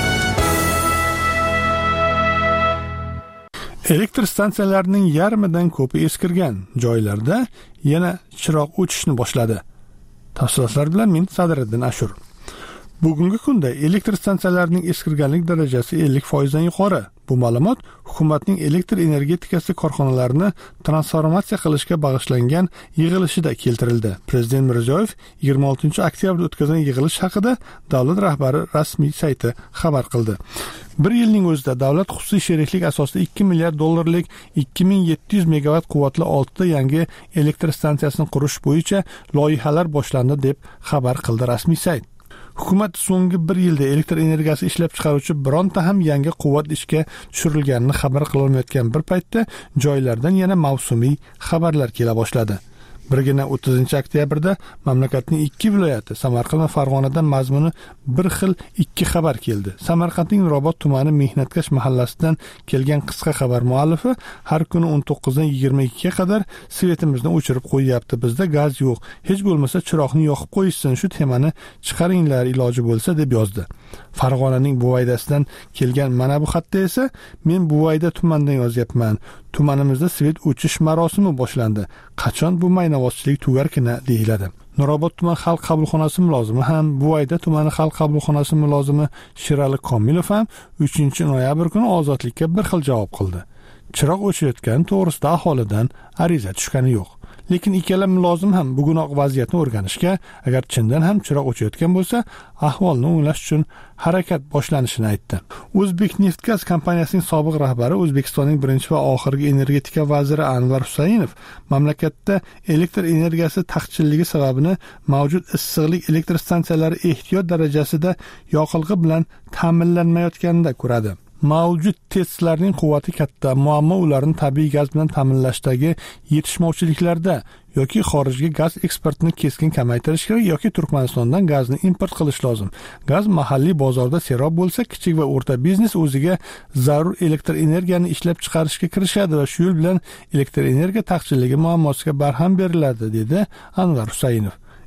Elektr stansiyalarining yarmidan ko'pi eskirgan joylarda yana chiroq o'chishni boshladi. Tafsilotlar bilan men Sadriddin Ashur. Bugungi kunda elektr stansiyalarining eskirganlik darajasi ellik foiz dan yuqori. Bu ma'lumot hukumatning elektr energetikasi korxonalarini transformatsiya qilishga bag'ishlangan yig'ilishida keltirildi. Prezident Mirziyoyev yigirma oltinchi oktyabrda o'tkazgan yig'ilish haqida davlat rahbari rasmiy sayti xabar qildi. Bir yilning o'zida davlat xususiy sheriklik asosida ikki milliard dollarlik ikki ming yetti yuz megavat quvvatli oltita yangi elektr stansiyasini qurish bo'yicha loyihalar boshlandi deb xabar qildi rasmiy sayt. Hukumat so'nggi bir yilda elektr energiyasi ishlab chiqaruvchi bironta ham yangi quvvat ishga tushirilganini xabar qilolmayotgan bir paytda joylardan yana mavsumiy xabarlar kela boshladi. Birgina o'ttizinchi oktyabrda mamlakatning ikki viloyati Samarqand va Farg'onadan mazmuni bir xil ikki xabar keldi. Samarqandning Nurobod tumani Mehnatkash mahallasidan kelgan qisqa xabar muallifi har kuni o'n to'qqizdan yigirma ikkiga qadar svetimizni o'chirib qo'yapti. Bizda gaz yo'q. Hech bo'lmasa chiroqni yoqib qo'yishsin, shu temani chiqaringlar iloji bo'lsa deb yozdi. Farg'onaning Buvaydasidan kelgan mana bu xatda esa men Buvayda tumanidan yozyapman. Tumanimizda svet o'chish marosimi boshlandi. Qachon bu maynavozchilik tugarkina deyiladi. Nurobod tuman xalq qabulxonasi mulozimi ham, Buvayda tumani xalq qabulxonasi mulozimi Shirali Komilov ham uchinchi noyabr kuni Ozodlikka bir xil javob qildi. Chiroq o'chayotgani to'g'risida aholidan ariza tushgani yo'q. Lekin ikkala mulozim ham bugunoq vaziyatni o'rganishga, agar chindan ham chiroq o'chayotgan bo'lsa, ahvolni o'nglash uchun harakat boshlanishini aytdi. O'zbekneftgaz kompaniyasining sobiq rahbari, O'zbekistonning birinchi va oxirgi energetika vaziri Anvar Husaynov mamlakatda elektr energiyasi taqchilligi sababini mavjud issiqlik elektr stansiyalari ehtiyot darajasida yoqilg'i bilan ta'minlanmayotganida ko'radi. Mavjud testlarning quvvati katta, muammo ularni tabiiy gaz bilan ta'minlashdagi yetishmovchiliklarda yoki xorijga gaz eksportini keskin kamaytirish kerak yoki Turkmanistondan gazni import qilish lozim. Gaz mahalliy bozorda serob bo'lsa, kichik va o'rta biznes o'ziga zarur elektr energiyani ishlab chiqarishga kirishadi va shu yo'l bilan elektr energiya taqchilligi muammosiga barham beriladi, dedi Anvar Husaynov.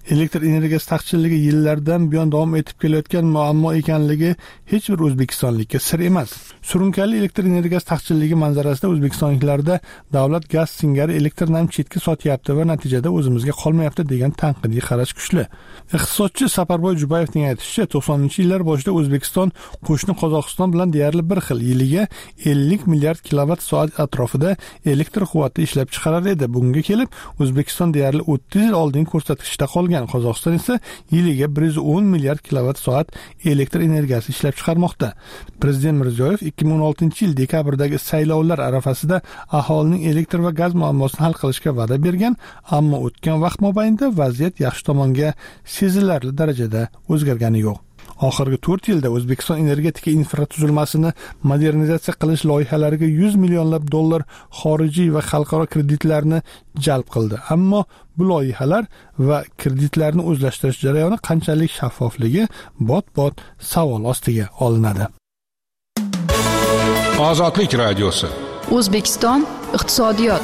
Elektr energiyasi taqchilligi yillardan buyon davom etib kelayotgan muammo ekanligi hech bir o'zbekistonlikka sir emas. Surunkali elektr energiyasi taqchilligi manzarasida o'zbekistonliklarda davlat gaz singari elektrni ham chetga sotyapti va natijada o'zimizga qolmayapti degan tanqidiy qarash kuchli. Iqtisodchi Saparboy Jubayevning aytishicha, to'qsoninchi yillar boshida O'zbekiston qo'shni Qozog'iston bilan deyarli bir xil yiliga ellik milliard kilovat soat atrofida elektr quvvati ishlab chiqarar edi. Bunga kelib O'zbekiston deyarli o'ttiz yil oldingi ko'rsatkichda qolgan. Qozog'iston esa yiliga bir yuz o'n milliard kilovat soat elektr energiyasi ishlab chiqarmoqda. Prezident Mirziyoyev ikki ming o'n oltinchi yil dekabrdagi saylovlar arafasida aholining elektr va gaz muammosini hal qilishga va'da bergan, ammo o'tgan vaqt mobaynida vaziyat yaxshi tomonga sezilarli darajada o'zgargani yo'q. Oxirgi to'rt yilda O'zbekiston energetika infratuzilmasini modernizatsiya qilish loyihalariga yuz millionlab dollar xorijiy va xalqaro kreditlarni jalb qildi. Ammo bu loyihalar va kreditlarni o'zlashtirish jarayoni qanchalik shaffofligi bot-bot savol ostiga olinadi. Ozodlik radiosi. O'zbekiston iqtisodiyot.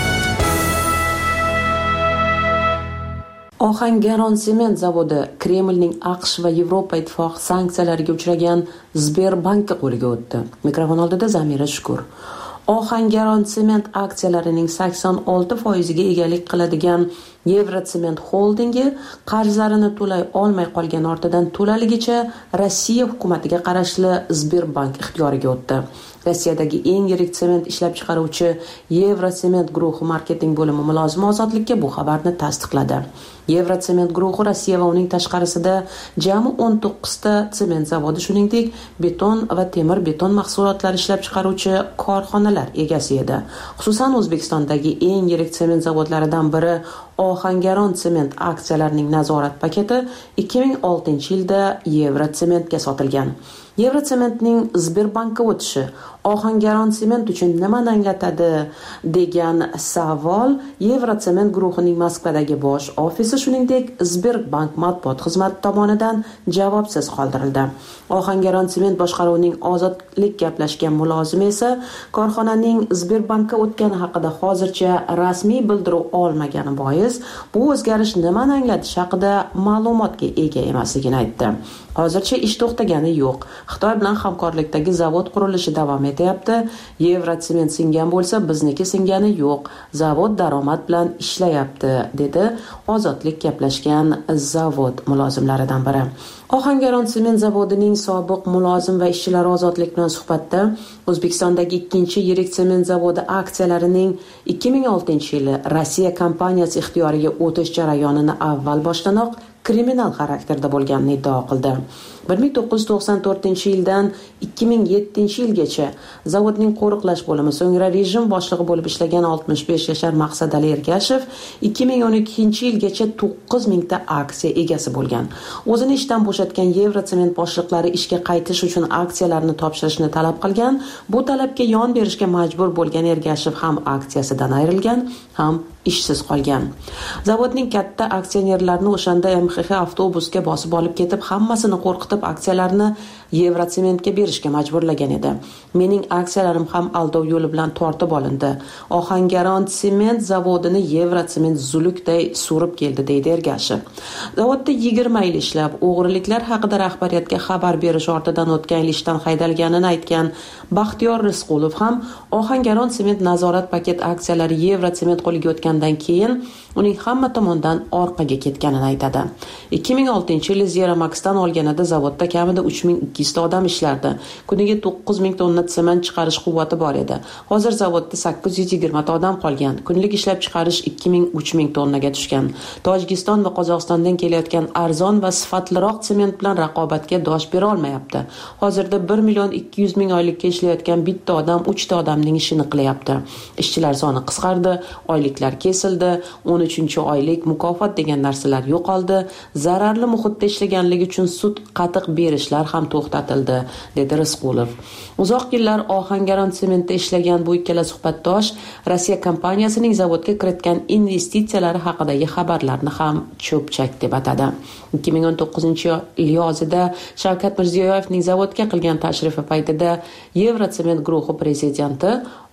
Ohangaron sement zavodi Kremlning AQSh va Yevropa ittifoqi sanksiyalariga uchragan Sberbankka qo'liga o'tdi. Mikrofon oldida Zamira Shukur. Ohangaron sement aksiyalarining sakson olti foiziga egalik qiladigan Yevrotsement holdingi qarzlarini to'lay olmay qolgan ortidan to'laligicha Rossiya hukumatiga qarashli Sberbank ixtiyoriga o'tdi. Rossiyadagi eng yirik sement ishlab chiqaruvchi Yevrotsement guruhi marketing bo'limi mulozimi Ozodlikka bu xabarni tasdiqladi. Yevrotsement guruhi Rossiya va uning tashqarisida jami o'n to'qqizta sement zavodi, shuningdek beton va temir beton mahsulotlari ishlab chiqaruvchi korxonalar egasi edi. Xususan O'zbekistondagi eng yirik sement zavodlaridan biri Ohangaron sement aksiyalarining nazorat paketi ikki ming oltinchi yilda Yevrotsementga sotilgan. Yevrotsementning Sberbankka o'tishi Ohangaron sement uchun nimani anglatadi degan savol Yevrotsement guruhining Moskvadagi bosh ofisi, shuningdek Sberbank matbuot xizmati tomonidan javobsiz qoldirildi. Ohangaron sement boshqaruvining Ozodlik gaplashgan mulozimi esa korxonaning Sberbankka o'tgani haqida hozircha rasmiy bildiruv olmagani bois bu o'zgarish nimani anglatishi haqida ma'lumotga ega emasligini aytdi. Hozircha ish to'xtagani yo'q. Xitoy bilan hamkorlikdagi zavod qurilishi davom etyapti. Yevrotsement singan bo'lsa, bizniki singani yo'q. Zavod daromad bilan ishlayapti, dedi Ozodlik gaplashgan zavod mulozimlaridan biri. Ohangaron sement zavodining sobiq mulozim va ishchilari Ozodlik bilan suhbatda O'zbekistondagi ikkinchi yirik sement zavodi aksiyalarining ikki ming oltinchi yili Rossiya kompaniyasi ixtiyoriga o'tish jarayonini avval boshlanoq kriminal xarakterda bo'lganini iddao qildi. bir ming to'qqiz yuz to'qson to'rtinchi yildan ikki ming yettinchi yilgacha zavodning qo'riqlash bo'limi, so'ngra rejim boshlig'i bo'lib ishlagan oltmish besh yashar Maqsadali Ergashev ikki ming o'n ikkinchi yilgacha to'qqiz mingta aksiya egasi bo'lgan. O'zini ishdan bo'shatgan Yevrotsement boshliqlari ishga qaytish uchun aksiyalarni topshirishni talab qilgan. Bu talabga yon berishga majbur bo'lgan Ergashev ham aksiyasidan ayrilgan, ham ishsiz qolgan. Zavodning katta aksionerlarini o'shanda M X X avtobusga bosib olib ketib, hammasini qo'rqitib aksiyalarni Yevrotsementga berishga majburlagan edi. Mening aksiyalarim ham aldov yo'li bilan tortib olindi. Ohangaron sement zavodini Yevrotsement zulukday surib keldi, deydi Ergashev. Zavodda yigirma yil ishlab, o'g'riliklar haqida rahbariyatga xabar berish ortidan o'tgan yil ishdan haydalganini aytgan Baxtiyor Risqulov ham Ohangaron sement nazorat paket aksiyalari Yevrotsement qo'liga o'tgandan keyin uning hamma tomondan orqaga ketganini aytadi. ikki ming oltinchi yil Zeramaxdan olganida zavodda kamida uch ming ikki yuz ta odam ishlardi. Kuniga to'qqiz ming tonna sement chiqarish quvvati bor edi. Hozir zavodda sakkiz yuz yigirma ta odam qolgan. Kunlik ishlab chiqarish ikki ming uch ming tonnaga tushgan. Tojikiston va Qozog'istondan kelayotgan arzon va sifatliroq sement bilan raqobatga dosh bera olmayapti. Hozirda bir million ikki yuz ming oylikka ishlayotgan bitta odam uch ta odamning ishini qilyapti. Ishchilar soni qisqardi, oyliklar kesildi, o'n uchinchi oylik mukofot degan narsalar yo'qoldi. Zararli muhitda ishlaganligi uchun sud qatiq berishlar ham to'xtatildi, dedi Risqulov. Uzoq yillar Ohangaron sementda ishlagan bu ikkala suhbatdosh Rossiya kompaniyasining zavodga kiritgan investitsiyalari haqidagi xabarlarni ham cho'pchak deb atadi. ikki ming o'n to'qqizinchi yil yozida Shavkat Mirziyoyevning zavodga qilgan tashrifi paytida Yevrotsement guruhi prezidenti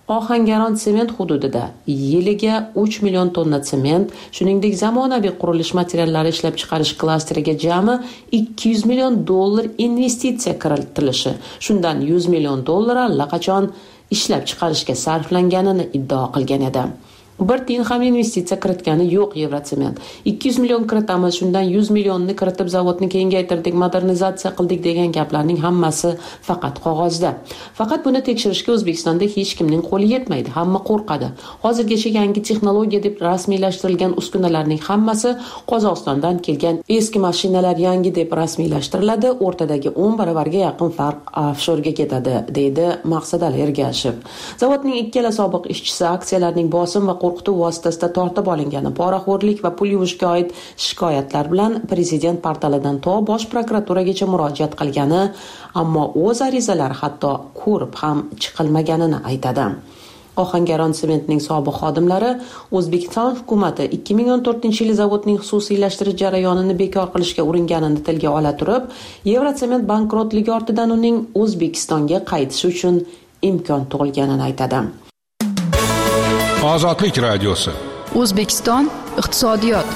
Ohangaron sement hududida yiliga uch million tonna sement, shuningdek zamonaviy qurilish materiallari ishlab chiqarish klasteriga jami ikki yuz million dollar investitsiya kiritilishi, shundan yuz million dollar allaqachon ishlab chiqarishga sarflanganini iddao qilgan edi. Bir tiyin ham investitsiya kiritgani yo'q Evrosement. ikki yuz million kiritamiz, shundan yuz millionni kiritib zavodni kengaytirdik, modernizatsiya qildik degan gaplarning hammasi faqat qog'ozda. Faqat buni tekshirishga O'zbekistonda hech kimning qo'li yetmaydi, hamma qo'rqadi. Hozirgacha yangi texnologiya deb rasmiylashtirilgan uskunalarning hammasi Qozog'istondan kelgan, eski mashinalar yangi deb rasmiylashtiriladi, o'rtadagi o'n baravarga yaqin farq offshorga ketadi, deydi Maqsadali Ergashev. Zavodning ikkala sobiq ishchisi aksiyalarning bosim va qo'rqituv vositasida tortib olingani, poraxo'rlik va pul yuvishga oid shikoyatlar bilan prezident portalidan to bosh prokuraturagacha murojaat qilgani, ammo o'z arizalari hatto ko'rib ham chiqilmaganini aytadi. Ohangaron sementning sobiq xodimlari O'zbekiston hukumati ikki ming o'n to'rtinchi yil zavodning xususiylashtirish jarayonini bekor qilishga uringanini tilga ola turib, Evrosement bankrotligi ortidan uning O'zbekistonga qaytishi uchun imkon tug'ilganini aytadi. Ozodlik radiosi. O'zbekiston iqtisodiyot.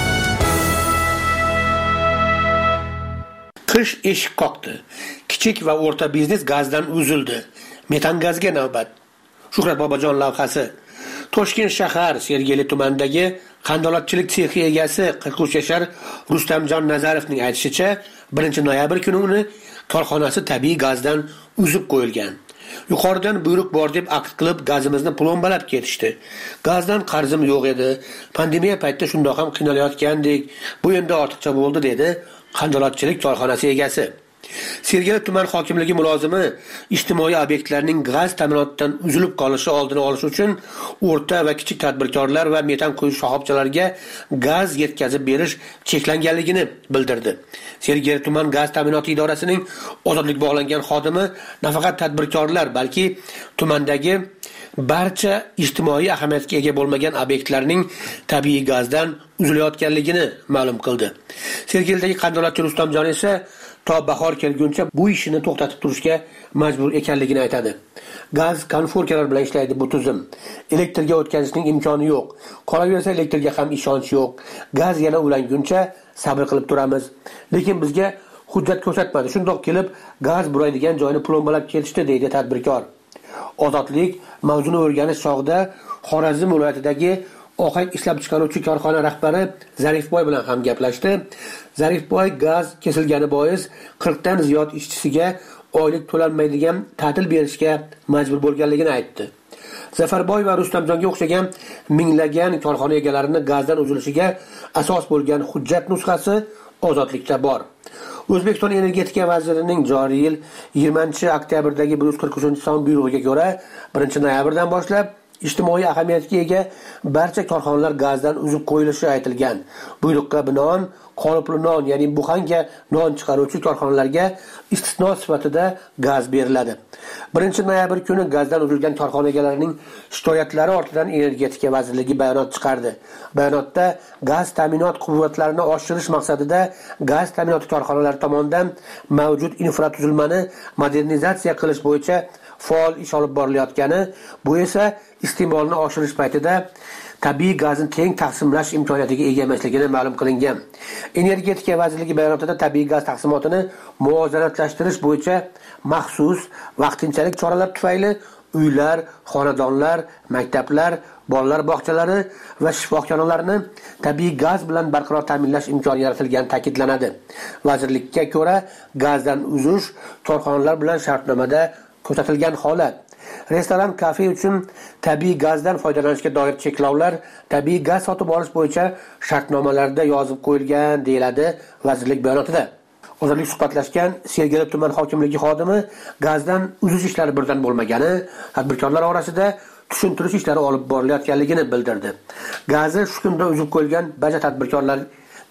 Qish eshik qoqdi. Kichik va o'rta biznes gazdan uzildi. Metan gazga navbat. Shuhrat Bobojon lavhasi. Toshkent shahar Sergeli tumanidagi qandolatchilik sexi egasi qirq uch yashar Rustamjon Nazarovning aytishicha, birinchi noyabr kuni uni korxonasi tabiiy gazdan uzib qo'yilgan. Yuqoridan buyruq bor deb aqd qilib gazimizni plombalab ketishdi. Gazdan qarzim yo'q edi. Pandemiya paytida shundoq ham qiynalayotgandik. Bu endi ortiqcha bo'ldi, dedi qandolatchilik korxonasi egasi. Sergeli tuman hokimligi mulozimi ijtimoiy obyektlarning gaz ta'minotidan uzilib qolishi oldini olish uchun o'rta va kichik tadbirkorlar va metan quyish shoxobchalariga gaz yetkazib berish cheklanganligini bildirdi. Sergeli tuman gaz ta'minoti idorasining ozodlik bog'langan xodimi nafaqat tadbirkorlar, balki tumandagi barcha ijtimoiy ahamiyatga ega bo'lmagan obyektlarning tabiiy gazdan uzilayotganligini ma'lum qildi. Sergelidagi qandolatchi Rustamjon esa to bahor kelguncha bu ishini to'xtatib turishga majbur ekanligini aytadi. Gaz konforkalar bilan ishlaydi bu tizim. Elektrga o'tkazishning imkoni yo'q. Qolaversa elektrga ham ishonch yo'q. Gaz yana ulanguncha sabr qilib turamiz. Lekin bizga hujjat ko'rsatmadi. Shundoq kelib gaz buraydigan joyni plombalab ketishdi, deydi tadbirkor. Ozodlik mavzuni o'rganish chog'ida Xorazm viloyatidagi ohak ishlab chiqaruvchi korxona rahbari Zarifboy bilan ham gaplashdi. Zarifboy gaz kesilgani bois qirq dan ziyod ishchisiga oylik to'lanmaydigan ta'til berishga majbur bo'lganligini aytdi. Zafarboy va Rustamjonga o'xshagan minglagan korxona egalarini gazdan uzilishiga asos bo'lgan hujjat nusxasi ozodlikda bor. O'zbekiston energetika vazirining joriy yil yigirmanchi oktyabrdagi bir yuz qirq uchinchi son buyrug'iga ko'ra birinchi noyabrdan boshlab ijtimoiy ahamiyatga ega barcha korxonalar gazdan uzib qo'yilishi aytilgan. Buyruqqa binoan qolipli non, ya'ni buxanga non chiqaruvchi korxonalarga istisno sifatida gaz beriladi. birinchi noyabr kuni gazdan uzilgan korxona egalarining shikoyatlari ortidan Energetika vazirligi bayonot chiqardi. Bayonotda gaz ta'minot quvvatlarini oshirish maqsadida gaz ta'minoti korxonalari tomonidan mavjud infratuzilmani modernizatsiya qilish bo'yicha faol ish olib borilayotgani, bu esa iste'molni oshirish paytida tabiiy gazni teng taqsimlash imkoniyatiga ega emasligini ma'lum qilingan. Energetika vazirligi bayonotida tabiiy gaz taqsimotini muvozanatlashtirish bo'yicha maxsus vaqtinchalik choralar tufayli uylar, xonadonlar, maktablar, bolalar bog'chalari va shifoxonalarni tabiiy gaz bilan barqaror ta'minlash imkoni yaratilgani ta'kidlanadi. Vazirlikka ko'ra, gazdan uzish korxonalar bilan shartnomada ko'rsatilgan holat. Restoran, kafe uchun tabiiy gazdan foydalanishga doir cheklovlar tabiiy gaz sotib olish bo'yicha shartnomalarda yozib qo'yilgan, deyiladi vazirlik bayonotida. Ozodlik suhbatlashgan Sergeli tuman hokimligi xodimi gazdan uzish ishlari birdan bo'lmagani, tadbirkorlar orasida tushuntirish ishlari olib borilayotganligini bildirdi. Gazni shu kunda uzib qo'yilgan barcha tadbirkorlar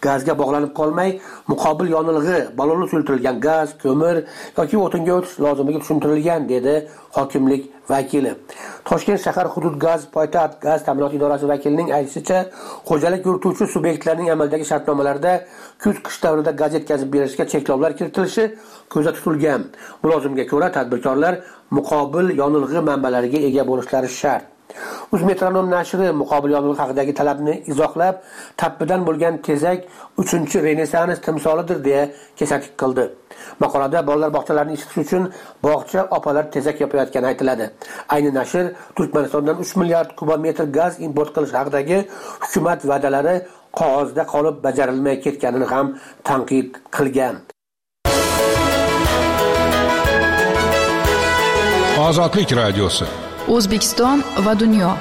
gazga bog'lanib qolmay, muqobil yonilg'i, ballonli suyultirilgan gaz, ko'mir yoki o'tinga o'tish lozimligi tushuntirilgan, dedi hokimlik vakili. Toshkent shahar hudud gaz poytaxt gaz ta'minot idorasi vakilining aytishicha, xo'jalik yurituvchi subyektlarning amaldagi shartnomalarida kuz-qish davrida gaz yetkazib berishga cheklovlar kiritilishi ko'zda tutilgan. Mulozimga ko'ra, tadbirkorlar muqobil yonilg'i manbalariga ega bo'lishlari shart. Uzmetronom nashri muqobil yonilg'i haqidagi talabni izohlab, tappidan bo'lgan tezak uchinchi renessans timsolidir deya kesaklik qildi. Maqolada bolalar bog'chalarini isitish uchun bog'cha opalar tezak yopayotgani aytiladi. Ayni nashr Turkmanistondan uch milliard kubometr gaz import qilish haqidagi hukumat va'dalari qog'ozda qolib bajarilmay ketganini ham tanqid qilgan. Ozodlik radiosi. O'zbekiston va dunyo.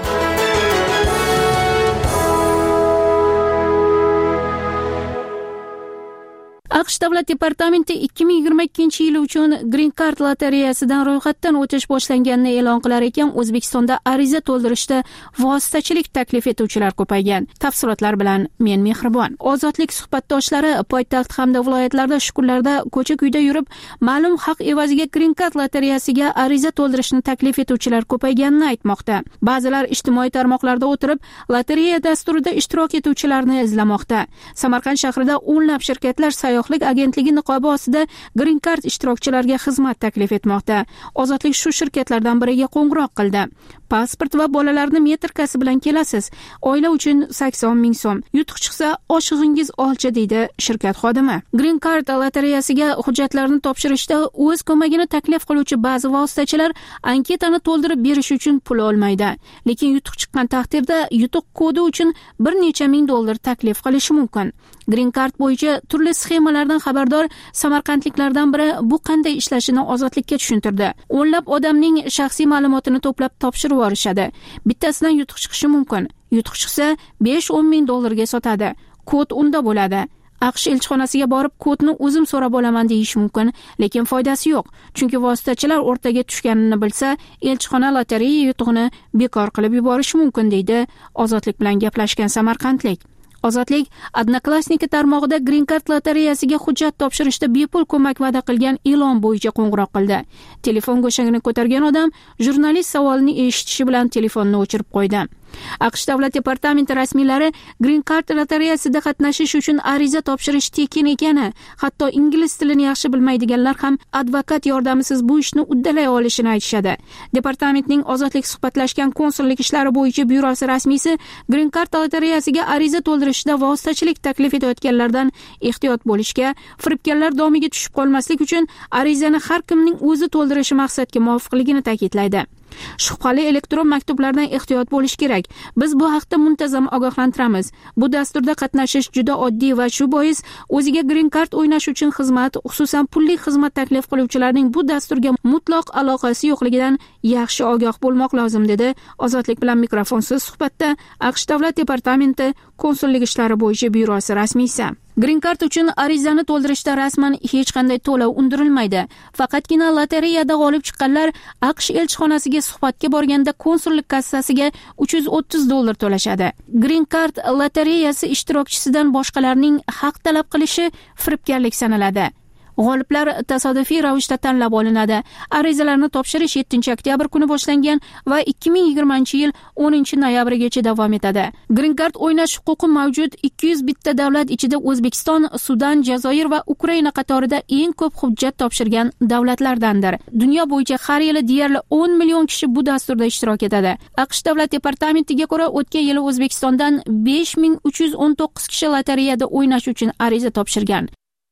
AQSh davlat departamenti ikki ming yigirma ikkinchi yil uchun Green Card lotereyasidan ro'yxatdan o'tish boshlanganini e'lon qilar ekan, O'zbekistonda ariza to'ldirishda vositachilik taklif etuvchilar ko'paygan. Tafsilotlar bilan men Mehribon. Ozodlik suhbatdoshlari poytaxt hamda viloyatlarda shu kunlarda ko'cha-kuyda yurib, ma'lum haq evaziga Green Card lotereyasiga ariza to'ldirishni taklif etuvchilar ko'payganini aytmoqda. Ba'zilar ijtimoiy tarmoqlarda o'tirib, lotereya dasturida ishtirok etuvchilarni izlamoqda. Samarqand shahrida o'nlab shirkatlar sayyohlik agentligi niqobi ostida Green Card ishtirokchilariga xizmat taklif etmoqda. Ozodlik shu shirkatlardan biriga qo'ng'iroq qildi. Pasport va bolalarni metrkasi bilan kelasiz. Oila uchun sakson ming so'm. Yutuq chiqsa oshig'ingiz olcha, deydi shirkat xodimi. Green Card lotereyasiga hujjatlarni topshirishda o'z ko'magini taklif qiluvchi ba'zi vositachilar anketani to'ldirib berish uchun pul olmaydi. Lekin yutuq chiqqan taqdirda yutuq kodi uchun bir necha ming dollar taklif qilishi mumkin. Green Card bo'yicha turli sxemalardan xabardor samarqandliklardan biri bu qanday ishlashini Ozodlikka tushuntirdi. O'nlab odamning shaxsiy ma'lumotini to'plab topshirib yuborishadi. Bittasidan yutuq chiqishi mumkin. Yutuq chiqsa besh o'n ming dollarga sotadi. Kod unda bo'ladi. AQSh elchixonasiga borib kodni o'zim so'rab olaman deyish mumkin, lekin foydasi yo'q. Chunki vositachilar o'rtaga tushganini bilsa, elchixona lotereya yutug'ini bekor qilib yuborishi mumkin, deydi Ozodlik bilan gaplashgan samarqandlik. Ozodlik Odnoklassniki tarmog'ida Green Card lotereyasiga hujjat topshirishda bepul ko'mak va'da qilgan e'lon bo'yicha qo'ng'iroq qildi. Telefon go'shagini ko'targan odam jurnalist savolini eshitishi bilan telefonni o'chirib qo'ydi. AQSh davlat departamenti rasmiylari Green Card lotereyasida qatnashish uchun ariza topshirish tekin ekani, hatto ingliz tilini yaxshi bilmaydiganlar ham advokat yordamisiz bu ishni uddalay olishini aytishadi. Departamentning Ozodlik suhbatlashgan konsullik ishlari bo'yicha byurosi rasmiysi Green Card lotereyasiga ariza to'ldirishda vositachilik taklif etayotganlardan ehtiyot bo'lishga, firibgarlar domiga tushib qolmaslik uchun arizani har kimning o'zi to'ldirishi maqsadga muvofiqligini ta'kidlaydi. Shubhali elektron maktublardan ehtiyot bo'lish kerak. Biz bu haqda muntazam ogohlantiramiz. Bu dasturda qatnashish juda oddiy va shu bois o'ziga Green Card o'ynash uchun xizmat, xususan pulli xizmat taklif qiluvchilarning bu dasturga mutlaq aloqasi yo'qligidan yaxshi ogoh bo'lmoq lozim, dedi Ozodlik bilan mikrofonsiz suhbatda AQSh davlat departamenti konsullik ishlari bo'yicha byurosi rasmiysi. Green Card uchun arizani to'ldirishda rasman hech qanday to'lov undirilmaydi. Faqatgina lotereyada g'olib chiqqanlar AQSh elchixonasiga suhbatga borganda konsullik kassasiga uch yuz o'ttiz dollar to'lashadi. Green Card lotereyasi ishtirokchisidan boshqalarning haq talab qilishi firibgarlik sanaladi. G'oliblar tasodifiy ravishda tanlab olinadi. Arizalarni topshirish yettinchi oktyabr kuni boshlangan va ikki ming yigirmanchi yil o'ninchi noyabrigacha davom etadi. Green Card o'ynash huquqi mavjud ikki yuz bitta davlat ichida O'zbekiston, Sudan, Jazoir va Ukraina qatorida eng ko'p hujjat topshirgan davlatlardandir. Dunyo bo'yicha har yili deyarli o'n million kishi bu dasturda ishtirok etadi. AQSh davlat departamentiga ko'ra, o'tgan yili O'zbekistondan besh ming uch yuz o'n to'qqiz kishi lotereyada o'ynash uchun ariza topshirgan.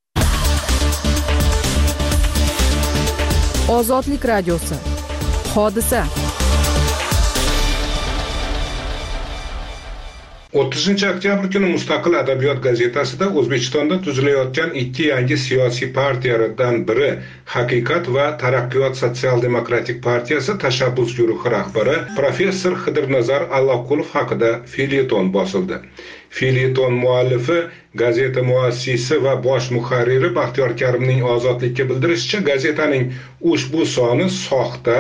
Ozodlik radiosi. Hodisa. o'ttizinchi oktyabr kuni Mustaqil adabiyot gazetasida O'zbekistonda tuzilayotgan ikki yangi siyosiy partiyalardan biri Haqiqat va Taraqqiyot sotsial-demokratik partiyasi tashabbus guruhi rahbari professor Xidirnazar Alloqulov haqida felyeton bosildi. Felyeton muallifi, gazeta muassisi va bosh muharriri Baxtiyor Karimning Ozodlikka bildirishicha, gazetaning ushbu soni soxta,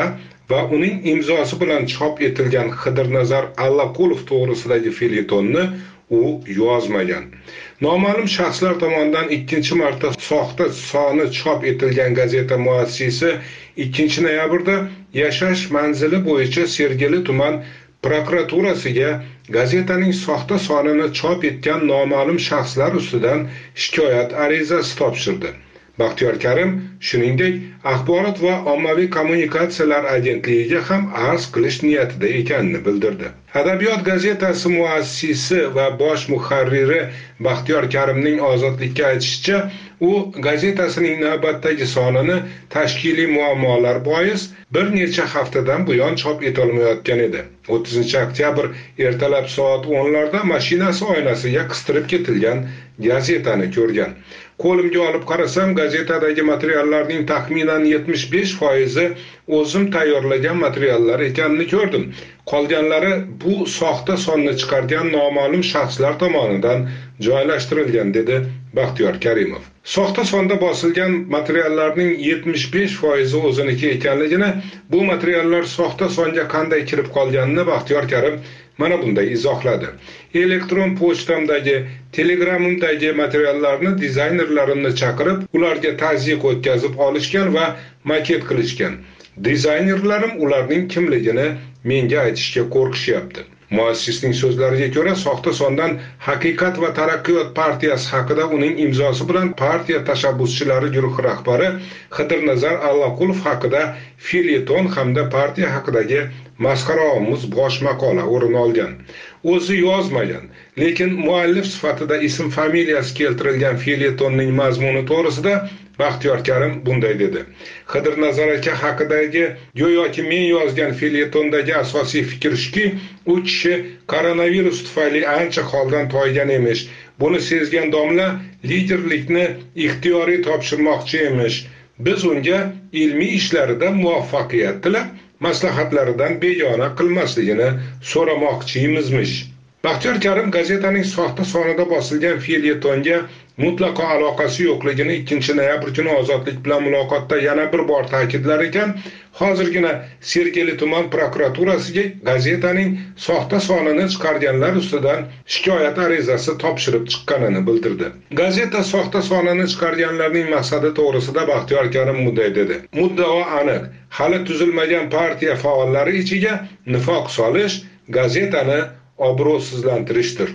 va uning imzosi bilan chop etilgan Xidirnazar Allaqulov to'g'risidagi felyetonni u yozmagan. Noma'lum shaxslar tomonidan ikkinchi marta soxta soni chop etilgan gazeta muassisi ikkinchi noyabrda yashash manzili bo'yicha Sergeli tuman prokuraturasiga gazetaning soxta sonini chop etgan noma'lum shaxslar ustidan shikoyat arizasi topshirdi. Baxtiyor Karim shuningdek Axborot va ommaviy kommunikatsiyalar agentligiga ham arz qilish niyatida ekanini bildirdi. Adabiyot gazetasi muassisi va bosh muharriri Baxtiyor Karimning Ozodlikka aytishicha, u gazetasining navbatdagi sonini tashkiliy muammolar bois bir necha haftadan buyon chop etolmayotgan edi. o'ttizinchi oktyabr ertalab soat o'nlarda mashinasi oynasiga qistirib ketilgan gazetani ko'rgan. Qo'limga olib qarasam, gazetadagi materiallarning taxminan yetmish besh foizi o'zim tayyorlagan materiallar ekanini ko'rdim. Qolganlari bu soxta sonni chiqargan noma'lum shaxslar tomonidan joylashtirilgan, dedi Baxtiyor Karimov. Soxta sonda bosilgan materiallarning yetmish besh foizi o'ziniki ekanligini, bu materiallar soxta songa qanday kirib qolganini Baxtiyor Karim mana bunday izohladi. Elektron pochtamdagi, Telegramimdagi materiallarni dizaynerlarimni chaqirib, ularga tazyiq o'tkazib olishgan va maket qilishgan. Dizaynerlarim ularning kimligini menga aytishga qo'rqishyapti. Muassisning so'zlariga ko'ra, soxta sondan Haqiqat va taraqqiyot partiyasi haqida uning imzosi bilan partiya tashabbuschilari guruhi rahbari Xidirnazar Allaqulov haqida felyeton hamda partiya haqidagi masxaraomuz bosh maqola o'rin olgan. O'zi yozmagan, lekin muallif sifatida ism familiyasi keltirilgan felyetonning mazmuni to'g'risida Baxtiyor Karim bunday dedi. Xidirnazar aka haqidagi go'yoki men yozgan felyetondagi asosiy fikr shuki, u kishi koronavirus tufayli ancha holdan toygan emish. Buni sezgan domla liderlikni ixtiyoriy topshirmoqchi emish. Biz unga ilmiy ishlarida muvaffaqiyat tilab, maslahatlaridan begona qilmasligini so'ramoqchimizmish. Baxtiyor Karim gazetaning soxta sonida bosilgan felyetonga mutlaqo aloqasi yo'qligini ikkinchi noyabr kuni Ozodlik bilan muloqotda yana bir bor ta'kidlar ekan, hozirgina Sergeli tuman prokuraturasiga gazetaning soxta sonini chiqarganlar ustidan shikoyat arizasi topshirib chiqqanini bildirdi. Gazeta soxta sonini chiqarganlarning maqsadi to'g'risida Baxtiyor Karim bunday dedi. Muddao aniq, hali tuzilmagan partiya faollari ichiga nifoq solish, gazetani obro'sizlantirishdir.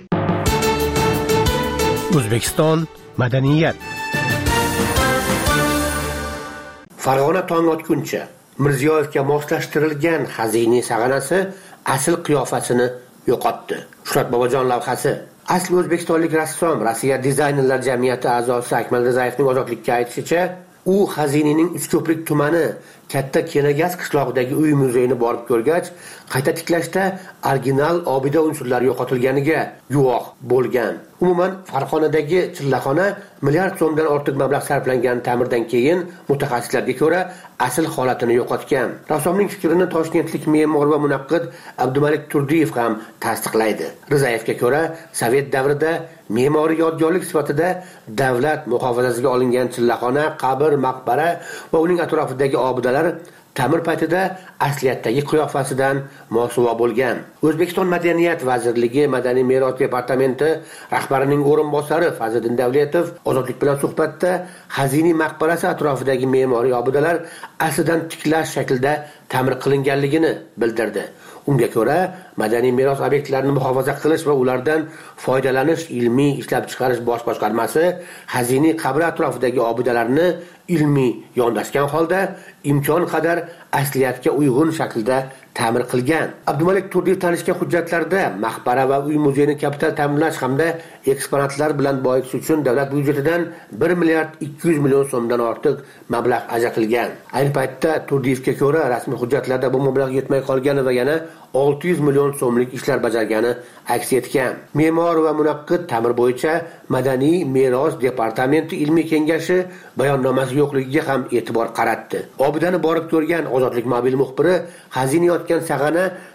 O'zbekiston madaniyat. Farg'ona tong otguncha Mirziyoyevga moslashtirilgan xaziniy sag'anasi asl qiyofasini yo'qotdi. Shuhrat Bobojon lavhasi. Asli o'zbekistonlik rassom, Rossiya dizaynerlar jamiyati a'zosi Akmal Rizayevning Ozodlikka aytishicha, u xazinining Uchko'prik tumani Katta Kenagaz qishlog'idagi uy muzeyini borib ko'rgach, qayta tiklashda original obida unsurlari yo'qotilganiga guvoh bo'lgan. Umuman Farg'onadagi chillaxona milliard so'mdan ortiq mablag' sarflangan ta'mirdan keyin mutaxassislarga ko'ra asl holatini yo'qotgan. Rassomning fikrini toshkentlik me'mor va munaqqid Abdumalik Turdiyev ham tasdiqlaydi. Rizayevga ko'ra, Sovet davrida me'moriy yodgorlik sifatida davlat muhofazasiga olingan chillaxona, qabr, maqbara va uning atrofidagi obidalar ta'mir paytida asliyatdagi qiyofasidan mosuvo bo'lgan. O'zbekiston Madaniyat vazirligi Madaniy meros departamenti rahbarining o'rinbosari Fazliddin Davletov Ozodlik bilan suhbatda xaziniy maqbarasi atrofidagi me'moriy obidalar aslidan tiklash shaklida ta'mir qilinganligini bildirdi. Unga ko'ra, madaniy meros obyektlarini muhofaza qilish va ulardan foydalanish ilmiy ishlab chiqarish bosh boshqarmasi xaziniy qabri atrofidagi obidalarni ilmiy yondashgan holda imkon qadar asliyatga uyg'un shaklda ta'mir qilgan. Abdumalik Turdiyev tanishgan hujjatlarda maqbara va uy muzeyini kapital ta'mirlash hamda eksponatlar bilan boyitish uchun davlat byudjetidan bir milliard ikki yuz million so'mdan ortiq mablag' ajratilgan. Ayni paytda Turdiyevga ko'ra rasmiy hujjatlarda bu mablag' yetmay qolgani va yana olti yuz million so'mlik ishlar bajargani aks etgan. Me'mor va munaqqid ta'mir bo'yicha Madaniy meros departamenti ilmiy kengashi bayonnomasi yo'qligiga ham e'tibor qaratdi. Obidani borib ko'rgan Ozodlik mobil muxbiri xazina yotgan sag'ana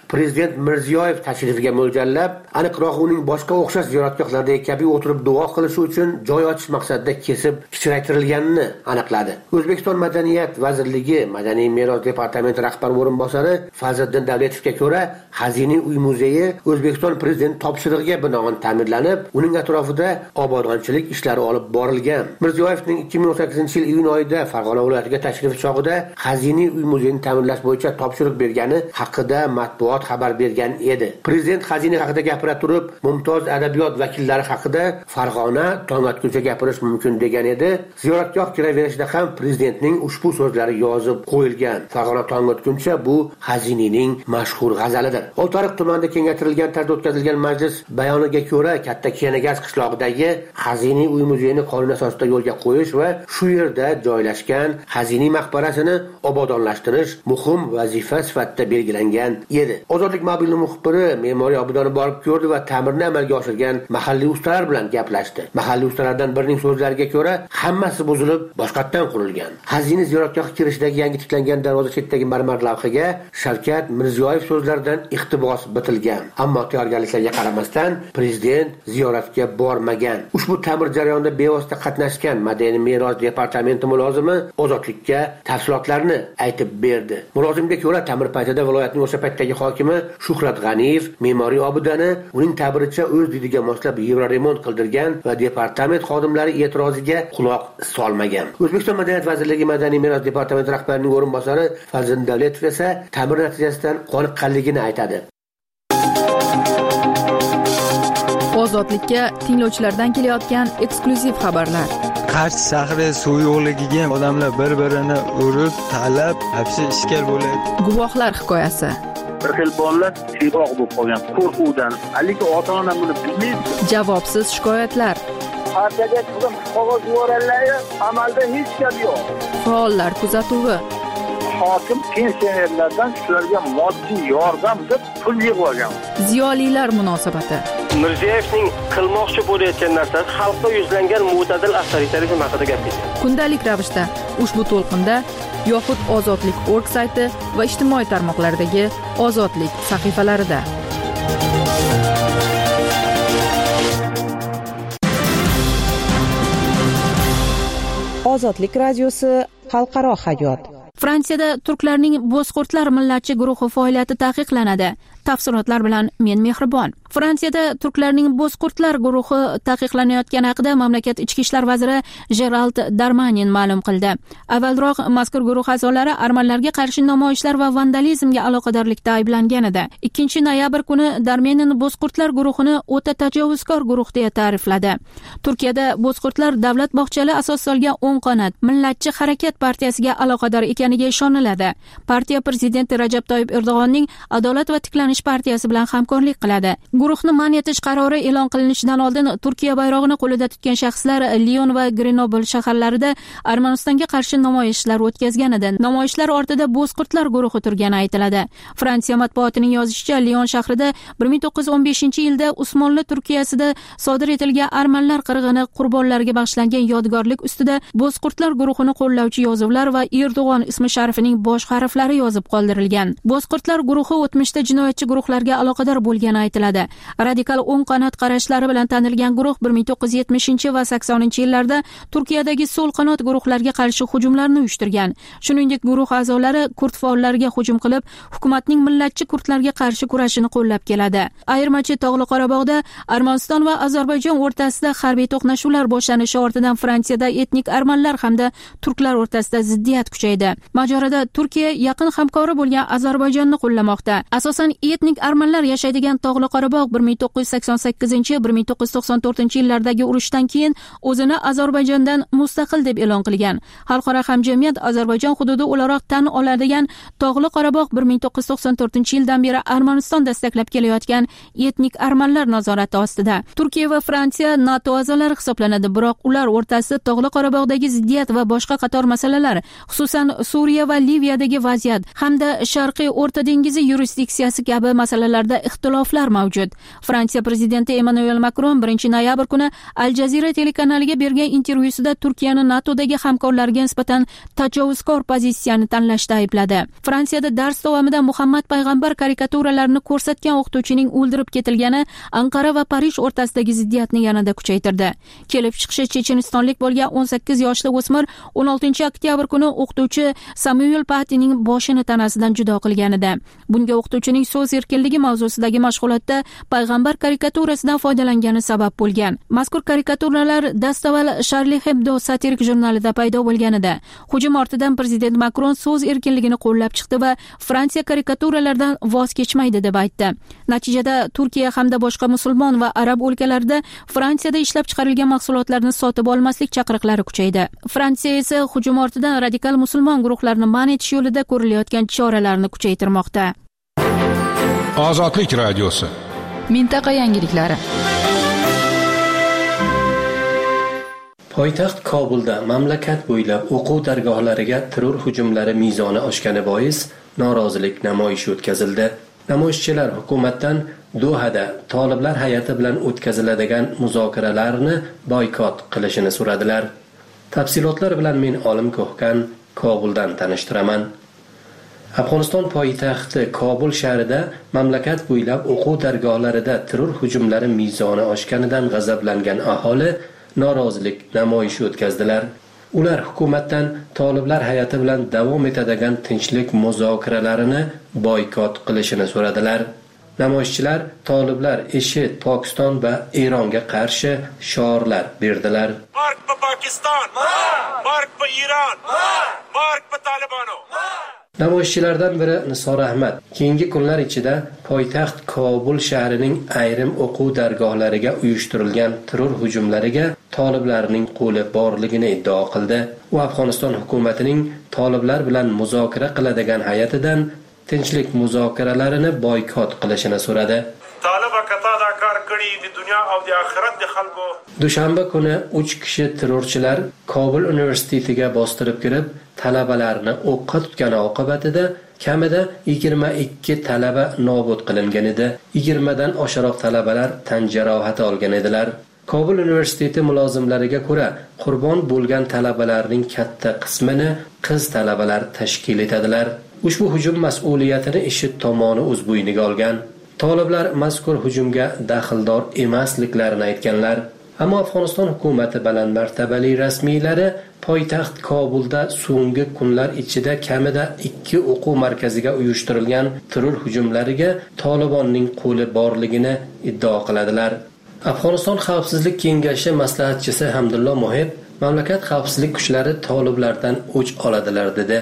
prezident Mirziyoyev tashrifiga mo'ljallab, aniqroq uning boshqa o'xshash ziyoratgohlardagi kabi o'tirib duo qilishi uchun joy ochish maqsadida kesib kichraytirilganini aniqladi. O'zbekiston Madaniyat vazirligi Madaniy meros departamenti rahbar o'rinbosari Fazliddin Davletovga ko'ra, Xaziniy uy muzeyi O'zbekiston prezidenti topshirig'iga binoan ta'mirlanib, uning atrofida obodonchilik ishlari olib borilgan. Mirziyoyevning ikki ming o'n sakkizinchi yil iyun oyida Farg'ona viloyatiga tashrifi chog'ida Xaziniy uy muzeyini ta'mirlash bo'yicha topshiriq bergani haqida matbuot xabar bergan edi. Prezident Xazina haqida gapira turib, mumtoz adabiyot vakillari haqida Farg'ona tong otguncha gapirish mumkin degan edi. Ziyoratgoh kiraverishida ham prezidentning ushbu so'zlari yozib qo'yilgan. Farg'ona tong otguncha bu Xazinining mashhur g'azalidir. Oltiariq tumanida kengaytirilgan tarzda o'tkazilgan majlis bayoniga ko'ra, Katta Kenagaz qishlog'idagi Xaziniy uy muzeyini qonun asosida yo'lga qo'yish va shu yerda joylashgan Xaziniy maqbarasini obodonlashtirish muhim vazifa sifatida belgilangan edi. Ozodlik mobil muxbiri me'moriy obodani borib ko'rdi va ta'mirni amalga oshirgan mahalliy ustalar bilan gaplashdi. Mahalliy ustalardan birining so'zlariga ko'ra, hammasi buzilib, boshqatdan qurilgan. Xazina ziyoratgohi kirishidagi yangi tiklangan darvoza chetidagi marmar lavhaga Shavkat Mirziyoyev so'zlaridan iqtibos bitilgan. Ammo tayyorgarliklarga qaramasdan prezident ziyoratga bormagan. Ushbu ta'mir jarayonida bevosita qatnashgan Madaniy meros departamenti mulozimi Ozodlikka tafsilotlarni aytib berdi. Mulozimga ko'ra, ta'mir paytida viloyatning o'sha paytdagi hokimi Shuhrat G'aniyev me'moriy obidani uning ta'biricha o'z didiga moslab yevroremont qildirgan va departament xodimlari e'tiroziga quloq solmagan. O'zbekiston Madaniyat vazirligi Madaniy meros departamenti rahbarining o'rinbosari Fazliddin Davletov esa ta'mir natijasidan qoniqqanligini aytadi. Ozodlikka tinglovchilardan kelayotgan eksklyuziv xabarlar. Qarshi shahri suv yo'qligiga odamlar bir-birini urib, talab, hapsi ishkal bo'ladi. Guvohlar hikoyasi. Bir xil bolalar tiyroq bo'lib qolgan qo'rquvdan. Lekin ota-ona buni bilmaydi. Javobsiz shikoyatlar. Partiyaga turgan qog'oz yuborganlar, amalda hech gap yo'q. Faollar kuzatuvi. Hokim pensionerlardan shularga moddiy yordam deb pul yig'ib olgan. Ziyolilar munosabati. Mirziyoyevning qilmoqchi bo'layotgan narsasi xalqqa yuzlangan mo'tadil avtoritarizm haqida gapirdi. Kundalik ravishda ushbu to'lqinda yoxud ozodlik nokta org sayti va ijtimoiy tarmoqlardagi Ozodlik sahifalarida. Ozodlik radiosi xalqaro hayot. Fransiyada turklarning bozqurtlar millatchi guruhi faoliyati taqiqlanadi. Tafsilotlar bilan men Mehribon. Fransiyada turklarning bozqurtlar guruhi taqiqlanayotgani haqida mamlakat ichki ishlar vaziri Gerald Darmanin ma'lum qildi. Avvalroq mazkur guruh a'zolari armanlarga qarshi namoyishlar va vandalizmga aloqadorlikda ayblangan edi. ikkinchi noyabr kuni Darmanin bozqurtlar guruhini o'ta tajovuzkor guruh deya ta'rifladi. Turkiyada bozqurtlar davlat bog'chali asos solgan o'ng qanot millatchi harakat partiyasiga aloqador ekaniga ishoniladi. Partiya prezidenti Rajab Toyyib Erdo'g'onning Adolat va tiklanish partiyasi bilan hamkorlik qiladi. Guruhni man etish qarori e'lon qilinishidan oldin Turkiya bayrog'ini qo'lida tutgan shaxslar Lyon va Grenoble shaharlarida Armanistonga qarshi namoyishlar o'tkazgan edi. Namoyishlar ortida bozqurtlar guruhi turgani aytiladi. Fransiya matbuotining yozishicha, Lyon shahrida bir ming to'qqiz yuz o'n beshinchi yilda Usmonli Turkiyasida sodir etilgan armanlar qirg'ini qurbonlariga bag'ishlangan yodgorlik ustida bozqurtlar guruhini qo'llovchi yozuvlar va Erdo'g'on ismi sharifining bosh harflari yozib qoldirilgan. Bozqurtlar guruhi o'tmishda jinoyatchi guruhlarga aloqador bo'lgani aytiladi. Radikal o'ng qanot qarashlari bilan tanilgan guruh bir ming to'qqiz yuz yetmishinchi va saksoninchi yillarda Turkiyadagi so'l qanot guruhlarga qarshi hujumlarni uyushtirgan. Shuningdek, guruh a'zolari kurd faollariga hujum qilib, hukumatning millatchi kurdlarga qarshi kurashini qo'llab keladi. Ayirmachi Tog'li Qorabog'da Armaniston va Ozarbayjon o'rtasida harbiy to'qnashuvlar boshlanishi ortidan Fransiyada etnik armanlar hamda turklar o'rtasida ziddiyat kuchaydi. Mojaroda Turkiya yaqin hamkori bo'lgan Ozarbayjonni qo'llamoqda. Asosan etnik armanlar yashaydigan Tog'li Qorabog' bir ming to'qqiz yuz sakson sakkizinchi - bir ming to'qqiz yuz to'qson to'rtinchi yillardagi urushdan keyin o'zini Ozarbayjondan mustaqil deb e'lon qilgan. Xalqaro hamjamiyat Ozarbayjon hududi o'laroq tan oladigan Tog'li Qorabog' bir ming to'qqiz yuz to'qson to'rtinchi yildan beri Armaniston dastaklab kelayotgan etnik armanlar nazorati ostida. Turkiya va Fransiya NATO a'zolari hisoblanadi, biroq ular o'rtasida Tog'li Qorabog'dagi ziddiyat va boshqa qator masalalar, xususan Suriya va Liviyadagi vaziyat hamda Sharqiy O'rta dengizi yurisdiksiyasi kabi masalalarda ixtiloflar mavjud. Fransiya prezidenti Emmanuel Macron birinchi noyabr kuni Al Jazeera telekanaliga bergan intervyusida Turkiyani NATOdagi hamkorlarga nisbatan tajovuzkor pozitsiyani tanlashda aybladi. Fransiyada dars davomida Muhammad payg'ambar karikaturalarini ko'rsatgan o'qituvchining o'ldirib ketilgani Anqara va Parij o'rtasidagi ziddiyatni yanada kuchaytirdi. Kelib chiqishi chechenistonlik bo'lgan o'n sakkiz yoshli o'smir o'n oltinchi oktyabr kuni o'qituvchi Samuel Patining boshini tanasidan judo qilgan edi. Bunga o'qituvchining so'z erkinligi mavzusidagi mashg'ulotda payg'ambar karikaturasidan foydalangani sabab bo'lgan. Mazkur karikaturalar dastavval Charlie Hebdo satirik jurnalida paydo bo'lgan edi. Hujum ortidan prezident Macron so'z erkinligini qo'llab chiqdi va Fransiya karikaturalardan voz kechmaydi deb aytdi. Natijada Turkiya hamda boshqa musulmon va arab o'lkalarida Fransiyada ishlab chiqarilgan mahsulotlarni sotib olmaslik chaqiriqlari kuchaydi. Fransiya esa hujum ortidan radikal musulmon guruhlarni man etish yo'lida ko'rilayotgan choralarni kuchaytirmoqda. Ozodlik radiosi. Mintaqa yangiliklari. Poytaxt Kobulda mamlakat bo'ylab o'quv dargohlariga terror hujumlari mezoni oshgani bois norozilik namoyishi o'tkazildi. Namoyishchilar hukumatdan Dohada toliblar hay'ati bilan o'tkaziladigan muzokaralarni boykot qilishini so'radilar. Tafsilotlar bilan men Olim Ko'hkan Kobuldan tanishtiraman. Afg'oniston poytaxti Kobul shahrida mamlakat bo'ylab o'quv dargohlarida terror hujumlari mezoni oshganidan g'azablangan aholi norozilik namoyishi o'tkazdilar. Ular hukumatdan toliblar hay'ati bilan davom etadigan tinchlik muzokaralarini boykot qilishini so'radilar. Namoyishchilar toliblar ishi Pokiston va Eronga qarshi shiorlar berdilar. Mark pa Pokiston, mark pa Iron, mark pa Taliban. Namoyishchilardan biri Nisor Ahmad keyingi kunlar ichida poytaxt Kobul shahrining ayrim o'quv dargohlariga uyushtirilgan terror hujumlariga toliblarning qo'li borligini iddao qildi. U Afg'oniston hukumatining toliblar bilan muzokara qiladigan hay'atidan tinchlik muzokaralarini boykot qilishini so'radi. Dushanba kuni uch kishi terrorchilar Kobul universitetiga bostirib kirib, talabalarni o'qqa tutgani oqibatida kamida yigirma ikki talaba nobud qilingan edi. yigirma dan oshiqroq talabalar tan jarohati olgan edilar. Kobul universiteti mulozimlariga ko'ra, qurbon bo'lgan talabalarning katta qismini qiz talabalar tashkil etadilar. Ushbu hujum mas'uliyatini IShID tomoni o'z bo'yniga olgan. Toliblar mazkur hujumga daxldor emasliklarini aytganlar. Ammo Afg'oniston hukumati baland martabali rasmiylari poytaxt Kobulda so'nggi kunlar ichida kamida ikki o'quv markaziga uyushtirilgan terror hujumlariga Tolibonning qo'li borligini iddao qiladilar. Afg'oniston Xavfsizlik kengashi maslahatchisi Hamdullo Mohib mamlakat xavfsizlik kuchlari toliblardan o'ch oladilar dedi.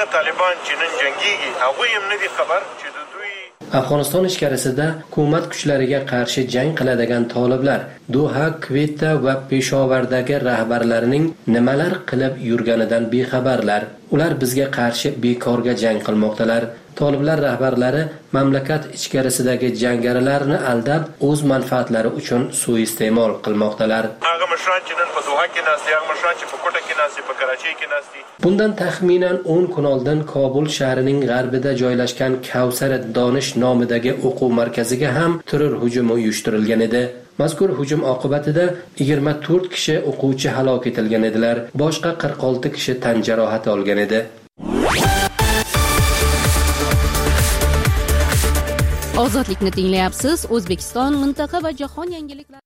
Afg'oniston ichkarisida hukumat kuchlariga qarshi jang qiladigan toliblar Doha, Kvetta va Peshovardagi rahbarlarining nimalar qilib yurganidan bexabarlar. Ular bizga qarshi bekorga jang qilmoqdalar. Toliblar rahbarlari mamlakat ichkarisidagi jangarilarni aldab, o'z manfaatlari uchun suiiste'mol qilmoqdalar. Bundan taxminan o'n kun oldin Kobul shahrining g'arbida joylashgan Kavsar Donish nomidagi o'quv markaziga ham terror hujumi uyushtirilgan edi. Mazkur hujum oqibatida yigirma to'rt kishi o'quvchi halok etilgan edilar. Boshqa qirq olti kishi tan jarohati olgan edi. Ozodlikni tinglayapsiz. O'zbekiston, mintaqa va jahon yangiliklari